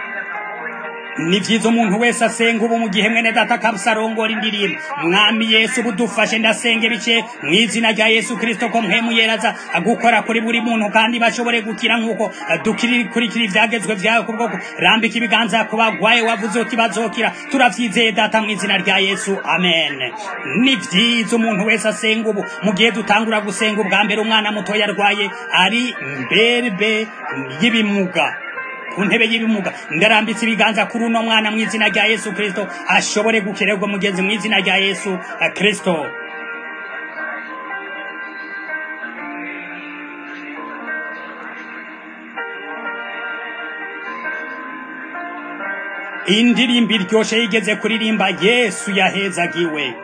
ni vyiza umuntu wese asenga ubu mu gihe mwene data kabusarongora indirimbo mwami Yesu budufashe ndasenge bice mwizina rya Yesu Kristo ko mpemu yeraza agukora kuri buri muntu kandi bashobore gukira nkuko dukiri kuri kiri vyagezwe vyawe kubwo rambika ibiganza kubagwaye wavuze uti bazokira turavyizeye data mwizina rya Yesu amen ni vyiza umuntu wese asenga ubu mu gihe dutangura gusenga ubwa mbere umwana muto yarwaye ari mberbe y'ibimuga ku ntebe y'ibimuga ndarambitse ibiganza kuri uno mwana mu izina rya Yesu Kristo ashobore gukererwa mugenzi mu izina rya Yesu Kristo indirimbo iryoshe yigeze kuririmba Yesu yahezagiwe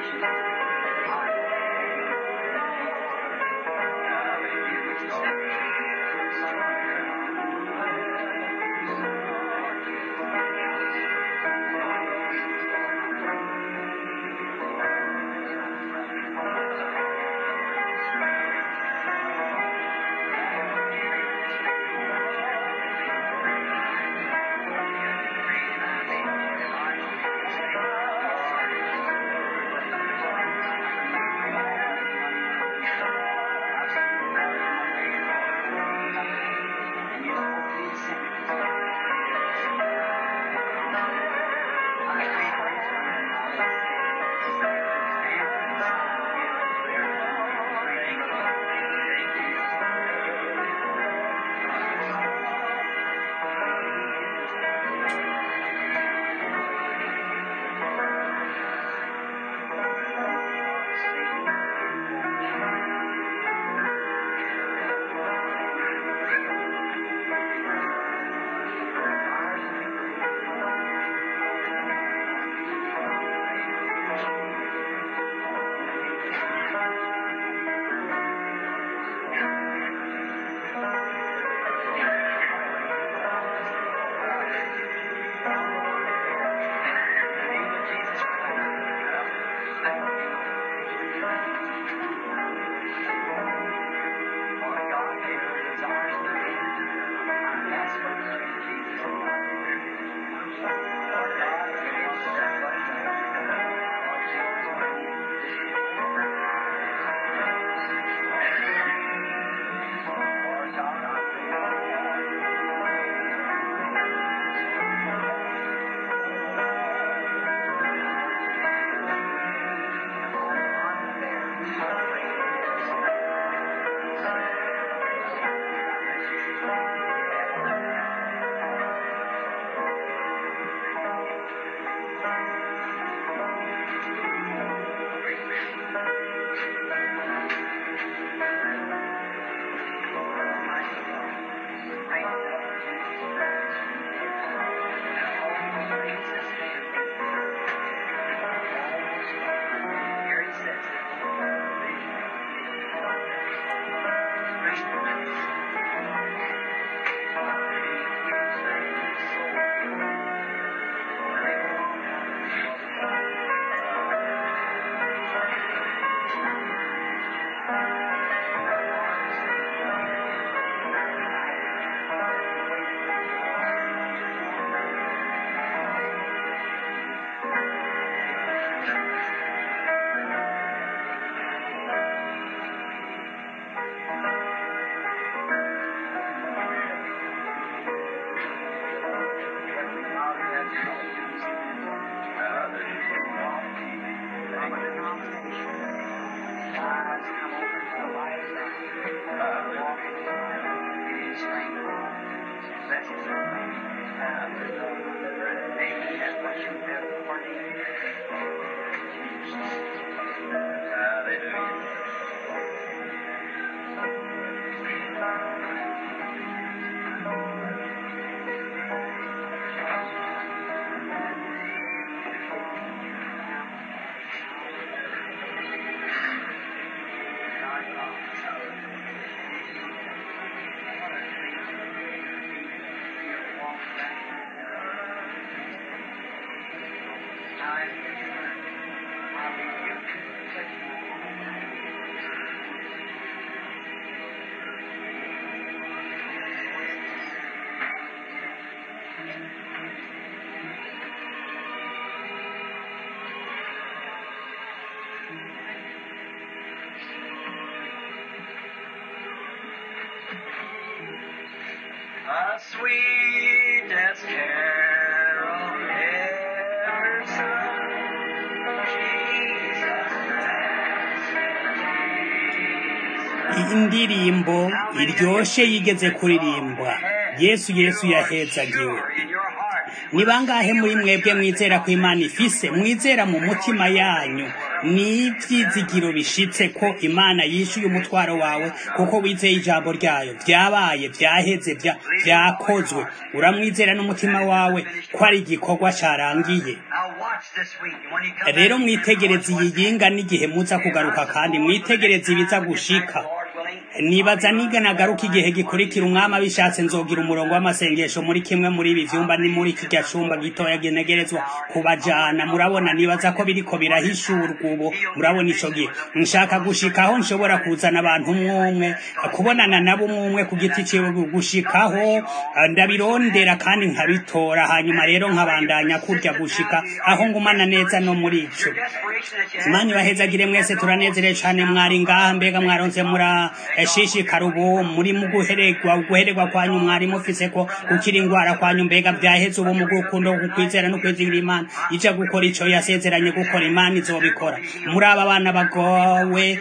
The sweetest carol ever sung, Jesus Christ. iyi ndirimbo iryoshe yigeze kuririmbwa Yesu Yesu yahezagiwe. Ni bangahe muri mwebwe mwizera ko Imana ifise, mwizera mu mutima yanyu n'ivyizigiro bishitse ko Imana yishuye umutwaro wawe kuko wizeye ijambo ryayo. Vyabaye, vyaheze, vya vyakozwe. Uramwizera n'umutima wawe ko ari igikorwa carangiye. Rero mwitegereze iyi yinga n'igihe muza kugaruka, kandi mwitegereze ibiza gushika. Nibaza niga nagaruka igihe gikurikira umwami abishatse nzogira umurongo w'amasengesho muri kimwe muri ibi vyumba, ni muri kirya cumba gitoya genegerezwa kubajana. Murabona, nibaza ko biriko birahishurwa ubu. Murabona ico gihe nshaka gushikaho nshobora kuzana abantu umwe kubonana nabo umwe ku giti ciwe, gushikaho ndabirondera kandi nkabitora, hanyuma rero nkabandanya kurya gushika aho ngumana neza no muri ico. Imana ibahezagire mwese, turanezerewe cane mwari ngaha. Mbega mwaronse mura shishikara ubu muri mu guhererwa guhererwa kwanyu, mwari mufise ko gukira ingwara kwanyu. Mbega vyaheze ubu mu gukundo, kukwizera no kwizigira Imana ija gukora ico yasezeranye gukora. Imana izobikora. Muri aba bana bagowe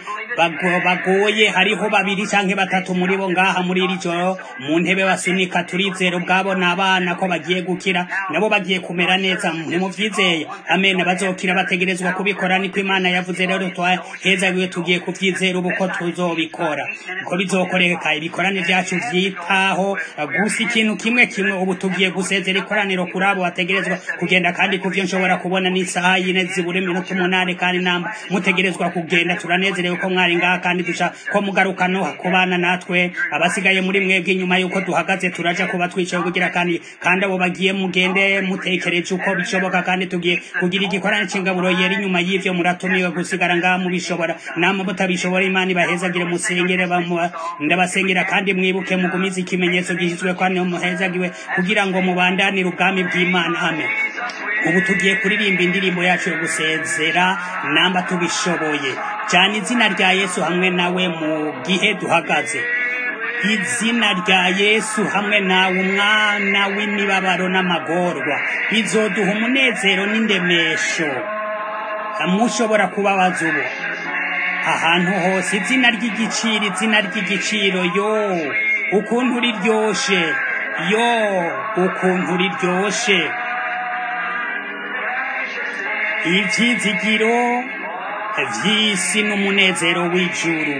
bagoye hariho babiri canke batatu muri bo ngaha muri iri joro mu ntebe basunika. Turizera ubwabo n'abana ko bagiye gukira, nabo bagiye kumera neza. Ntimuvyizeye? Amen. Bazokira, bategerezwa kubikora, niko Imana yavuze. Rero twahezagiwe, tugiye kuvyizera ubu ko tuzobikora, ko bizokoreka. Ibikorane vyacu vyitaho gusa ikintu kimwe kimwe. Ubu tugiye gusezera ikoraniro kuri abo bategerezwa kugenda, kandi kuvyo nshobora kubona ni isaha yine zibure minota umunani, kandi namba mutegerezwa kugenda. Turanezerewe ko mwari ngaha, kandi dusha ko mugaruka no kubana natwe. Abasigaye muri mwebwe inyuma yuko duhagaze turaja kuba twicaye kugira, kandi kandi abo bagiye mugende mutekereje uko bishoboka, kandi tugiye kugira igikorane c'ingaburo yera. Inyuma y'ivyo muratumiwe gusigara ngaha mubishobora, namwe mutabishobora Imana ibahezagire. Musengere ndabasengera, kandi mwibuke mugumize ikimenyetso gishizwe kandi muhezagiwe kugira ngo mubandanire ubwami bw'Imana. Amen. Ubu tugiye kuririmba indirimbo yacu yo gusezera, namba tubishoboye cyane. Izina rya Yesu hamwe nawe mu gihe duhagaze. Izina rya Yesu hamwe nawe, umwana w'imibabaro n'amagorwa, bizoduha umunezero n'indemesho mushobora kubabaza ubu ahantu hose. Izina ry'igiciro, izina ry'igiciro. Yo ukuntu riryoshe, yo ukuntu riryoshe. Ivyizigiro vy'isi n'umunezero w'ijuru.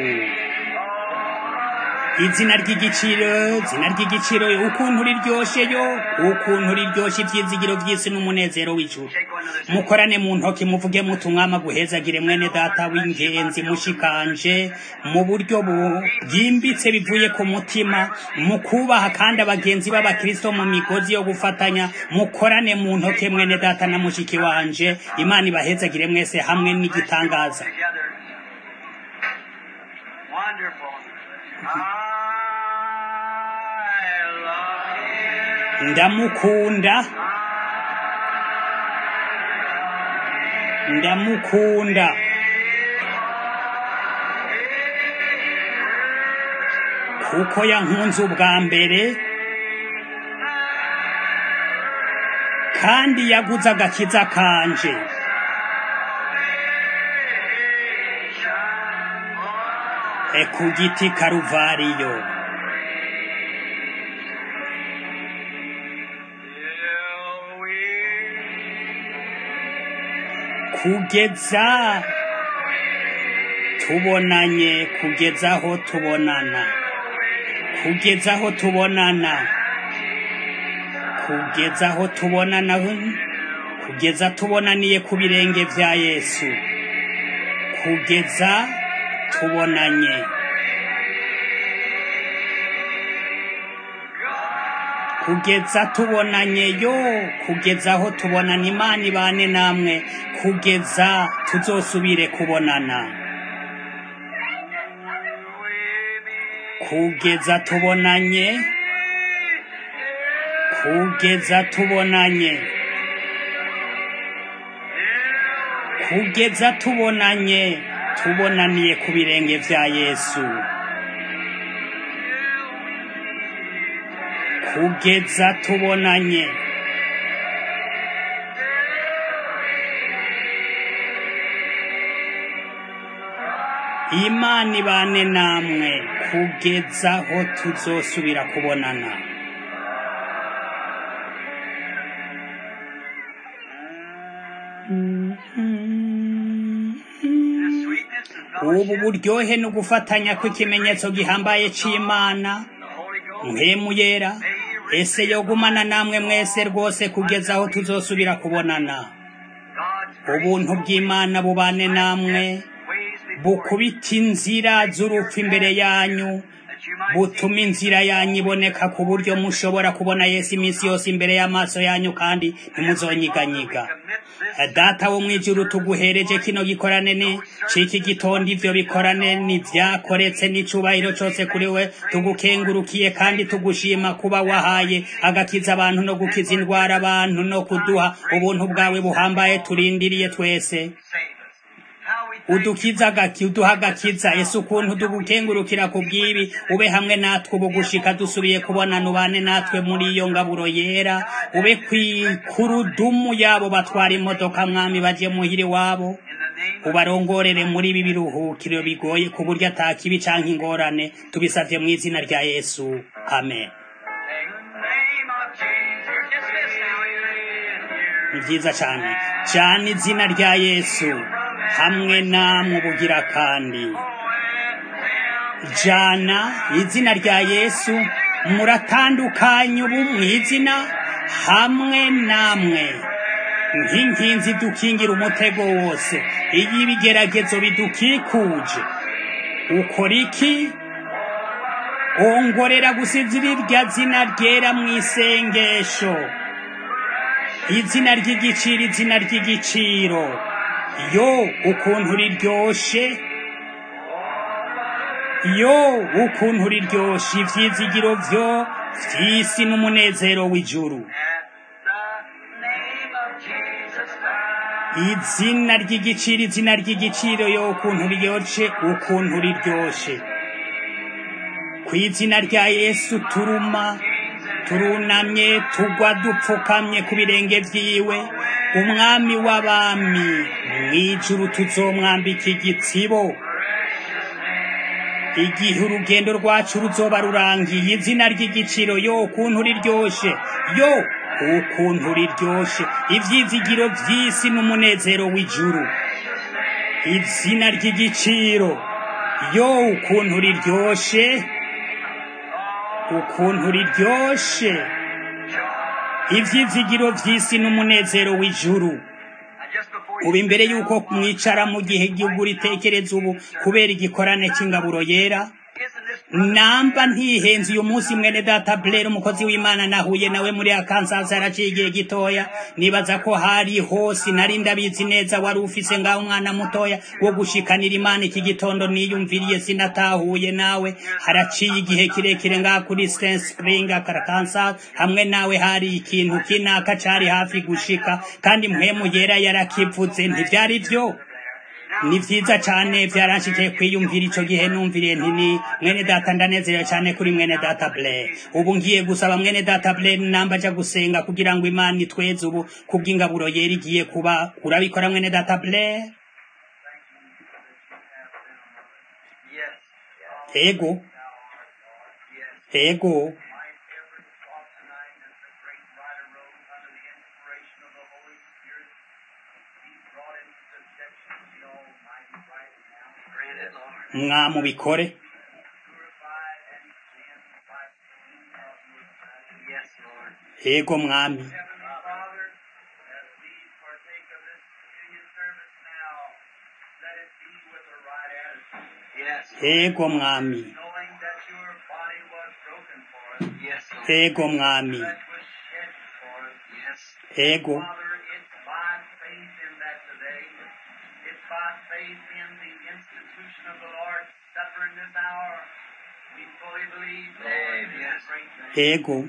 Izina ry'igiciro, izina ry'igiciro. Ukuntu riryoshe, yo ukuntu riryoshe. Ivyizigiro vy'isi n'umunezero w'ijuru. Mukorane mu ntoki, muvuge muti umwami aguhezagire mwene data w'ingenzi, mushikanje mu buryo bwimbitse bivuye ku mutima, mu kubaha kandi abagenzi b'abakristo mu migozi yo gufatanya. Mukorane mu ntoki mwene data na mushiki wanje. Imana ibahezagire mwese hamwe n'igitangaza. Ndamukunda, ndamukunda. Kuko yankunze ubwa mbere, kandi yaguze agakiza kanje. E ku giti Karuvariyo. Kugeza tubonanye, kugezaho tubonana, kugezaho tubonana, kugezaho tubonana, kugeza tubonaniye ku birenge vya Yesu, kugeza tubonanye. Kugeza tubonanye, yo kugeza aho tubonana. Imana ibane namwe kugeza tuzosubire kubonana. Kugeza tubonanye, kugeza tubonanye, kugeza tubonanye, tubonaniye ku birenge vya Yesu. Kugeza tubonanye. Imana ibane namwe kugeza aho tuzosubira kubonana. Mm-hmm. ubu buryohe no gufatanya kw'ikimenyetso gihambaye c'Imana mpemu yera ese yogumana namwe mwese rwose kugeza aho tuzosubira kubonana. Ubuntu bw'Imana bubane namwe, bukubita inzira z'urupfu imbere yanyu, butuma inzira yanyu iboneka ku buryo mushobora kubona Yesu iminsi yose imbere y'amaso yanyu kandi ntimuzonyiganyiga. Data wo mwijuru tuguhereje kino gikorane ni ciki gitondo, ivyo bikorane ni vyakoretse n'icubahiro cose kuri we. Tugukengurukiye kandi tugushima kuba wahaye agakiza abantu no gukiza indwara abantu no kuduha ubuntu bwawe buhambaye turindiriye twese. Udukiza gaki uduha agakiza Yesu, ukuntu tugukengurukira ku bw'ibi. Ube hamwe natwe ubu gushika dusubiye kubonana, ubane natwe muri iyo ngaburo yera. Ube kwikurudumu yabo batwara imodoka mwami baje muhiri wabo, ubarongorere muri ibi biruhukiro bigoye ku buryo atakibi canke ingorane. Tubisavye mu izina rya Yesu, amen. Ni vyiza cane cane izina rya Yesu hamwe namwe bugira kandi jana izina rya Yesu muratandukanye ubu mwizina hamwe namwe nk'inkinzi dukingira umutego wose iyo ibigeragezo bidukikuje. Ukora iki? ongorera gusinzira irya zina ryera mw'isengesho, izina ry'igiciro, izina ry'igiciro. Yo ukuntu riryoshe, yo ukuntu riryoshe, ivyizigiro vyo vy'isi n'umunezero w'ijuru. Izina ry'igiciro, izina ry'igiciro, yo ukuntu riryoshe, ukuntu riryoshe. Kw'izina rya Yesu turuma, turunamye, tugwa dupfukamye ku birenge vyiwe. Umwami w'abami mw'ijuru tuzomwambika igitsibo igihe urugendo rwacu ruzoba rurangiye. Izina ry'igiciro, yo ukuntu riryoshe, yo ukuntu riryoshe, ivyizigiro vy'isi n'umunezero w'ijuru. Izina ry'igiciro, yo ukuntu riryoshe, ukuntu riryoshe, ivyizigiro vy'isi n'umunezero w'ijuru. Ubu imbere yuko mwicara mu gihe igihugu ritekereza ubu kubera igikorane c'ingaburo yera, namba ntihenze uyu munsi mwene data Blair umukozi w'Imana nahuye nawe muri Arkansas araciye igihe gitoya. Nibaza ko hari hose nari ndabizi neza wari ufise ngaho umwana mutoya wo gushikanira Imana. Iki gitondo niyumviriye sinatahuye nawe, haraciye igihe kirekire ngaho kuri Stone Spring Arkansas hamwe nawe. Hari ikintu kinaka cari hafi gushika kandi mpwemu yera yarakivuze. Ntivyari vyo? Ni vyiza cane, vyaranshije kwiyumvira ico gihe. Numviriye nti ni mwene data ndanezerewe cane kuri mwene data Blair. Ubu ngiye gusaba mwene data Blair namba aja gusenga kugira ngo Imana itweze ubu kubw'ingaburo yera igiye kuba. Urabikora mwene data Blair? Ego ego mwamubikore. Ego mwami, ego mwami, ego mwami, ego ego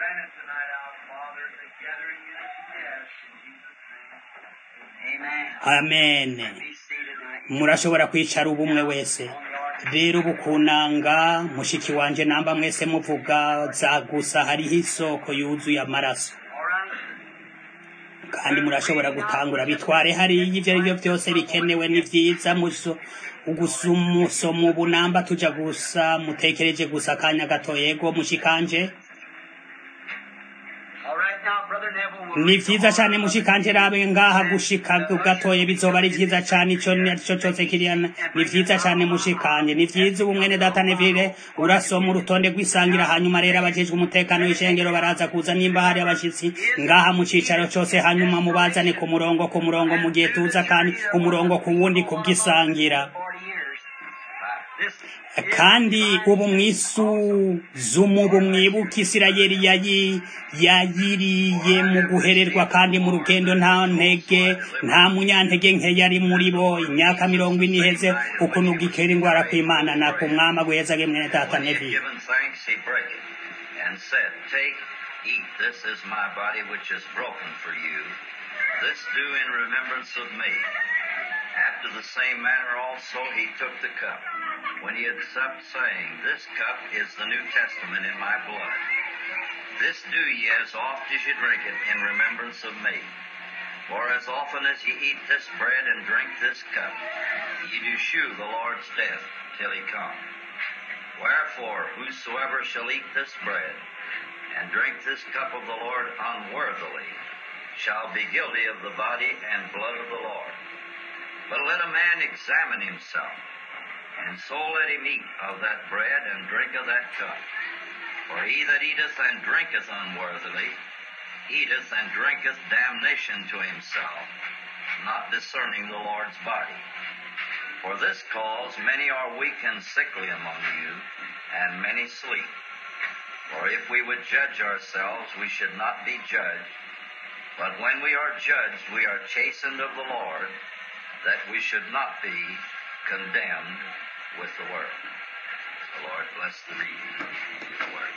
amen. Murashobora kwicara ubumwe wese. Rero ubukunanga mushiki wanje namba mwese muvuga za gusa hariho isoko yuzuye amaraso, kandi murashobora gutangura bitware hariya ivyo arivyo vyose bikenewe. Ni vyiza muso ugusumusomo ubunamba tuja gusa mutekereje gusa akanya gato. Yego mushikanje. All right, now, Brother Neville, ni vyiza cane mushikanje rabe ngaha gushika gatoye bizoba ari vyiza cane ico nico cose kiriyana ni vyiza cane mushikanje ni vyiza ubu mwene data Neville urasoma urutonde rw'isangira hanyuma rero abajejwe umutekano w'ishengero baraza kuza nimba hari abashitsi ngaha mu cicaro cose hanyuma mubazane ku murongo ku murongo mu gihe tuza kandi umurongo ku wundi kubwisangira kandi ubu mwisuzumu bumwibuka Isirayeli yayi yayiriye mu guhererwa kandi mu rugendo nta ntege nta munyantege nke yari muri bo imyaka mirongo ine iheze ukuntu gikera ingwara kw'Imana na ku mwama guheza ge mwene data Neville After the same manner also he took the cup, when he had supped, saying, This cup is the New Testament in my blood. This do ye as oft as ye drink it in remembrance of me. For as often as ye eat this bread and drink this cup, ye do shew the Lord's death till he come. Wherefore, whosoever shall eat this bread and drink this cup of the Lord unworthily shall be guilty of the body and blood of the Lord. But let a man examine himself, and so let him eat of that bread and drink of that cup. For he that eateth and drinketh unworthily eateth and drinketh damnation to himself, not discerning the Lord's body. For this cause many are weak and sickly among you, and many sleep. For if we would judge ourselves, we should not be judged. But when we are judged, we are chastened of the Lord, that we should not be condemned with the world. The Lord bless the reading of the word.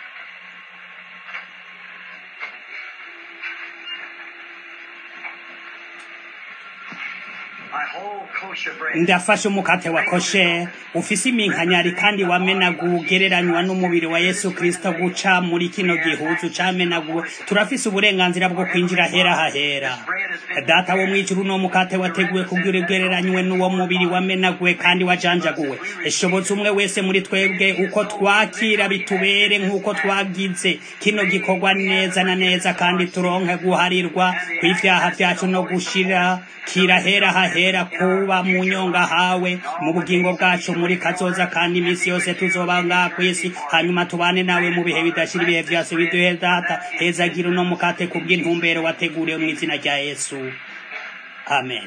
ndafashe umukate wa koshe ufise iminkanyari kandi wamenaguwe ugereranywa n'umubiri wa Yesu Kristo guca muri kino gihuzu camenaguwe turafise uburenganzira bwo kwinjira hera hahera data wo mwijuru no mukate wateguwe kugira ugereranywe n'uwo mubiri wamenaguwe kandi wajanjaguwe eshoboza umwe wese muri twebwe uko twakira bitubere nk'uko twagize kino gikorwa neza na neza kandi turonke guharirwa kw'ivyaha vyacu no gushira kira hera hahera kuba mu nyonga hawe mu bugingo bwacu muri kazoza kandi imisi yose tuzoba ngaha kw'isi hanyuma tubane nawe mu bihe bidashira ibihe vyose biduhe data hezagira uno mukate kubw'intumbero wateguriwe mu izina rya Yesu amen.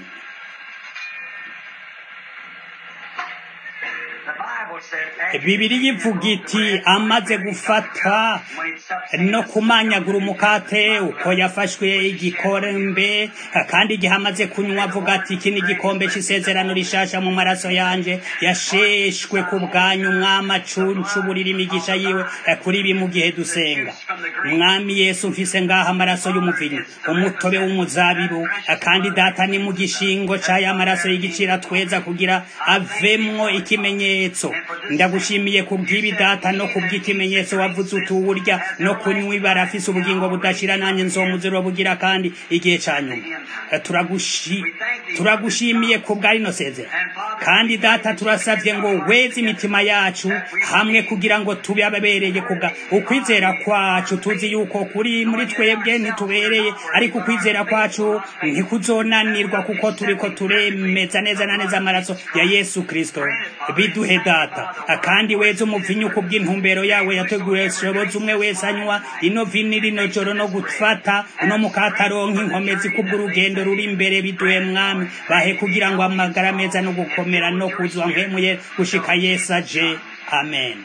Bibiri yivuga iti amaze gufata no kumanyagura umukate uko yafashwe igikombe kandi igihe amaze kunywa avuga ati iki ni igikombe c'isezerano rishasha mu maraso yanje yasheshwe ku bwanyu mwama cuncu burira imigisha yiwe kuri ibi mu gihe dusenga. Mwami Yesu mfise ngaha amaraso y'umuvinyu umutobe w'umuzabibu kandi data ni mu gishingo c'aya maraso y'igicira tweza kugira avemwo ikimenyetso. Ndagushimiye kubw'ibi data no kubw'ikimenyetso wavuze utuburya no kunywa barafise ubugingo budashira nanye nzomuziro bugira kandi igihe canyuma. Turagushi turagushimiye kubw'ari no sezera kandi data turasavye ngo weze imitima yacu hamwe kugira ngo tube ababereye kubwa ukwizera kwacu tuzi yuko kuri muri twebwe ntitubereye ariko ukwizera kwacu ntikuzonanirwa kuko turiko turemeza neza na neza amaraso ya Yesu Kristo. Biduhe data kandi weze umuvinyu kubw'intumbero yawe yateguye shoboza umwe wese anywa ino vini rino joro no gufata uno mukataronka inkomezi kubw'urugendo ruri imbere biduhe mwami bahe kugira ngo amagara meza no gukomera no kuzwa nkemuye gushika Yesu aje amen.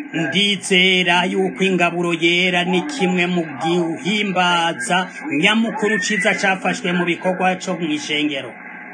ndizera yuko ingaburo yera ni kimwe mu gihimbaza nyamukuru ciza cafashwe mu bikorwa co mw'ishengero.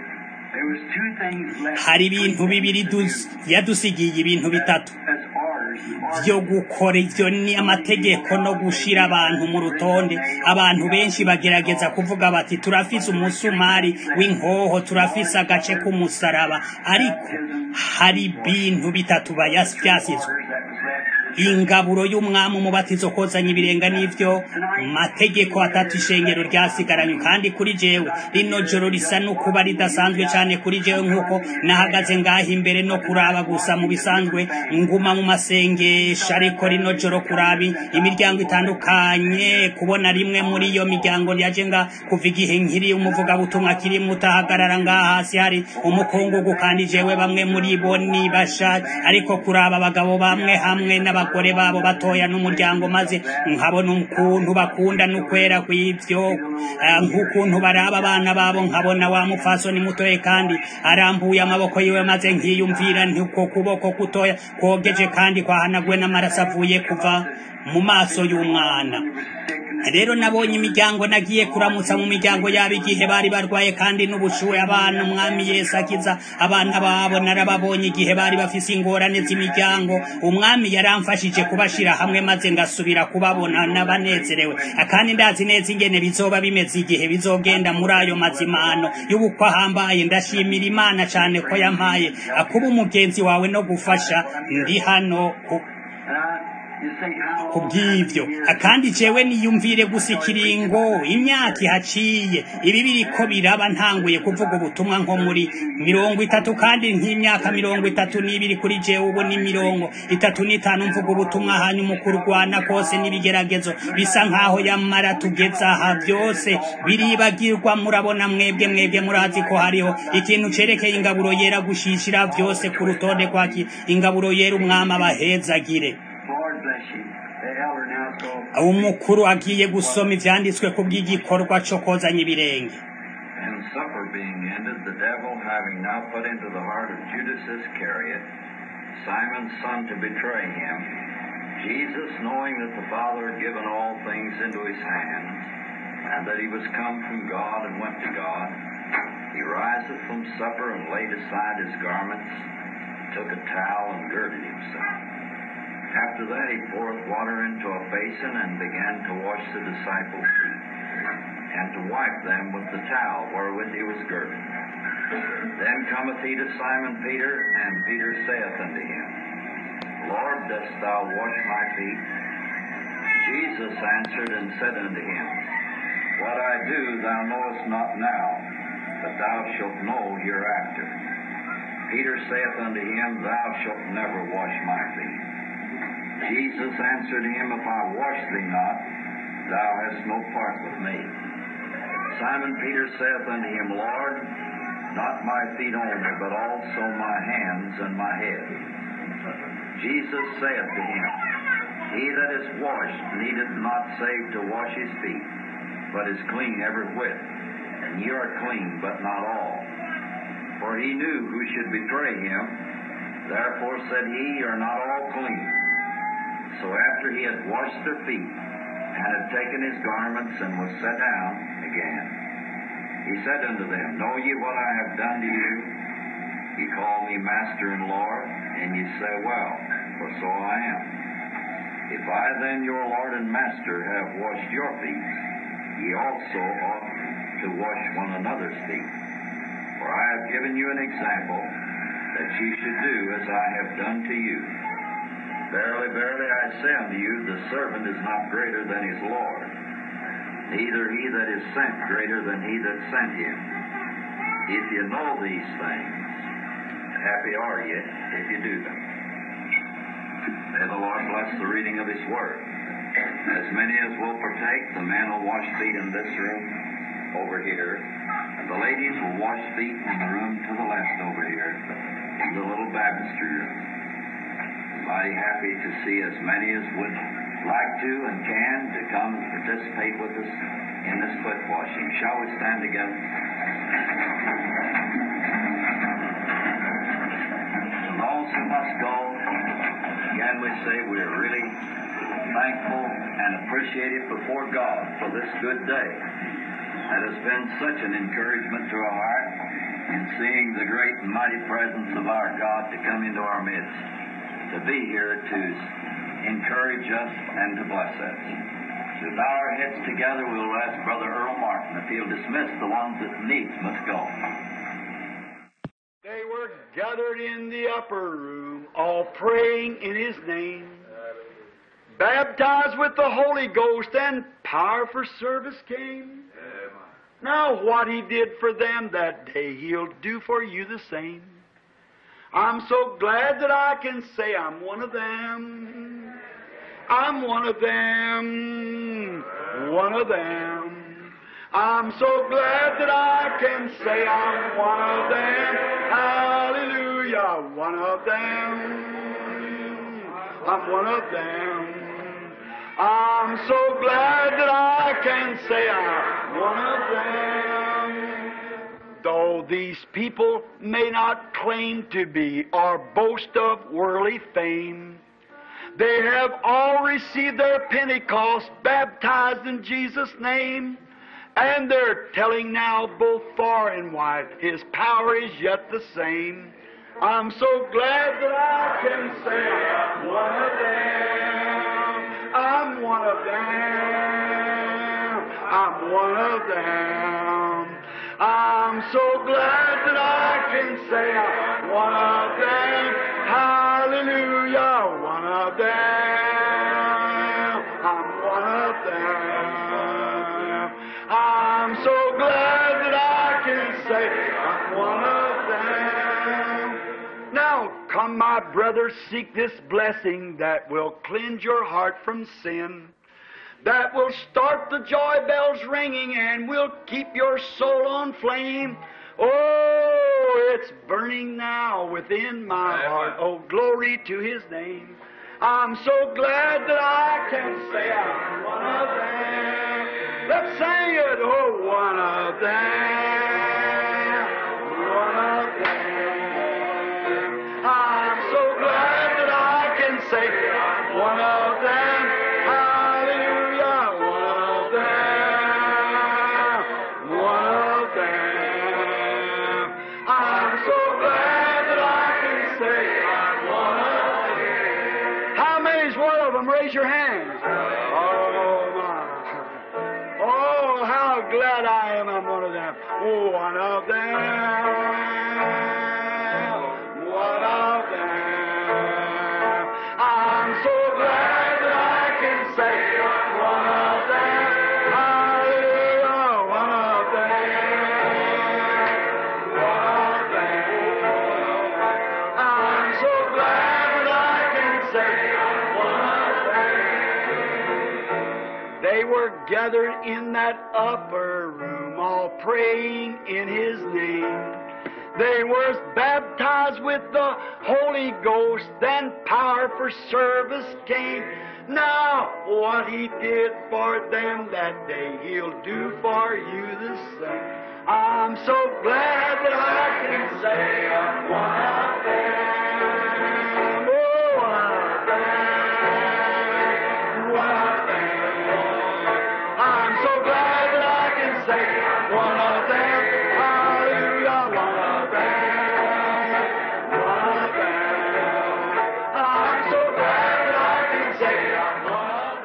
Hari ibintu bibiri yadusigiye, ibintu bitatu vyo gukora. Ivyo ni amategeko no gushira abantu mu rutonde. Abantu benshi bagerageza kuvuga bati turafise umusumari w'inkoho, turafise agace k'umusaraba, ariko hari ibintu bitatu vyasizwe: ingaburo y'umwami, umubatizo, kozanya ibirenga, n'ivyo mategeko atatu ishengero ryasigaranye. Kandi kuri jewe rino joro risa n'ukuba ridasanzwe cane kuri jewe, nk'uko nahagaze ngaho imbere no kuraba gusa. Mu bisanzwe nguma mu masengesho, ariko rino joro kurabi imiryango itandukanye, kubona rimwe muri iyo miryango yaje nga kuva igihe nkiri umuvugabutumwa kiri mutahagarara ngaha hasi hari umukungugu, kandi jewe bamwe muri bo ni bashaje, ariko kuraba abagabo bamwe hamwe n'abagore babo batoya n'umuryango, maze nkabona ukuntu bakunda n'ukwera kw'ivyo, nk'ukuntu baraba abana babo, nkabona wa mupfasoni mutoye kandi arambuye amaboko yiwe, maze nkiyumvira nti uko kuboko kutoya kogeje kandi kwahanagwe n'amaraso avuye kuva mu maso y'umwana. Rero nabonye imiryango, nagiye kuramutsa mu miryango yabo igihe bari barwaye kandi n'ubushuhe, abana umwami Yesu akiza abana babo. Narababonye igihe bari bafise ingorane z'imiryango, umwami yaramfashije kubashira hamwe, maze ngasubira kubabona nabanezerewe. Kandi ndazi neza ingene bizoba bimeze igihe bizogenda muri ayo mazimano y'ubukwa ahambaye. Ndashimira Imana cane ko yampaye kuba umugenzi wawe no gufasha. Ndi hano ku kubw'ivyo kandi jewe niyumvire gusa ikiringo imyaka ihaciye ibi biriko biraba, ntanguye kuvuga ubutumwa nko muri mirongo itatu, kandi nk'imyaka mirongo itatu n'ibiri kuri jewe ubu ni mirongo itatu n'itanu mvuga ubutumwa. Hanyuma ukurwana kose n'ibigeragezo bisa nkaho yamara tugeza aha vyose biribagirwa. Murabona mwebwe mwebwe murazi ko hariho ikintu cerekeye ingaburo yera gushishira vyose ku rutonde kwaki ingaburo yera umwami abahezagire. Umukuru agiye gusoma ivyanditswe ku bw'igikorwa co kozanya ibirenge. And supper being ended, the devil having now put into the heart of Judas Iscariot, Simon's son, to betray him, Jesus, knowing that the Father had given all things into his hands, and that he was come from God and went to God, he riseth from supper and laid aside his garments, took a towel and girded himself. After that he poureth water into a basin and began to wash the disciples' feet, and to wipe them with the towel wherewith he was girded. Then cometh he to Simon Peter, and Peter saith unto him, Lord, dost thou wash my feet? Jesus answered and said unto him, What I do thou knowest not now, but thou shalt know hereafter. Peter saith unto him, Thou shalt never wash my feet. Jesus answered him, If I wash thee not, thou hast no part with me. Simon Peter saith unto him, Lord, not my feet only, but also my hands and my head. Jesus saith to him, He that is washed needeth not save to wash his feet, but is clean every whit. And ye are clean, but not all. For he knew who should betray him. Therefore said he, Ye are not all clean. So after he had washed their feet, and had taken his garments, and was set down again, he said unto them, Know ye what I have done to you? Ye call me Master and Lord, and ye say, Well, for so I am. If I then, your Lord and Master, have washed your feet, ye also ought to wash one another's feet. For I have given you an example, that ye should do as I have done to you. Verily, verily, I say unto you, the servant is not greater than his Lord, neither he that is sent greater than he that sent him. If you know these things, happy are ye if you do them. May the Lord bless the reading of his word. As many as will partake, the men will wash feet in this room over here, and the ladies will wash feet in the room to the left over here, in the little baptistry room. Mighty happy to see as many as would like to and can to come and participate with us in this foot washing. Shall we stand together? Those who must go, Again, we say we're really thankful and appreciative before God for this good day. That has been such an encouragement to our heart in seeing the great and mighty presence of our God to come into our midst, to be here to encourage us and to bless us. To bow our heads together, we'll ask Brother Earl Martin if he'll dismiss the ones that needs must go. They were gathered in the upper room, all praying in His name, baptized with the Holy Ghost, and power for service came. Now what He did for them that day, He'll do for you the same. I'm so glad that I can say I'm one of them. I'm one of them. One of them. I'm so glad that I can say I'm one of them. Hallelujah. One of them. I'm one of them. I'm so glad that I can say I'm one of them. Though these people may not claim to be or boast of worldly fame, they have all received their Pentecost, baptized in Jesus' name, and they're telling now both far and wide His power is yet the same. I'm so glad that I can say I'm one of them. I'm one of them. I'm one of them. I'm so glad that I can say I'm one of them. Hallelujah, one of them. I'm one of them. I'm so glad that I can say I'm one of them. Now, come, my brother, seek this blessing that will cleanse your heart from sin, that will start the joy bells ringing and will keep your soul on flame. Oh, it's burning now within my heart. Oh, glory to His name. I'm so glad that I can say I'm one of them. Let's sing it. Oh, one of them. One of them. I'm so glad that I can say I'm one of them. Hallelujah. One of them. One of them. I'm so glad that I can say I'm one of them. How many's one of them? Raise your hands. Oh, my. Oh, how glad I am I'm one of them. Oh, one of them. One of them. I'm so glad that I can say I'm one of them. Hallelujah. One of them. One of them. I'm so glad that I can say I'm one of them. They were gathered in that upper room, all praying in His name. They were baptized with the Holy Ghost, then power for service came. Now, what He did for them that day, He'll do for you the same. I'm so glad that I can say I'm one of them. Oh, one of them. One of them. I'm so glad that I can say I'm one of them. Hallelujah, one of them. One of them. I'm so glad that I can say I'm one of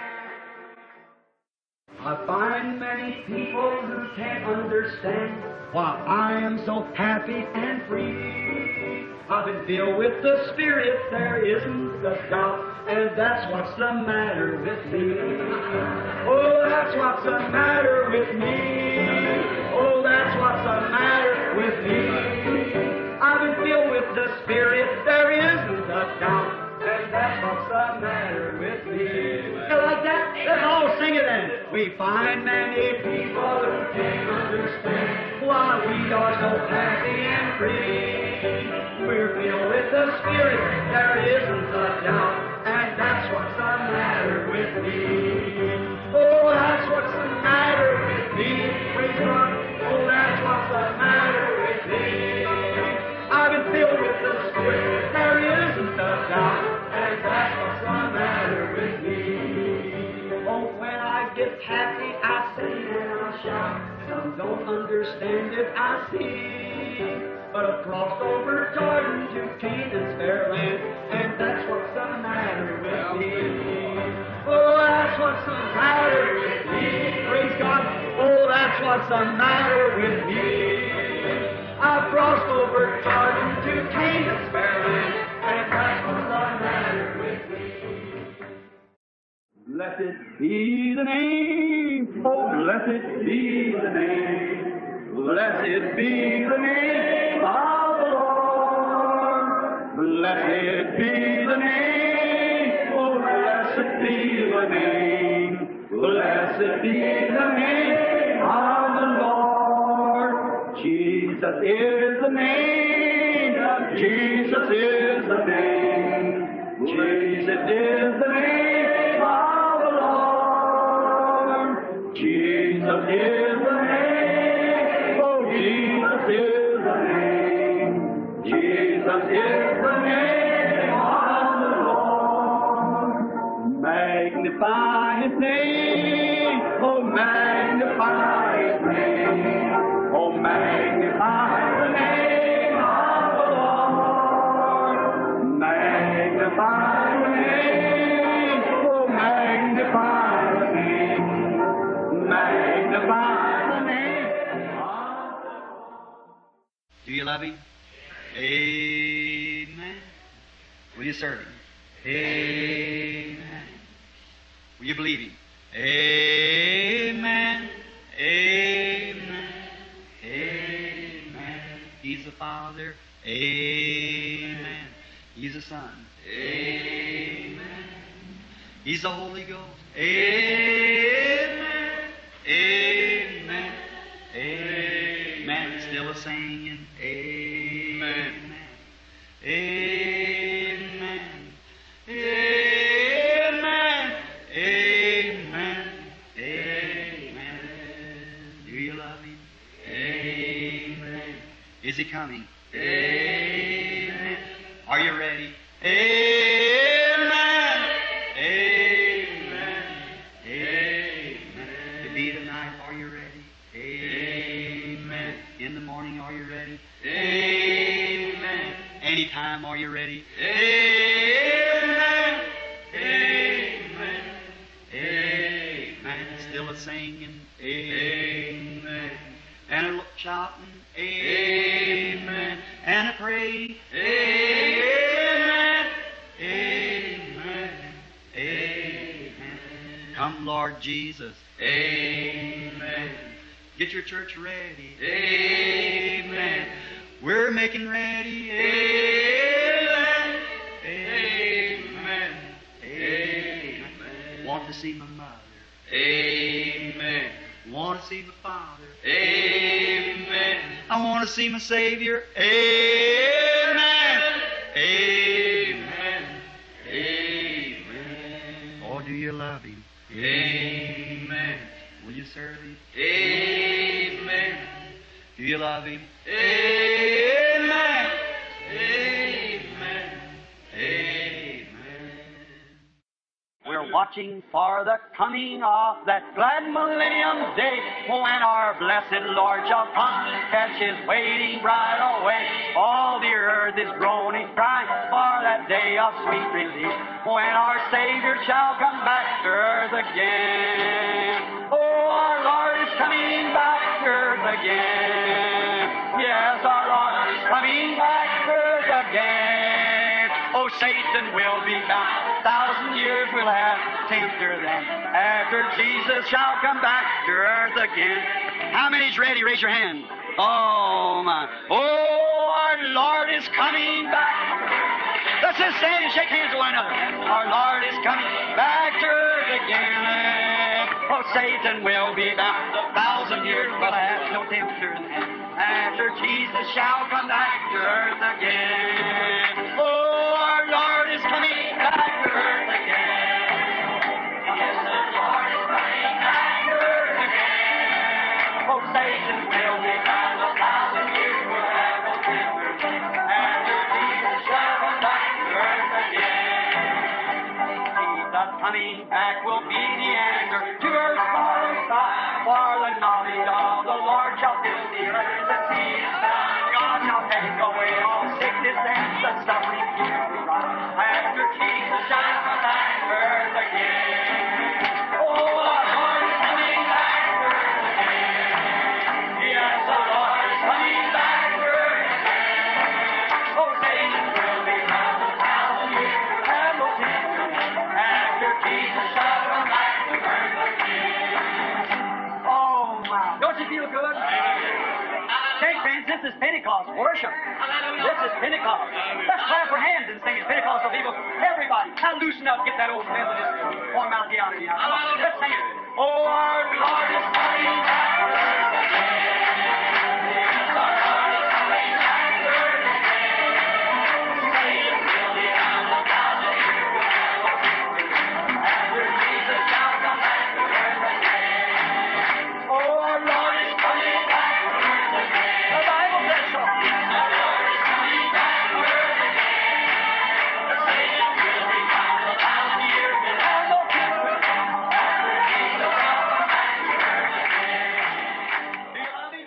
them. I find many people who can't understand why I am so happy and free. I've been filled with the Spirit, there isn't a doubt, and that's what's the matter with me. Oh, that's what's the matter with me. Oh, that's what's the matter with me. I've been filled with the Spirit, there isn't a doubt, and that's what's the matter with me. You like that? Let's all sing it then. We find many people who can't understand why we are so happy and free. We're filled with the Spirit, there isn't a doubt, and that's what's the matter with me. Oh, that's what's the matter with me. Praise God. Oh, that's what's the matter with me. I've been filled with the Spirit, there isn't a doubt. shout. Some don't understand it, I see. But I've crossed over Jordan to Canaan's fair land, and that's what's the matter with me. Oh, that's what's the matter with me. Praise God. Oh, that's what's the matter with me. I've crossed over Jordan to Canaan's fair land, and that's what's the matter with me. Blessed be the name, oh, blessed be the name. Blessed be the name of the Lord. Blessed be the name, oh, blessed be the name. Blessed be the name of the Lord. Jesus is the name, Jesus is the name. Jesus is the name of the Lord. Jesus is the name, oh, Jesus is the name. Jesus is the name of the Lord. Magnify His name, oh, magnify His name. Oh, magnify the name of the Lord. Magnify the name, oh, magnify the name. Magnify the name of the Lord. Do you love Him? Amen. Will you serve Him? Amen. Will you believe Him? Amen. Amen. Amen. He's the Father. Amen. He's the Son. Amen. He's the Holy Ghost. Amen. Amen. Amen. Still a singing. Amen. Amen. Amen. Amen. Amen. Do you love Him? Amen. Is He coming? Amen. Are you ready? Amen. Amen. Amen. To be tonight, are you ready? Amen. In the morning, are you ready? Amen. Anytime, are you ready? Amen. Amen. Amen. Still a singing. Amen. And a shouting. Amen. And a praying. Amen. Amen. Amen. Come, Lord Jesus. Amen. Get your church ready. Amen. We're making ready. Amen. Amen. Amen. Want to see my mother. Amen. Want to see my father. Amen. I want to see my Savior. Amen. Amen. Amen. Oh, do you love Him? Amen. Will you serve Him? Amen. Do you love Him? Amen. Amen. Amen. We're watching for the coming of that glad millennium day when our blessed Lord shall come and catch His waiting bride away. All the earth is groaning, crying for that day of sweet release when our Savior shall come back to earth again. Oh, our Lord is coming back to earth again. Yes, our Lord is coming back to earth again. Oh, Satan will be bound. A thousand years we'll have tempter then. After Jesus shall come back to earth again. How many's ready? Raise your hand. Oh, my. Oh, our Lord is coming back. Let's just stand and shake hands with one another. Our Lord is coming back to earth again. Oh, Satan will be bound. A thousand years we'll have no tempter then. After Jesus shall come back to earth again. Oh, our Lord is coming back to earth again. Yes, the Lord is coming back to earth again. Oh, Satan will be bound. A thousand years will have no tempter. After Jesus shall come back to earth again. Jesus coming back will be the answer to earth's sorrow side. For the knowledge of the Lord shall fill the earth. The peace of God shall take away all sickness and the suffering here we run. After Jesus shall come back to earth again. Oh, the Lord is coming back to earth again. Yes, the Lord is coming back to earth again. Oh, Satan will be bound a thousand years and will take after Jesus shall come back to earth again. Oh, my. Don't you feel good? Say, friends, this is Pentecost worship. This is Pentecost. Let's clap our hands and sing it. Pentecostal people, everybody, now loosen up, get that old Methodist formality out of you. Let's sing it. Oh, our Lord is coming back to earth again.